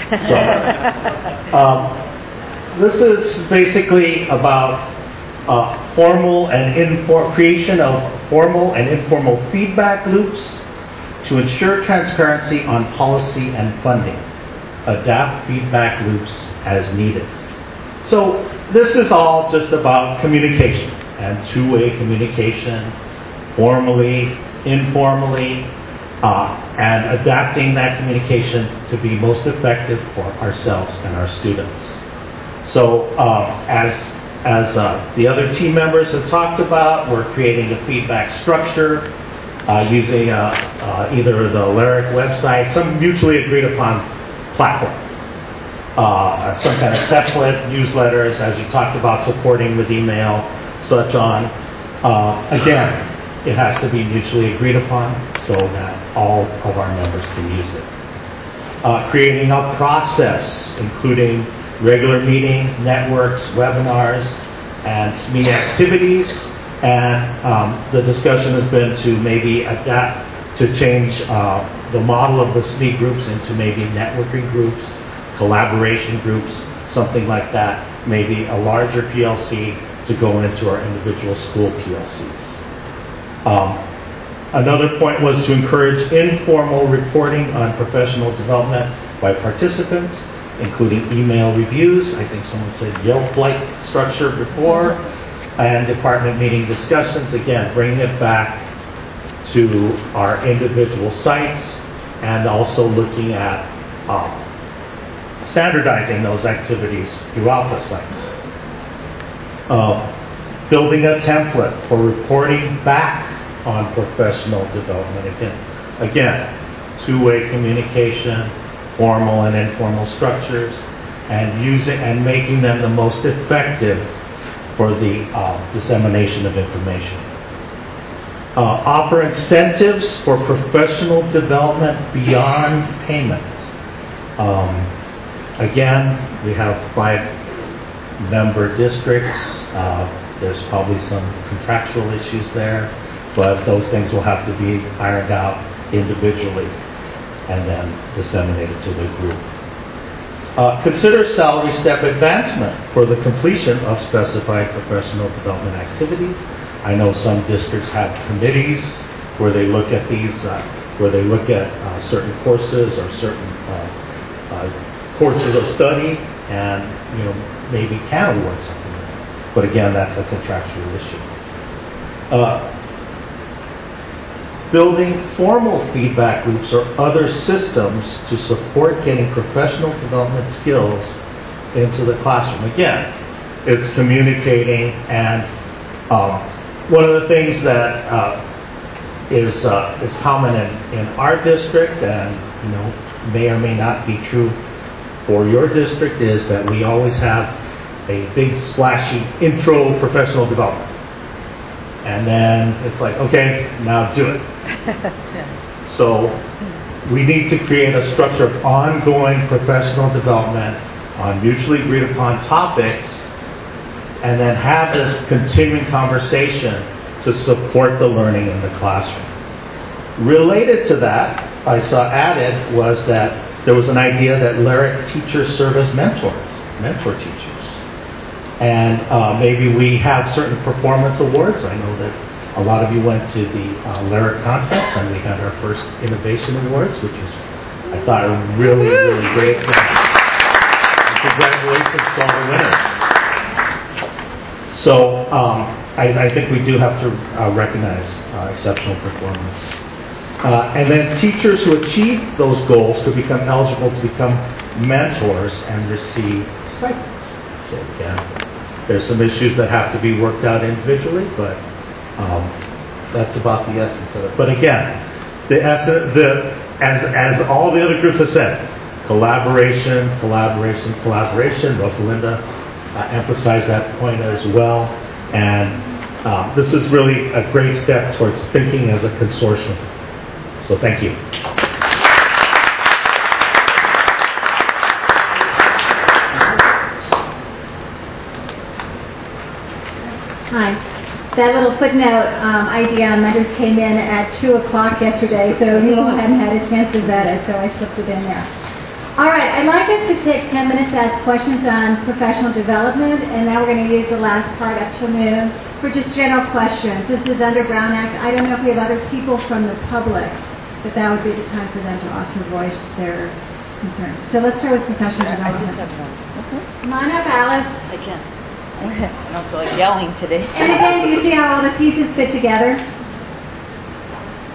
So um, this is basically about Uh, formal and informal creation of formal and informal feedback loops to ensure transparency on policy and funding. Adapt feedback loops as needed. So this is all just about communication and two-way communication, formally, informally, uh, and adapting that communication to be most effective for ourselves and our students. So uh, as, as uh, the other team members have talked about, we're creating a feedback structure uh, using uh, uh, either the Lyric website, some mutually agreed upon platform, uh, some kind of template, newsletters, as you talked about, supporting with email, such on. Uh, again, it has to be mutually agreed upon so that all of our members can use it. Uh, creating a process, including regular meetings, networks, webinars, and S M E activities. And um, the discussion has been to maybe adapt, to change uh, the model of the S M E groups into maybe networking groups, collaboration groups, something like that. Maybe a larger P L C to go into our individual school P L Cs. Um, another point was to encourage informal reporting on professional development by participants, including email reviews. I think someone said Yelp-like structure before, and department meeting discussions. Again, bringing it back to our individual sites, and also looking at um, standardizing those activities throughout the sites. Uh, building a template for reporting back on professional development. Again, again, two-way communication, formal and informal structures, and using and making them the most effective for the uh, dissemination of information. Uh, offer incentives for professional development beyond payment. Um, again, we have five member districts. Uh, there's probably some contractual issues there, but those things will have to be ironed out individually and then disseminated to the group. Uh, consider salary step advancement for the completion of specified professional development activities. I know some districts have committees where they look at these, uh, where they look at uh, certain courses or certain uh, uh, courses of study, and you know maybe can award something. But again, that's a contractual issue. Uh, building formal feedback loops or other systems to support getting professional development skills into the classroom. Again, it's communicating, and um, one of the things that uh, is uh, is common in, in our district, and you know may or may not be true for your district, is that we always have a big splashy intro professional development. And then it's like, okay, now do it. So we need to create a structure of ongoing professional development on mutually agreed upon topics, and then have this continuing conversation to support the learning in the classroom. Related to that, I saw added was that there was an idea that Lyric teachers serve as mentors, mentor teachers. And uh, maybe we have certain performance awards. I know that a lot of you went to the uh, Lyric conference, and we had our first innovation awards, which was, I thought, really, really great. And congratulations to all the winners. So um, I, I think we do have to uh, recognize uh, exceptional performance. Uh, and then teachers who achieve those goals could become eligible to become mentors and receive stipends. So again, there's some issues that have to be worked out individually, but um, that's about the essence of it. But again, the essence, the as as all the other groups have said, collaboration, collaboration, collaboration. Rosalinda uh, emphasized that point as well, and uh, this is really a great step towards thinking as a consortium. So thank you. Hi. That little footnote um, idea on mentors came in at two o'clock yesterday, so Neil hadn't had a chance to vet it, so I slipped it in there. All right, I'd like us to take ten minutes to ask questions on professional development, and then we're going to use the last part up till noon for just general questions. This is under Brown Act. I don't know if we have other people from the public, but that would be the time for them to also voice their concerns. So let's start with professional development. Okay. Come on up, Alice. Again. I don't feel like yelling today. And again, you see how all the pieces fit together?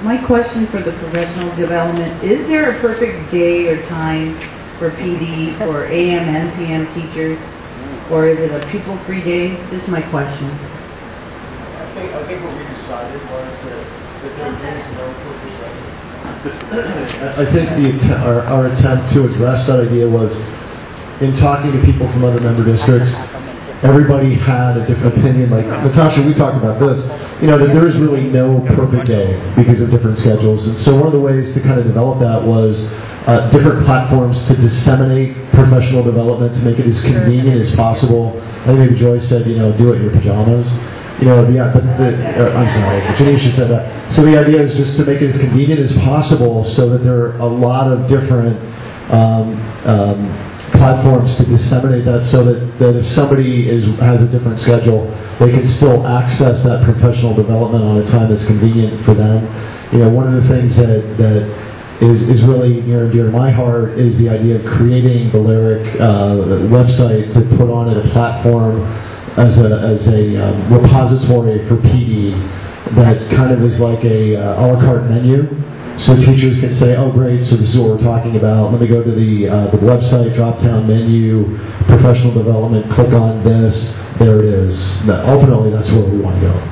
my question for the professional development, is there a perfect day or time for P D for A M and P M teachers? Or is it a pupil-free day? Just my question. I think, I think what we decided was that, that there is no perfect day. I think the att- our, our attempt to address that idea was in talking to people from other member districts. Everybody had a different opinion. Like Natasha, we talked about this. You know that there is really no perfect day because of different schedules. And so one of the ways to kind of develop that was uh, different platforms to disseminate professional development to make it as convenient as possible. I think maybe Joyce said, you know, do it in your pajamas. You know, the, but the, uh, I'm sorry, Janisha said that. So the idea is just to make it as convenient as possible so that there are a lot of different um, um, platforms to disseminate that so that, that if somebody is has a different schedule, they can still access that professional development on a time that's convenient for them. You know, one of the things that, that is, is really near and dear to my heart is the idea of creating the Lyric uh, website to put on it a platform as a, as a um, repository for P D that kind of is like a uh, a la carte menu. So teachers can say, oh great, so this is what we're talking about. Let me go to the uh, the website, drop-down menu, professional development, click on this, there it is. But ultimately, that's where we want to go.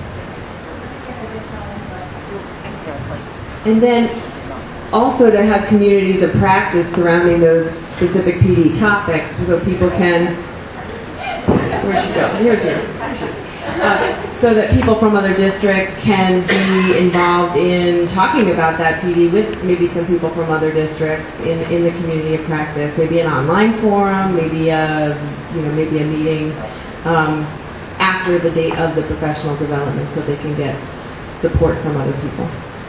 And then also to have communities of practice surrounding those specific P D topics so people can, where'd she go? Here's her. Uh, so that people from other districts can be involved in talking about that P D with maybe some people from other districts in, in the community of practice. Maybe an online forum, maybe a you know maybe a meeting um, after the date of the professional development, so they can get support from other people.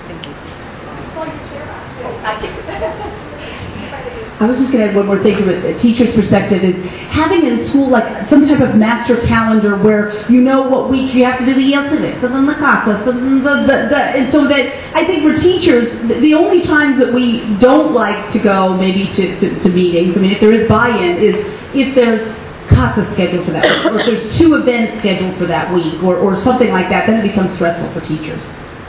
I was just going to add one more thing from a teacher's perspective is having in school like some type of master calendar where you know what week you have to do the E L Civics and then the CASAS and, the, the, the, and so that I think for teachers, the only times that we don't like to go maybe to, to, to meetings, I mean if there is buy-in, is if there's CASA scheduled for that week, or if there's two events scheduled for that week or, or something like that, then it becomes stressful for teachers.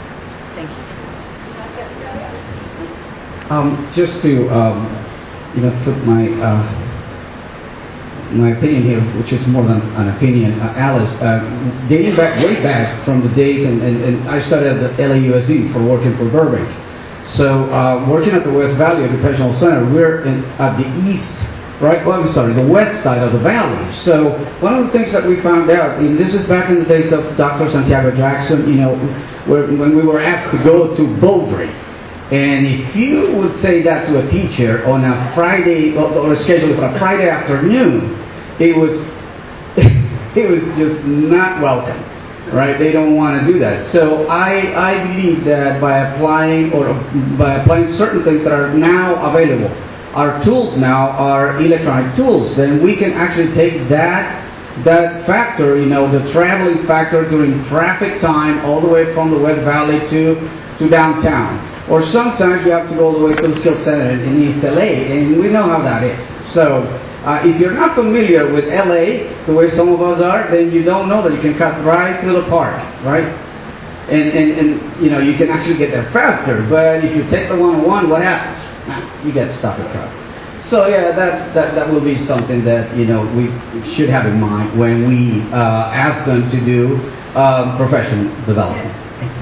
Um, just to um, you know put my uh, my opinion here, which is more than an opinion, uh, Alice, uh, dating back way back from the days, and, and, and I started at the L A U S D for working for Burbank. So uh, working at the West Valley Educational Center, we're in, at the east, right? Well, I'm sorry, the west side of the valley. So one of the things that we found out, and this is back in the days of Doctor Santiago Jackson, you know, where, when we were asked to go to Bouldry. And if you would say that to a teacher on a Friday, or a schedule for a Friday afternoon, it was it was just not welcome, right? They don't want to do that. So I I believe that by applying or by applying certain things that are now available, our tools now are electronic tools, then we can actually take that that factor, you know, the traveling factor during traffic time all the way from the West Valley to to downtown. Or sometimes you have to go all the way to the Skills Center in East L A, and we know how that is. So uh, if you're not familiar with L A, the way some of us are, then you don't know that you can cut right through the park, right? And, and, and you know, you can actually get there faster. But if you take the one oh one, what happens? You get stuck in traffic. So yeah, that's, that, that will be something that, you know, we should have in mind when we uh, ask them to do um, professional development.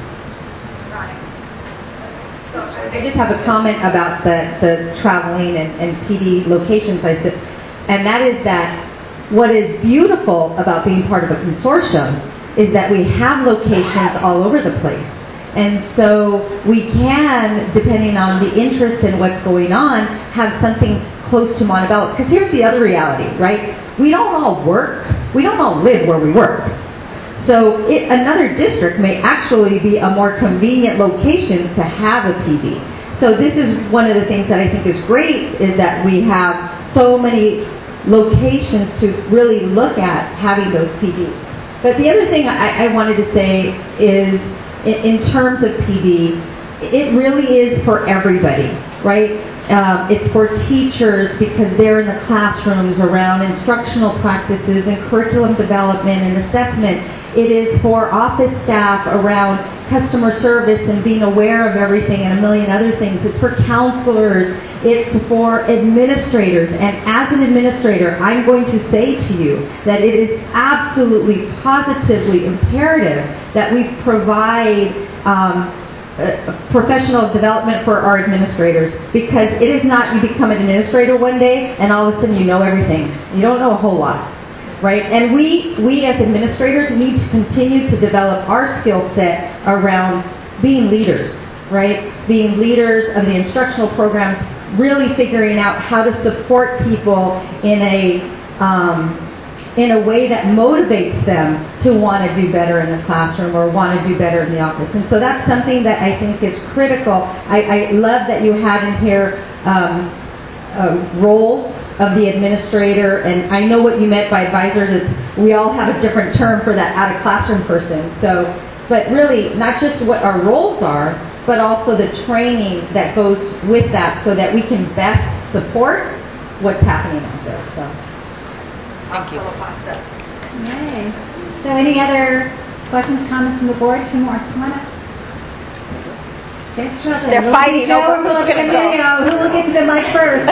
I just have a comment about the, the traveling and, and P D locations, I said, and that is that what is beautiful about being part of a consortium is that we have locations all over the place. And so we can, depending on the interest in what's going on, have something close to Montebello. Because here's the other reality, right? We don't all work, we don't all live where we work. So it, another district may actually be a more convenient location to have a P D. So this is one of the things that I think is great, is that we have so many locations to really look at having those P Ds. But the other thing I, I wanted to say is, in, in terms of P D, it really is for everybody, right? Um, it's for teachers because they're in the classrooms around instructional practices and curriculum development and assessment. It is for office staff around customer service and being aware of everything and a million other things. It's for counselors. It's for administrators. And as an administrator, I'm going to say to you that it is absolutely, positively imperative that we provide um, uh, professional development for our administrators, because it is not you become an administrator one day and all of a sudden you know everything. You don't know a whole lot, right? And we, we as administrators need to continue to develop our skill set around being leaders, right? Being leaders of the instructional programs, really figuring out how to support people in a um, in a way that motivates them to want to do better in the classroom or want to do better in the office. And so that's something that I think is critical. I, I love that you had in here um, uh, roles of the administrator, and I know what you meant by advisors is we all have a different term for that out of classroom person. So, but really not just what our roles are, but also the training that goes with that so that we can best support what's happening out there. So. Thank you. Yay. So any other questions, comments from the board? Two more. Come on up. Okay, struggling. They're We'll fighting Joe, over we'll who's look at gonna go. Emilio. Who will get to the mic first?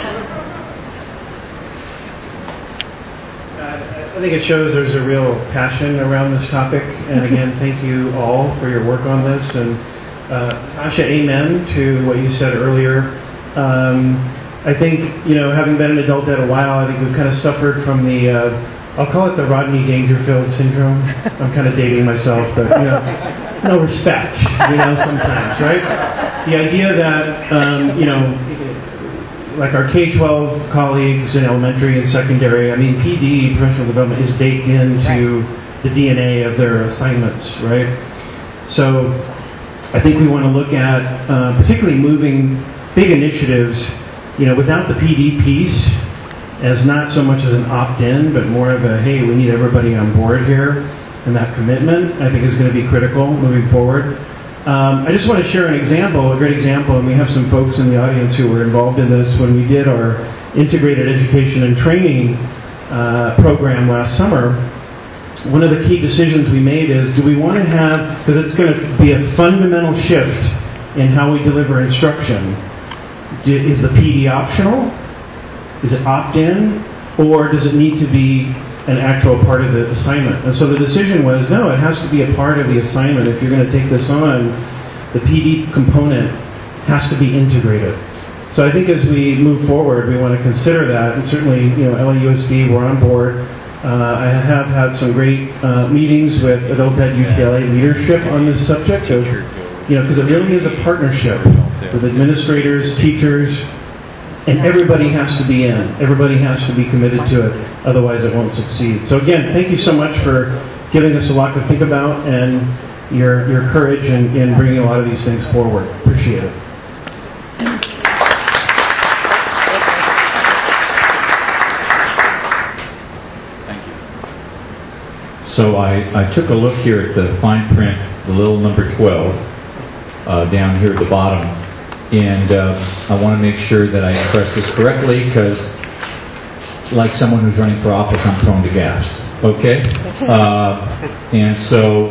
I think it shows there's a real passion around this topic. And again, thank you all for your work on this. And uh, Asha, amen to what you said earlier. Um, I think, you know, having been an adult ed a while, I think we've kind of suffered from the, uh, I'll call it the Rodney Dangerfield syndrome. I'm kind of dating myself, but, you know, no respect, you know, sometimes, right? The idea that, um, you know, like our K twelve colleagues in elementary and secondary, I mean, P D, professional development, is baked into the D N A of their assignments, right? So I think we want to look at uh, particularly moving big initiatives, you know, without the P D piece, as not so much as an opt-in, but more of a, hey, we need everybody on board here, and that commitment, I think, is going to be critical moving forward. Um, I just want to share an example, a great example, and we have some folks in the audience who were involved in this when we did our integrated education and training uh, program last summer. One of the key decisions we made is, do we want to have, because it's going to be a fundamental shift in how we deliver instruction. Is the P D optional? Is it opt-in? Or does it need to be an actual part of the assignment? And so the decision was, no, it has to be a part of the assignment. If you're going to take this on, the P D component has to be integrated. So I think as we move forward, we want to consider that. And certainly, you know, L A U S D, we're on board. Uh, I have had some great uh, meetings with Adult Ed U T L A leadership on this subject of, you know, because it really is a partnership with administrators, teachers, and everybody has to be in. Everybody has to be committed to it, otherwise it won't succeed. So again, thank you so much for giving us a lot to think about and your your courage in, in bringing a lot of these things forward. Appreciate it. Thank you. So I, I took a look here at the fine print, the little number twelve, uh, down here at the bottom. And uh, I want to make sure that I express this correctly, because like someone who's running for office, I'm prone to gaffes. Okay? Uh, and so,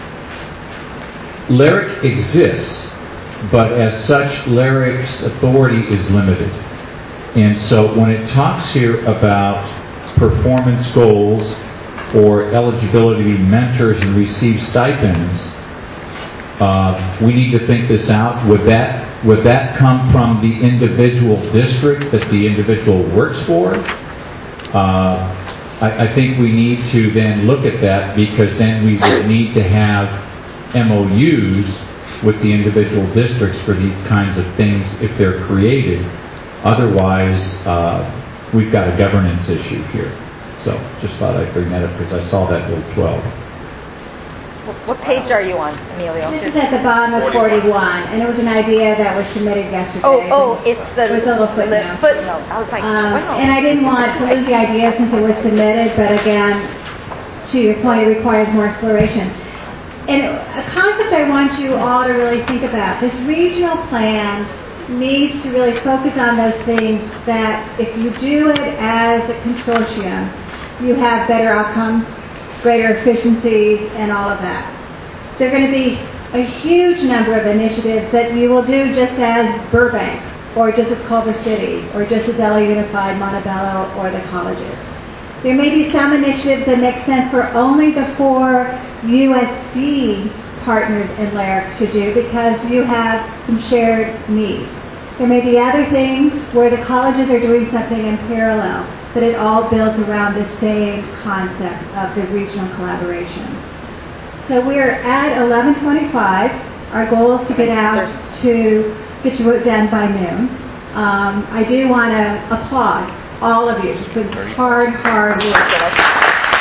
LARIC exists, but as such, LARIC's authority is limited. And so when it talks here about performance goals or eligibility to be mentors and receive stipends, uh, we need to think this out. Would that Would that come from the individual district that the individual works for? Uh, I, I think we need to then look at that, because then we would need to have M O Us with the individual districts for these kinds of things if they're created. Otherwise, uh, we've got a governance issue here. So just thought I'd bring that up because I saw that little twelve. What page are you on, Emilio? This is at the bottom of forty-one, and it was an idea that was submitted yesterday. Oh, oh, it's the With a little footnote. footnote. I was like, Um, wow. and I didn't want to lose the idea since it was submitted, but again, to your point, it requires more exploration. And a concept I want you all to really think about, this regional plan needs to really focus on those things that if you do it as a consortium, you have better outcomes. greater efficiencies, and all of that. There are going to be a huge number of initiatives that you will do just as Burbank, or just as Culver City, or just as L A Unified, Montebello, or the colleges. There may be some initiatives that make sense for only the four U S D partners in LARIC to do because you have some shared needs. There may be other things where the colleges are doing something in parallel, but it all builds around the same concept of the regional collaboration. So we're at eleven twenty-five. Our goal is to get out to get your work done by noon. Um, I do want to applaud all of you. It's been hard, hard work.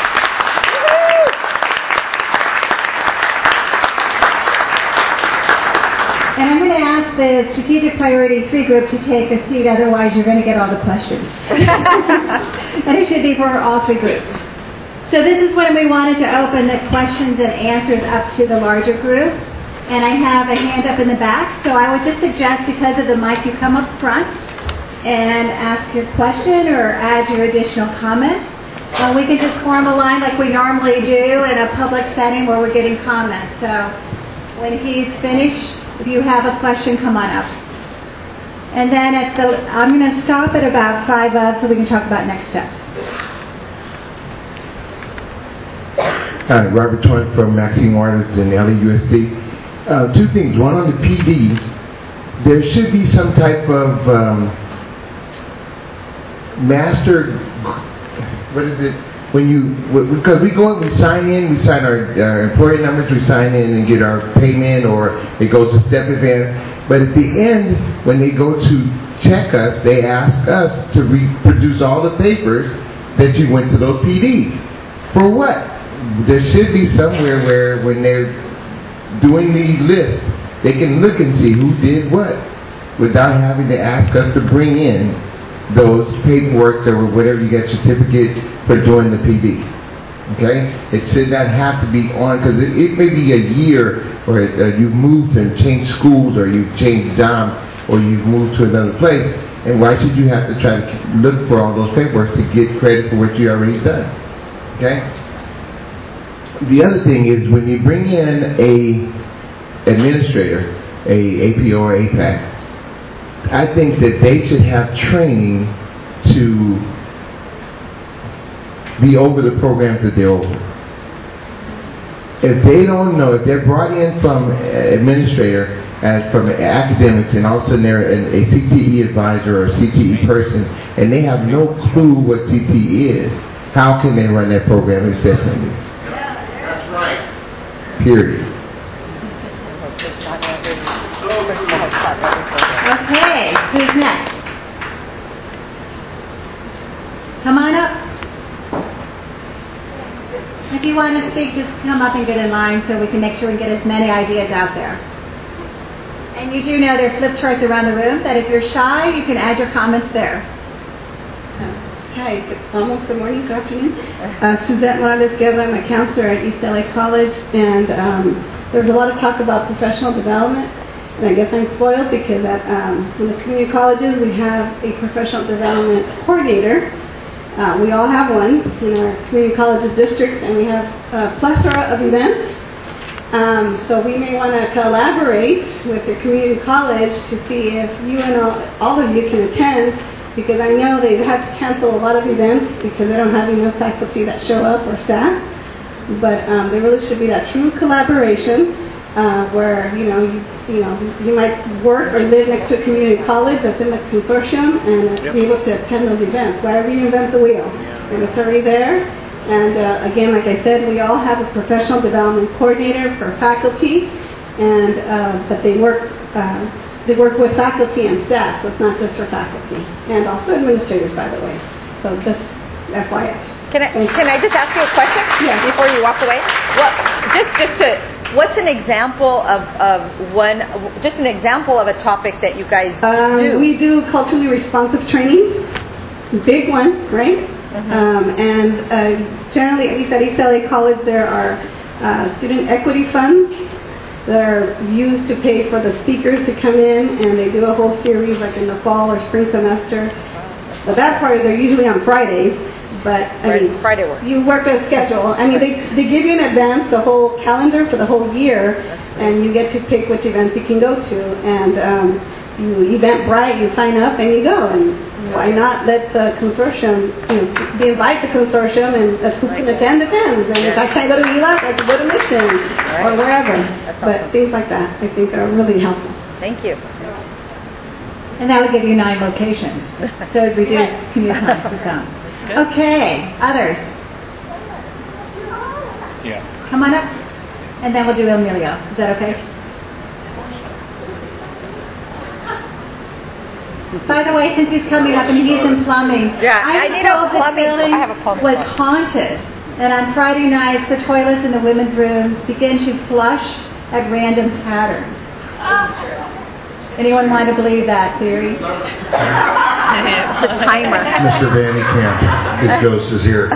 And I'm going to ask the Strategic Priority three group to take a seat, otherwise you're going to get all the questions. And it should be for all three groups. So this is when we wanted to open the questions and answers up to the larger group. And I have a hand up in the back, so I would just suggest, because of the mic, you come up front and ask your question or add your additional comment. Uh, we can just form a line like we normally do in a public setting where we're getting comments. So when he's finished, if you have a question, come on up. And then at the, I'm going to stop at about five of so we can talk about next steps. Hi, Robert Toyn from Maxine Waters and L A U S D. Uh, two things. One, on the P D, there should be some type of um, master, what is it? When you, because we go and we sign in, we sign our, our employee numbers, we sign in and get our payment, or it goes to step advance. But at the end, when they go to check us, they ask us to reproduce all the papers that you went to those P Ds. For what? There should be somewhere where when they're doing the list, they can look and see who did what without having to ask us to bring in those paperwork or whatever you get certificate for doing the P D. Okay? It should not have to be on, because it, it may be a year, or uh, you've moved and changed schools, or you've changed job, or you've moved to another place, and why should you have to try to look for all those paperwork to get credit for what you already done? Okay? The other thing is, when you bring in a administrator, a A P O or A PAC, I think that they should have training to be over the programs that they're over. If they don't know, if they're brought in from administrator, as from academics, and all of a sudden they're an, a C T E advisor or a C T E person, and they have no clue what C T E is, how can they run that program efficiently? That's right. Period. Okay, who's next? Come on up. If you want to speak, just come up and get in line so we can make sure we get as many ideas out there. And you do know there are flip charts around the room that if you're shy, you can add your comments there. Hi, good, almost good morning, good afternoon. Uh, Suzette Morales Guerra, I'm a counselor at East L A College, and um, there's a lot of talk about professional development, and I guess I'm spoiled because at um, in the community colleges we have a professional development coordinator. Uh, we all have one in our community colleges district, and we have a plethora of events. Um, so we may want to collaborate with the community college to see if you and all, all of you can attend, because I know they've had to cancel a lot of events because they don't have enough faculty that show up or staff. But um, there really should be that true collaboration uh, where you know you, you know you might work or live next to a community college that's in the consortium and yep. be able to attend those events. Why reinvent the wheel? And it's already there. And uh, again, like I said, we all have a professional development coordinator for faculty, and uh, but they work uh, they work with faculty and staff, so it's not just for faculty, and also administrators, by the way. So just F Y I. Can I can I just ask you a question yeah. before you walk away? Well, just just to what's an example of, of one just an example of a topic that you guys um, do? We do culturally responsive training, big one, right? Mm-hmm. Um, and uh, generally, at least at East L A College, there are uh, student equity funds that are used to pay for the speakers to come in, and they do a whole series like in the fall or spring semester. The bad part is they're usually on Fridays, But I Friday, mean, Friday work. you work a schedule. I mean, they, they give you in advance the whole calendar for the whole year, and you get to pick which events you can go to. And um, you Eventbrite, you sign up and you go. And why not let the consortium, you know, they invite the consortium, and if who can attend, attends. And if I can't go to E L A C, I can go to Mission Right. or wherever. That's But awesome. things like that, I think, are really helpful. Thank you. And that would give you nine locations. So it would reduce commute time for some. Okay, others. Yeah. Come on up. And then we'll do Emilio. Is that okay? By the way, since he's coming up and he's in plumbing, Yeah, I I'm need a told this plumbing- building I have a plumbing was question. haunted. And on Friday nights, the toilets in the women's room begin to flush at random patterns. Anyone want to believe that theory? It's a timer. Mister Van Camp, his ghost is here.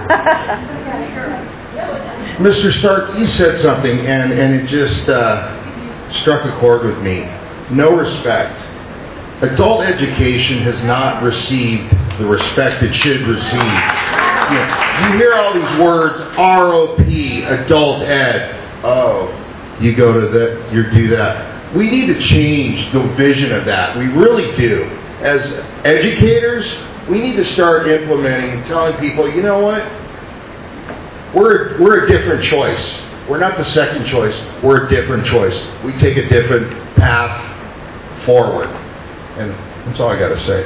Mister Stark, you said something, and, and it just uh, struck a chord with me. No respect. Adult education has not received the respect it should receive. You know, you hear all these words, R O P, adult ed. Oh, you go to the, you do that. We need to change the vision of that. We really do. As educators, we need to start implementing and telling people, you know what? We're, we're a different choice. We're not the second choice. We're a different choice. We take a different path forward. And that's all I got to say.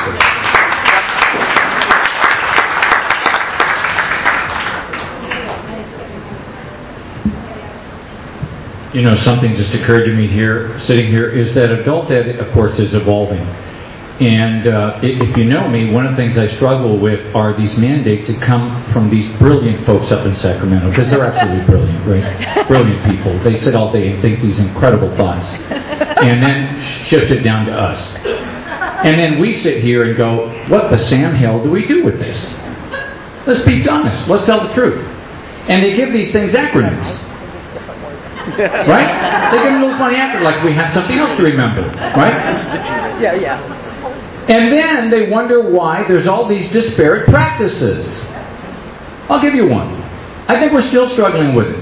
You know, something just occurred to me here, sitting here, is that adult ed, of course, is evolving. And uh, if you know me, one of the things I struggle with are these mandates that come from these brilliant folks up in Sacramento, because they're absolutely brilliant, right? Brilliant people. They sit all day and think these incredible thoughts, and then shift it down to us. And then we sit here and go, what the Sam hell do we do with this? Let's be honest. Let's tell the truth. And they give these things acronyms. Right? They give them those funny acronyms, like we have something else to remember. Right? Yeah, yeah. And then they wonder why there's all these disparate practices. I'll give you one. I think we're still struggling with it.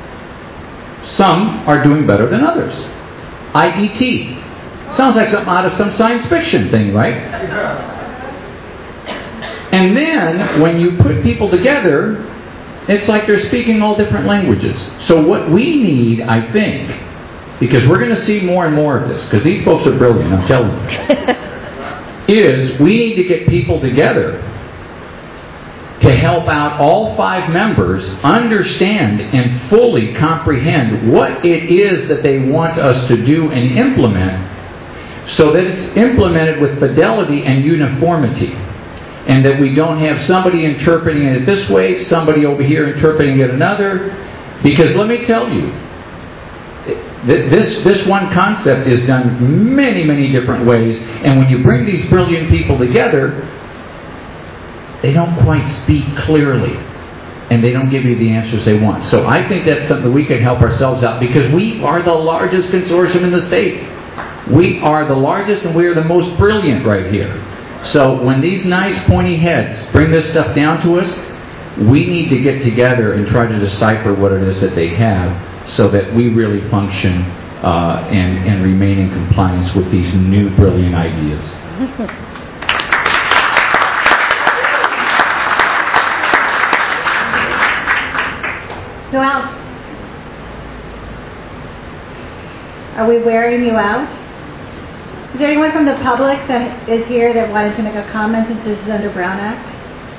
Some are doing better than others. I E T. Sounds like something out of some science fiction thing, right? And then, when you put people together, it's like they're speaking all different languages. So what we need, I think, because we're going to see more and more of this, because these folks are brilliant, I'm telling you, is we need to get people together to help out all five members understand and fully comprehend what it is that they want us to do and implement, so that it's implemented with fidelity and uniformity. And that we don't have somebody interpreting it this way, somebody over here interpreting it another. Because let me tell you, this, this one concept is done many, many different ways. And when you bring these brilliant people together, they don't quite speak clearly. And they don't give you the answers they want. So I think that's something we can help ourselves out, because we are the largest consortium in the state. We are the largest, and we are the most brilliant right here. So when these nice pointy heads bring this stuff down to us, we need to get together and try to decipher what it is that they have, so that we really function uh, and, and remain in compliance with these new brilliant ideas. Who else? Are we wearing you out? Is there anyone from the public that is here that wanted to make a comment since this is under Brown Act?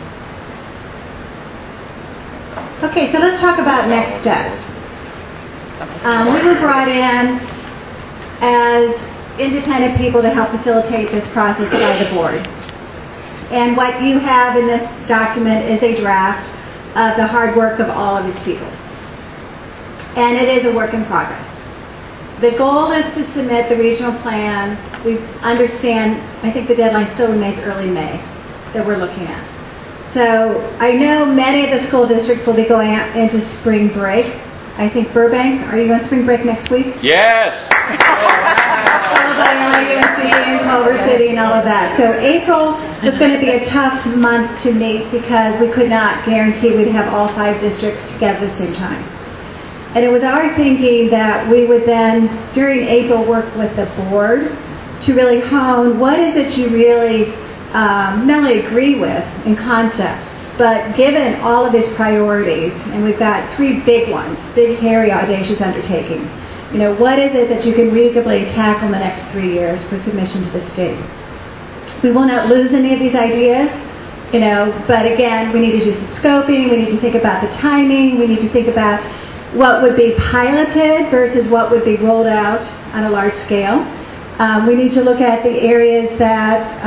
Okay, so let's talk about next steps. Um, we were brought in as independent people to help facilitate this process by the board. And what you have in this document is a draft of the hard work of all of these people. And it is a work in progress. The goal is to submit the regional plan. We understand, I think the deadline still remains early May that we're looking at. So I know many of the school districts will be going out into spring break. I think Burbank, are you going spring break next week? Yes! All of L A U S D and Culver City and all of that. So April was going to be a tough month to meet because we could not guarantee we'd have all five districts together at the same time. And it was our thinking that we would then, during April, work with the board to really hone what is it you really um, not only agree with in concept, but given all of his priorities, and we've got three big ones, big, hairy, audacious undertaking. You know, what is it that you can reasonably tackle in the next three years for submission to the state? We will not lose any of these ideas, you know, but again, we need to do some scoping, we need to think about the timing, we need to think about what would be piloted versus what would be rolled out on a large scale. Um, we need to look at the areas that,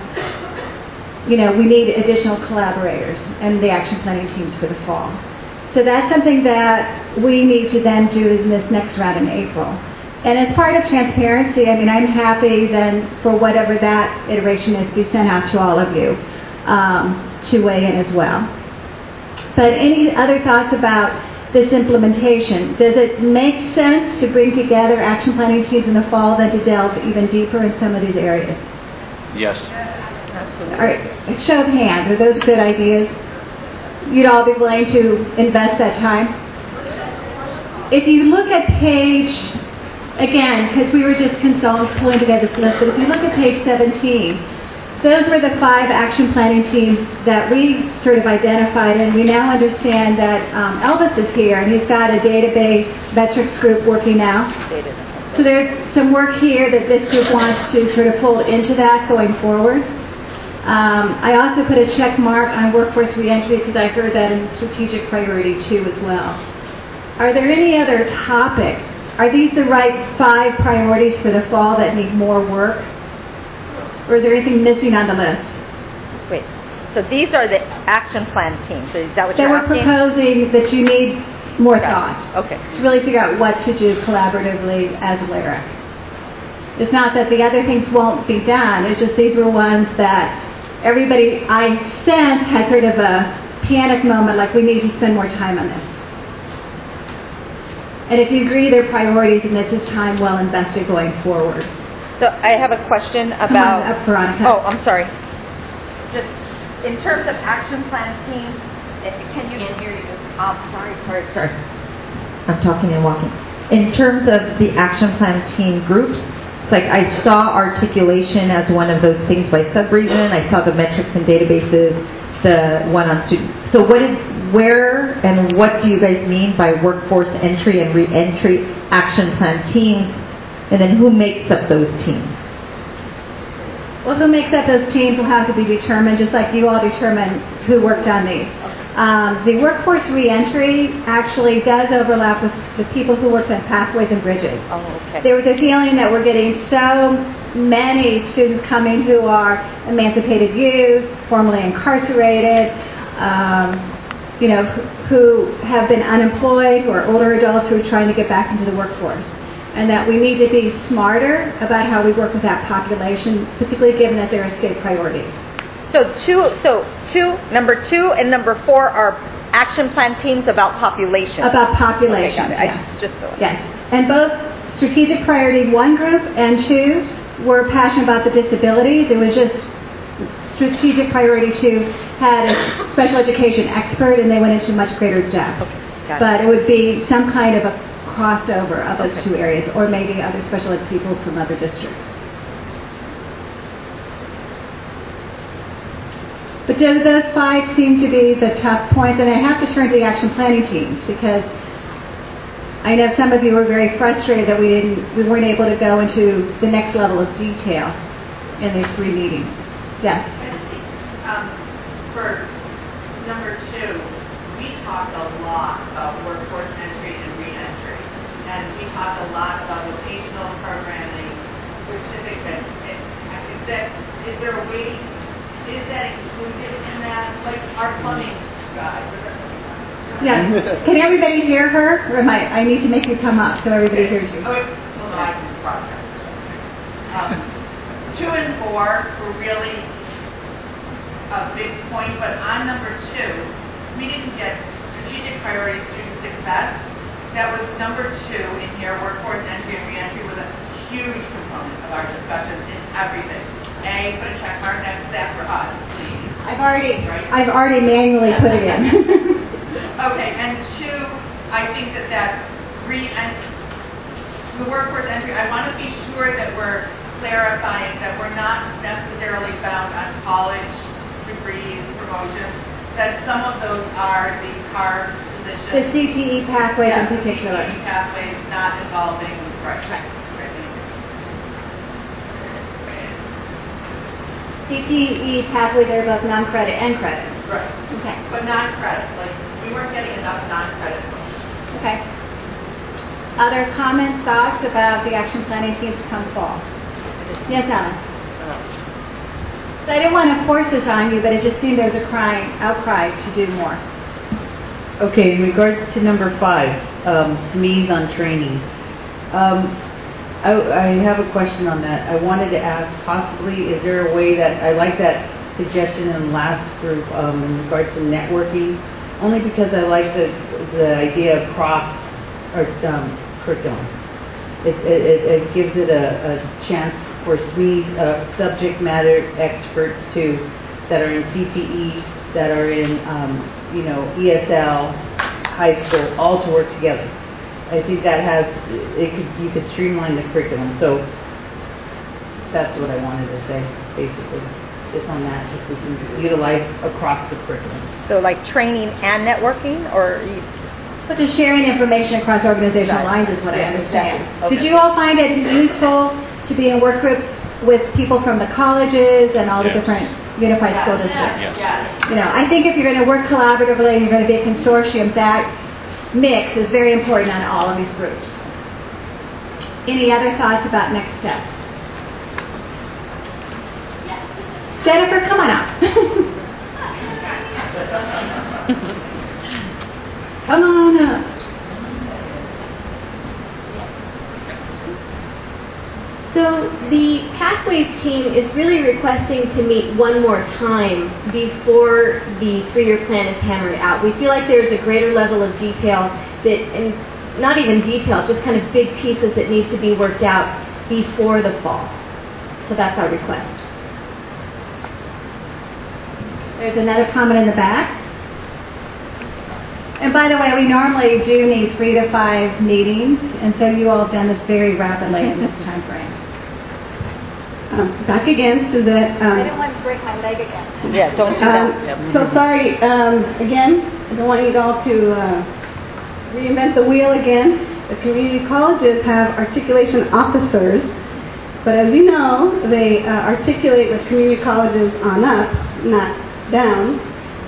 um, you know, we need additional collaborators and the action planning teams for the fall. So that's something that we need to then do in this next round in April. And as part of transparency, I mean, I'm happy then for whatever that iteration is be sent out to all of you um, to weigh in as well. But any other thoughts about this implementation? Does it make sense to bring together action planning teams in the fall than to delve even deeper in some of these areas? Yes. Absolutely. All right, show of hands, are those good ideas? You'd all be willing to invest that time? If you look at page, again, because we were just consultants pulling together this list, but if you look at page seventeen, those were the five action planning teams that we sort of identified, and we now understand that um, Elvis is here, and he's got a database metrics group working now. So there's some work here that this group wants to sort of fold into that going forward. Um, I also put a check mark on workforce reentry because I heard that in the strategic priority two as well. Are there any other topics? Are these the right five priorities for the fall that need more work? Or is there anything missing on the list? Wait, so these are the action plan teams. So is that what that you're we're asking? proposing that you need more thought. Okay. To really figure out what to do collaboratively as a LARIC. It's not that the other things won't be done. It's just these were ones that everybody, I sense, had sort of a panic moment, like we need to spend more time on this. And if you agree they're priorities and this is time well invested going forward. So I have a question about... Come on up, Veronica. Oh, I'm sorry. Just in terms of action plan teams, can you... Can't hear you. Um, sorry, sorry, sorry. I'm talking and walking. In terms of the action plan team groups, like I saw articulation as one of those things by subregion. I saw the metrics and databases, the one on student. So what is, where and what do you guys mean by workforce entry and re-entry action plan teams? And then who makes up those teams? Well, who makes up those teams will have to be determined, just like you all determine who worked on these. Um, the workforce reentry actually does overlap with the people who worked on pathways and bridges. Oh, okay. There was a feeling that we're getting so many students coming who are emancipated youth, formerly incarcerated, um, you know, who have been unemployed, who are older adults who are trying to get back into the workforce. And that we need to be smarter about how we work with that population, particularly given that they're a state priority. So two, so two, number two and number four are action plan teams about population. About population. Okay, got it. Yes. I just, just so. Yes. And both strategic priority one group and two were passionate about the disabilities. It was just strategic priority two had a special education expert and they went into much greater depth. Okay, got but it. it would be some kind of a crossover of those okay. two areas, or maybe other special ed people from other districts. But do those five seem to be the tough points? And I have to turn to the action planning teams because I know some of you were very frustrated that we didn't, we weren't able to go into the next level of detail in these three meetings. Yes. Um, for number two, we talked a lot about workforce entry and re-entry. And we talked a lot about vocational programming, certificates. Is, that, is there a way, is that included in that? Like our plumbing guy. Yeah. Can everybody hear her? Or am I, I need to make you come up so everybody hears you. Oh, well, no, I can broadcast. Um, two and four were really a big point, but on number two, we didn't get strategic priority student success. That was number two in here, workforce entry and reentry, with a huge component of our discussions in everything. A, put a check mark next to that for us, please. I've already, Right? I've already manually put it in. Okay, and two, I think that that re and the workforce entry, I want to be sure that we're clarifying that we're not necessarily bound on college degrees, promotions, that some of those are the carved positions. The C T E pathways Yeah, in particular. C T E pathways not involving, right, right. C T E pathways are both non-credit and credit. Right. Okay. But non-credit, like, we weren't getting enough non-credit. Okay. Other comments, thoughts about the action planning teams come fall? Yes, Alan? So I didn't want to force this on you, but it just seemed there was a crying outcry to do more. Okay, in regards to number five, um, S M Es on training. Um, I, I have a question on that. I wanted to ask, possibly, is there a way that, I like that suggestion in the last group um, in regards to networking, only because I like the the idea of cross or um, curriculums. It, it, it gives it a, a chance for S M Es, uh, subject matter experts to, that are in C T E, that are in, um, you know, E S L, high school, all to work together. I think that has, it could, you could streamline the curriculum. So that's what I wanted to say, basically, just on that, if we can utilize across the curriculum. So like training and networking, or? You... But just sharing information across organizational Right. lines is what I Yeah, understand. exactly. Did Okay. you all find it useful to be in work groups with people from the colleges and all the Yes. different unified Yes, school districts? yes, yes. You know, I think if you're going to work collaboratively and you're going to be a consortium, that mix is very important on all of these groups. Any other thoughts about next steps? Jennifer, come on up. Come on up. So the Pathways team is really requesting to meet one more time before the three-year plan is hammered out. We feel like there's a greater level of detail that, and not even detail, just kind of big pieces that need to be worked out before the fall. So that's our request. There's another comment in the back. And by the way, we normally do need three to five meetings, and so you all have done this very rapidly in this time frame. Um, back again, Suzette. Um, I didn't want to break my leg again. Yeah, don't do Um, that. so sorry, um, again, I don't want you all to uh, reinvent the wheel again. The community colleges have articulation officers, but as you know, they uh, articulate with community colleges on up, not down.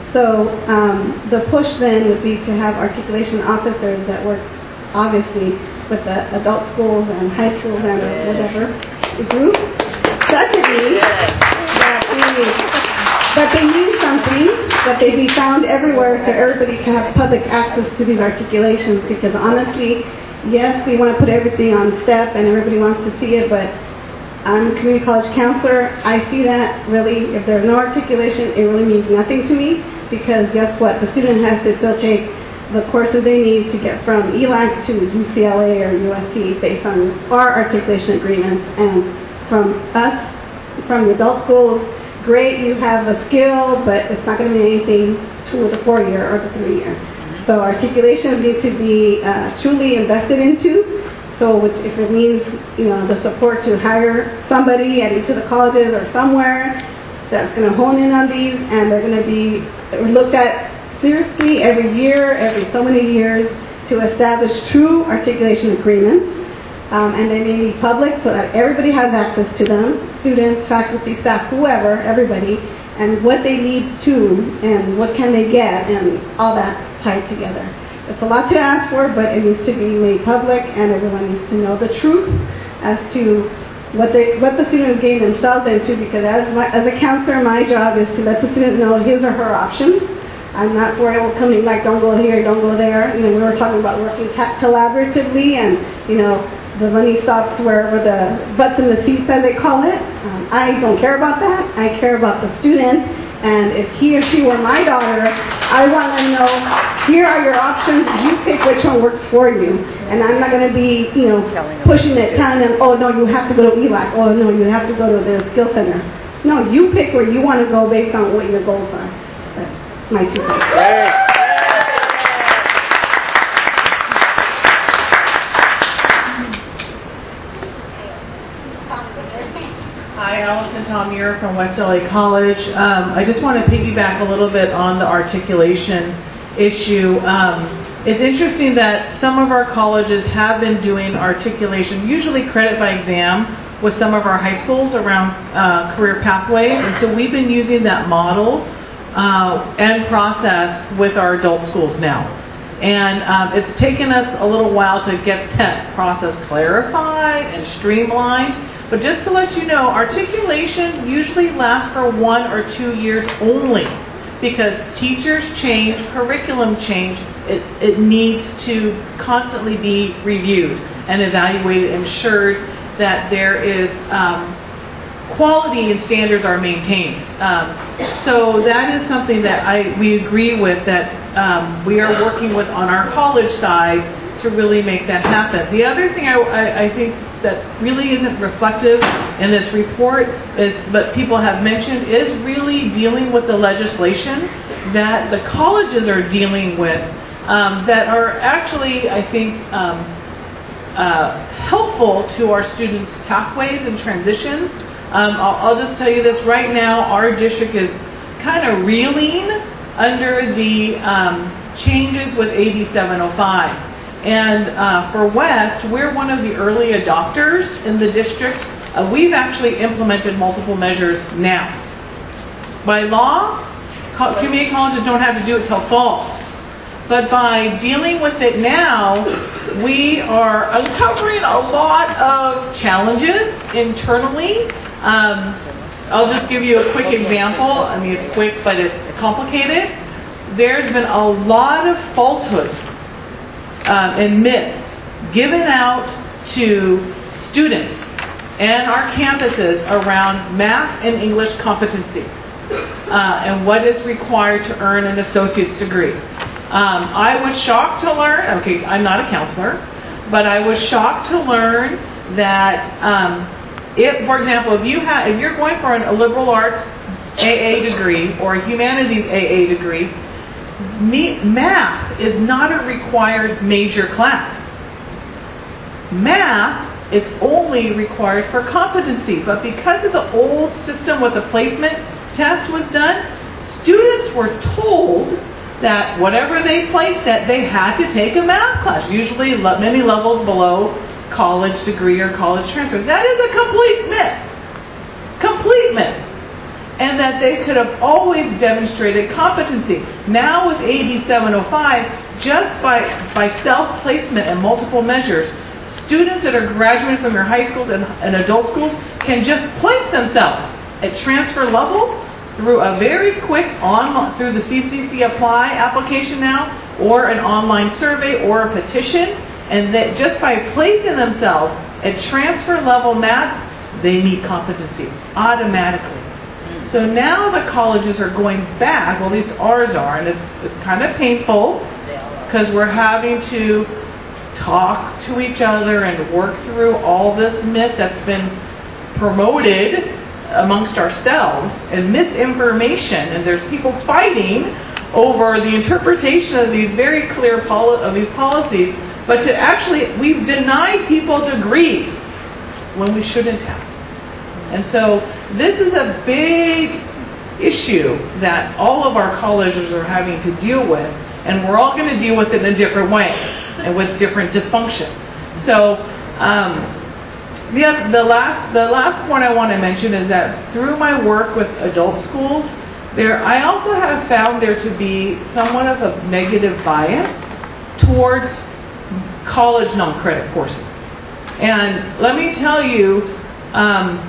So um, the push then would be to have articulation officers that work, obviously, with the adult schools and high schools and whatever group. Secondly, that we, that they use something, that they be found everywhere so everybody can have public access to these articulations, because honestly, yes, we want to put everything on step and everybody wants to see it, but I'm a community college counselor. I see that really, if there's no articulation, it really means nothing to me, because guess what? The student has to still take the courses they need to get from E L A C to U C L A or U S C based on our articulation agreements. And from us, from the adult schools, great, you have a skill, but it's not going to mean anything to the four-year or the three-year. So articulation needs to be uh, truly invested into. So which, if it means, you know, the support to hire somebody at each of the colleges or somewhere that's going to hone in on these, and they're going to be looked at seriously every year, every so many years, to establish true articulation agreements. Um, and they may be public so that everybody has access to them, students, faculty, staff, whoever, everybody, and what they need to, and what can they get, and all that tied together. It's a lot to ask for, but it needs to be made public, and everyone needs to know the truth as to what they, what the student is getting themselves into, because as, my, as a counselor, my job is to let the student know his or her options. I'm not for it coming like, don't go here, don't go there. You know, we were talking about working ta- collaboratively, and, you know, the money stops where, where the butts in the seats, as they call it. Um, I don't care about that. I care about the student And if he or she were my daughter, I want them to know, here are your options. You pick which one works for you. And I'm not going to be, you know, pushing it, telling them, oh, no, you have to go to E L A C. Oh, no, you have to go to the Skill Center. No, you pick where you want to go based on what your goals are. That's my two cents. Hi, Allison Tomier from West L A College. Um, I just want to piggyback a little bit on the articulation issue. Um, it's interesting that some of our colleges have been doing articulation, usually credit by exam, with some of our high schools around uh, career pathways. And so we've been using that model uh, and process with our adult schools now. And um, it's taken us a little while to get that process clarified and streamlined. But just to let you know, articulation usually lasts for one or two years only, because teachers change, curriculum change. It, it needs to constantly be reviewed and evaluated, ensured that there is um, quality and standards are maintained. Um, so that is something that I we agree with, that um, we are working with on our college side to really make that happen. The other thing I, I, I think that really isn't reflective in this report is, but people have mentioned, is really dealing with the legislation that the colleges are dealing with um, that are actually, I think, um, uh, helpful to our students' pathways and transitions. Um, I'll, I'll just tell you this right now, our district is kind of reeling under the um, changes with A B seven oh five. And uh, for West, we're one of the early adopters in the district. Uh, we've actually implemented multiple measures now. By law, co- community colleges don't have to do it till fall. But by dealing with it now, we are uncovering a lot of challenges internally. Um, I'll just give you a quick example. I mean, it's quick, but it's complicated. There's been a lot of falsehoods Um, and myths given out to students and our campuses around math and English competency uh, and what is required to earn an associate's degree. Um, I was shocked to learn, okay, I'm not a counselor, but I was shocked to learn that um, if, for example, if you have, if you're going for an, a liberal arts A A degree or a humanities A A degree, Me, math is not a required major class. Math is only required for competency, but because of the old system with the placement test was done, students were told that whatever they placed at, they had to take a math class, usually many levels below college degree or college transfer. That is a complete myth. Complete myth. And that they could have always demonstrated competency. Now with A B seven oh five, just by, by self-placement and multiple measures, students that are graduating from your high schools and, and adult schools can just place themselves at transfer level through a very quick online, through the C C C Apply application now, or an online survey or a petition, and that just by placing themselves at transfer level math, they meet competency automatically. So now the colleges are going back, well at least ours are, and it's, it's kind of painful because we're having to talk to each other and work through all this myth that's been promoted amongst ourselves and misinformation, and there's people fighting over the interpretation of these very clear poli- of these policies, but to actually, we've denied people degrees when we shouldn't have. And so this is a big issue that all of our colleges are having to deal with, and we're all going to deal with it in a different way and with different dysfunction. So um, the, the, last, the last point I want to mention is that through my work with adult schools, there I also have found there to be somewhat of a negative bias towards college non-credit courses. And let me tell you, um,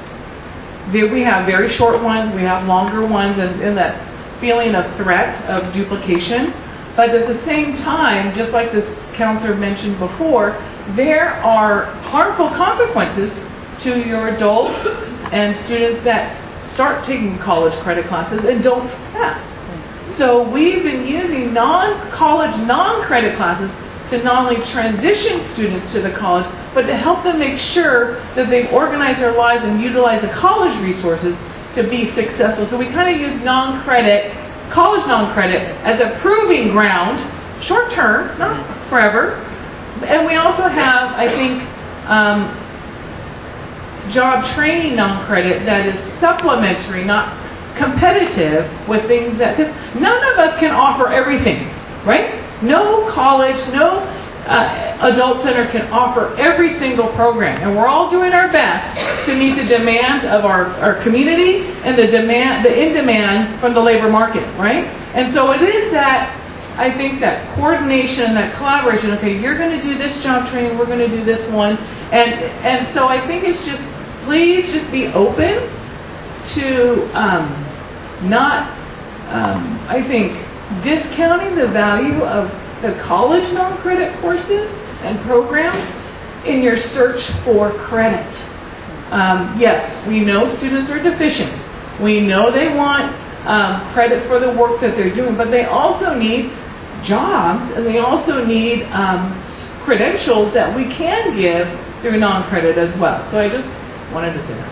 There we have very short ones, we have longer ones, and, and that feeling of threat of duplication. But at the same time, just like this counselor mentioned before, there are harmful consequences to your adults and students that start taking college credit classes and don't pass. So we've been using non-college, non-credit classes to not only transition students to the college, but to help them make sure that they organize their lives and utilize the college resources to be successful. So we kind of use non-credit, college non-credit, as a proving ground, short term, not forever. And we also have, I think, um, job training non-credit that is supplementary, not competitive with things that, because none of us can offer everything, right? No college, no uh, adult center can offer every single program, and we're all doing our best to meet the demands of our, our community and the demand, the in demand from the labor market, right? And so it is that, I think, that coordination, that collaboration. Okay, you're going to do this job training, we're going to do this one, and and so I think it's just, please just be open to um, not, um, I think, discounting the value of the college non-credit courses and programs in your search for credit. Um, yes, we know students are deficient. We know they want um, credit for the work that they're doing, but they also need jobs, and they also need um, credentials that we can give through non-credit as well. So I just wanted to say that.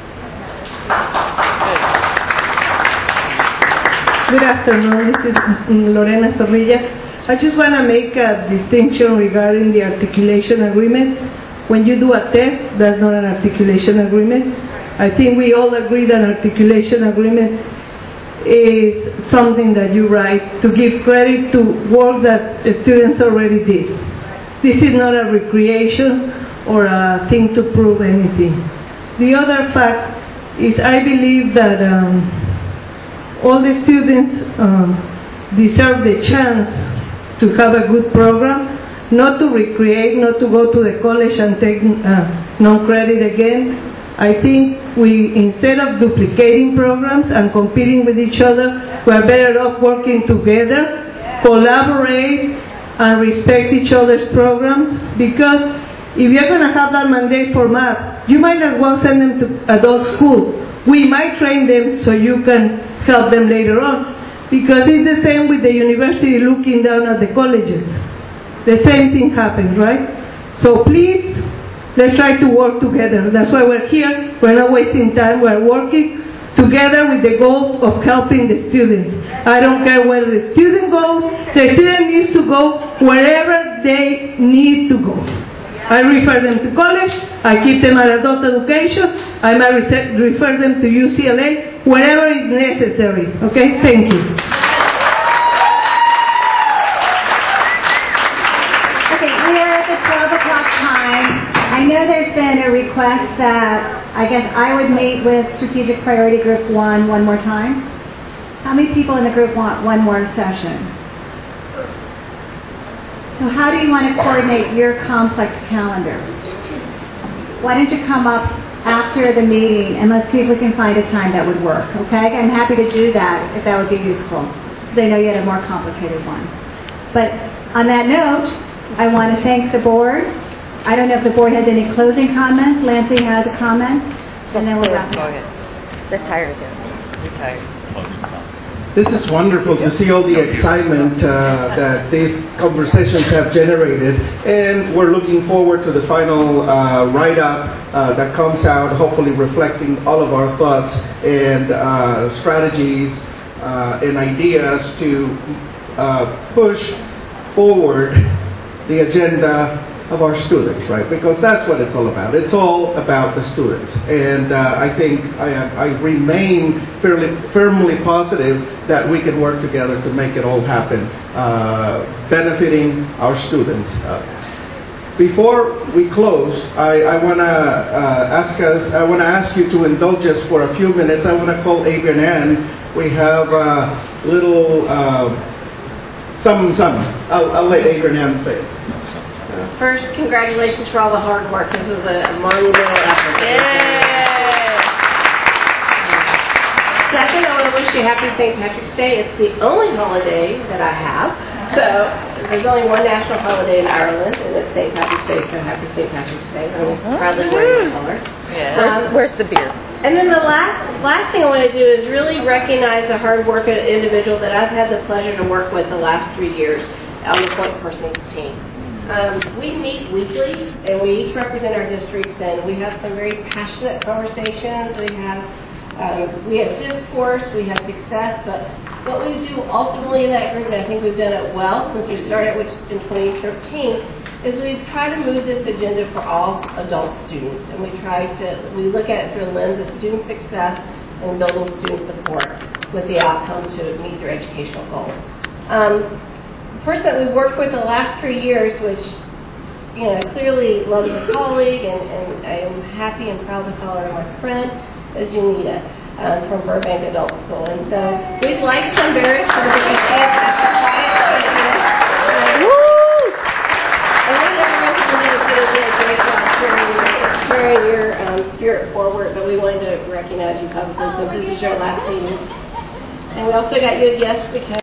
Good afternoon, this is Lorena Zorrilla. I just want to make a distinction regarding the articulation agreement. When you do a test, that's not an articulation agreement. I think we all agree that an articulation agreement is something that you write to give credit to work that the students already did. This is not a recreation or a thing to prove anything. The other fact is I believe that um, all the students um, deserve the chance to have a good program, not to recreate, not to go to the college and take uh, non-credit again. I think we, instead of duplicating programs and competing with each other, we are better off working together, collaborate, and respect each other's programs, because if you're going to have that mandate for math, you might as well send them to adult school. We might train them so you can help them later on, because it's the same with the university looking down at the colleges. The same thing happens, right? So please, let's try to work together. That's why we're here. We're not wasting time. We're working together with the goal of helping the students. I don't care where the student goes. The student needs to go wherever they need to go. I refer them to college. I keep them at adult education. I might refer them to U C L A, wherever is necessary. Okay? Thank you. Okay, we are at the twelve o'clock time. I know there's been a request that I guess I would meet with Strategic Priority Group one one more time. How many people in the group want one more session? So how do you want to coordinate your complex calendars? Why don't you come up after the meeting and let's see if we can find a time that would work, okay? I'm happy to do that if that would be useful, because I know you had a more complicated one. But on that note, I want to thank the board. I don't know if the board has any closing comments. Lansing has a comment, and then we'll wrap it up. They're tired here. They're tired. This is wonderful to see all the excitement uh, that these conversations have generated, and we're looking forward to the final uh, write-up uh, that comes out, hopefully reflecting all of our thoughts and uh, strategies uh, and ideas to uh, push forward the agenda of our students, right? Because that's what it's all about. It's all about the students. And uh, I think I, I remain fairly firmly positive that we can work together to make it all happen, uh, benefiting our students. Uh, before we close, I, I want to uh, ask us. I want to ask you to indulge us for a few minutes. I want to call Adrian Ann. We have a little uh, something, something. I'll, I'll let Adrian Ann say it. First, congratulations for all the hard work. This is a monumental effort. Yay! Second, I want to wish you happy Saint Patrick's Day. It's the only holiday that I have. So, there's only one national holiday in Ireland, and it's Saint Patrick's Day, so happy Saint Patrick's Day. I'm proudly wearing my color. Yeah. Where's, Um, where's the beer? And then the last last thing I want to do is really recognize the hard work of an individual that I've had the pleasure to work with the last three years on the point persons team. Um, we meet weekly, and we each represent our districts, and we have some very passionate conversations. We have um, we have discourse, we have success, but what we do ultimately in that group, and I think we've done it well since we started which in twenty thirteen, is we try to move this agenda for all adult students, and we try to we look at it through a lens of student success and building student support with the outcome to meet their educational goals. Um, the person that we've worked with the last three years, which you know clearly loves a colleague, and, and I am happy and proud to call her my friend, is Unita um, from Burbank Adult School. And so we'd like to embarrass her because she is such a quiet champion. Um, and we know Rosalinda is going to do a great job carrying, carrying your um, spirit forward, but we wanted to recognize you publicly since this is your last meeting. And we also got you a gift because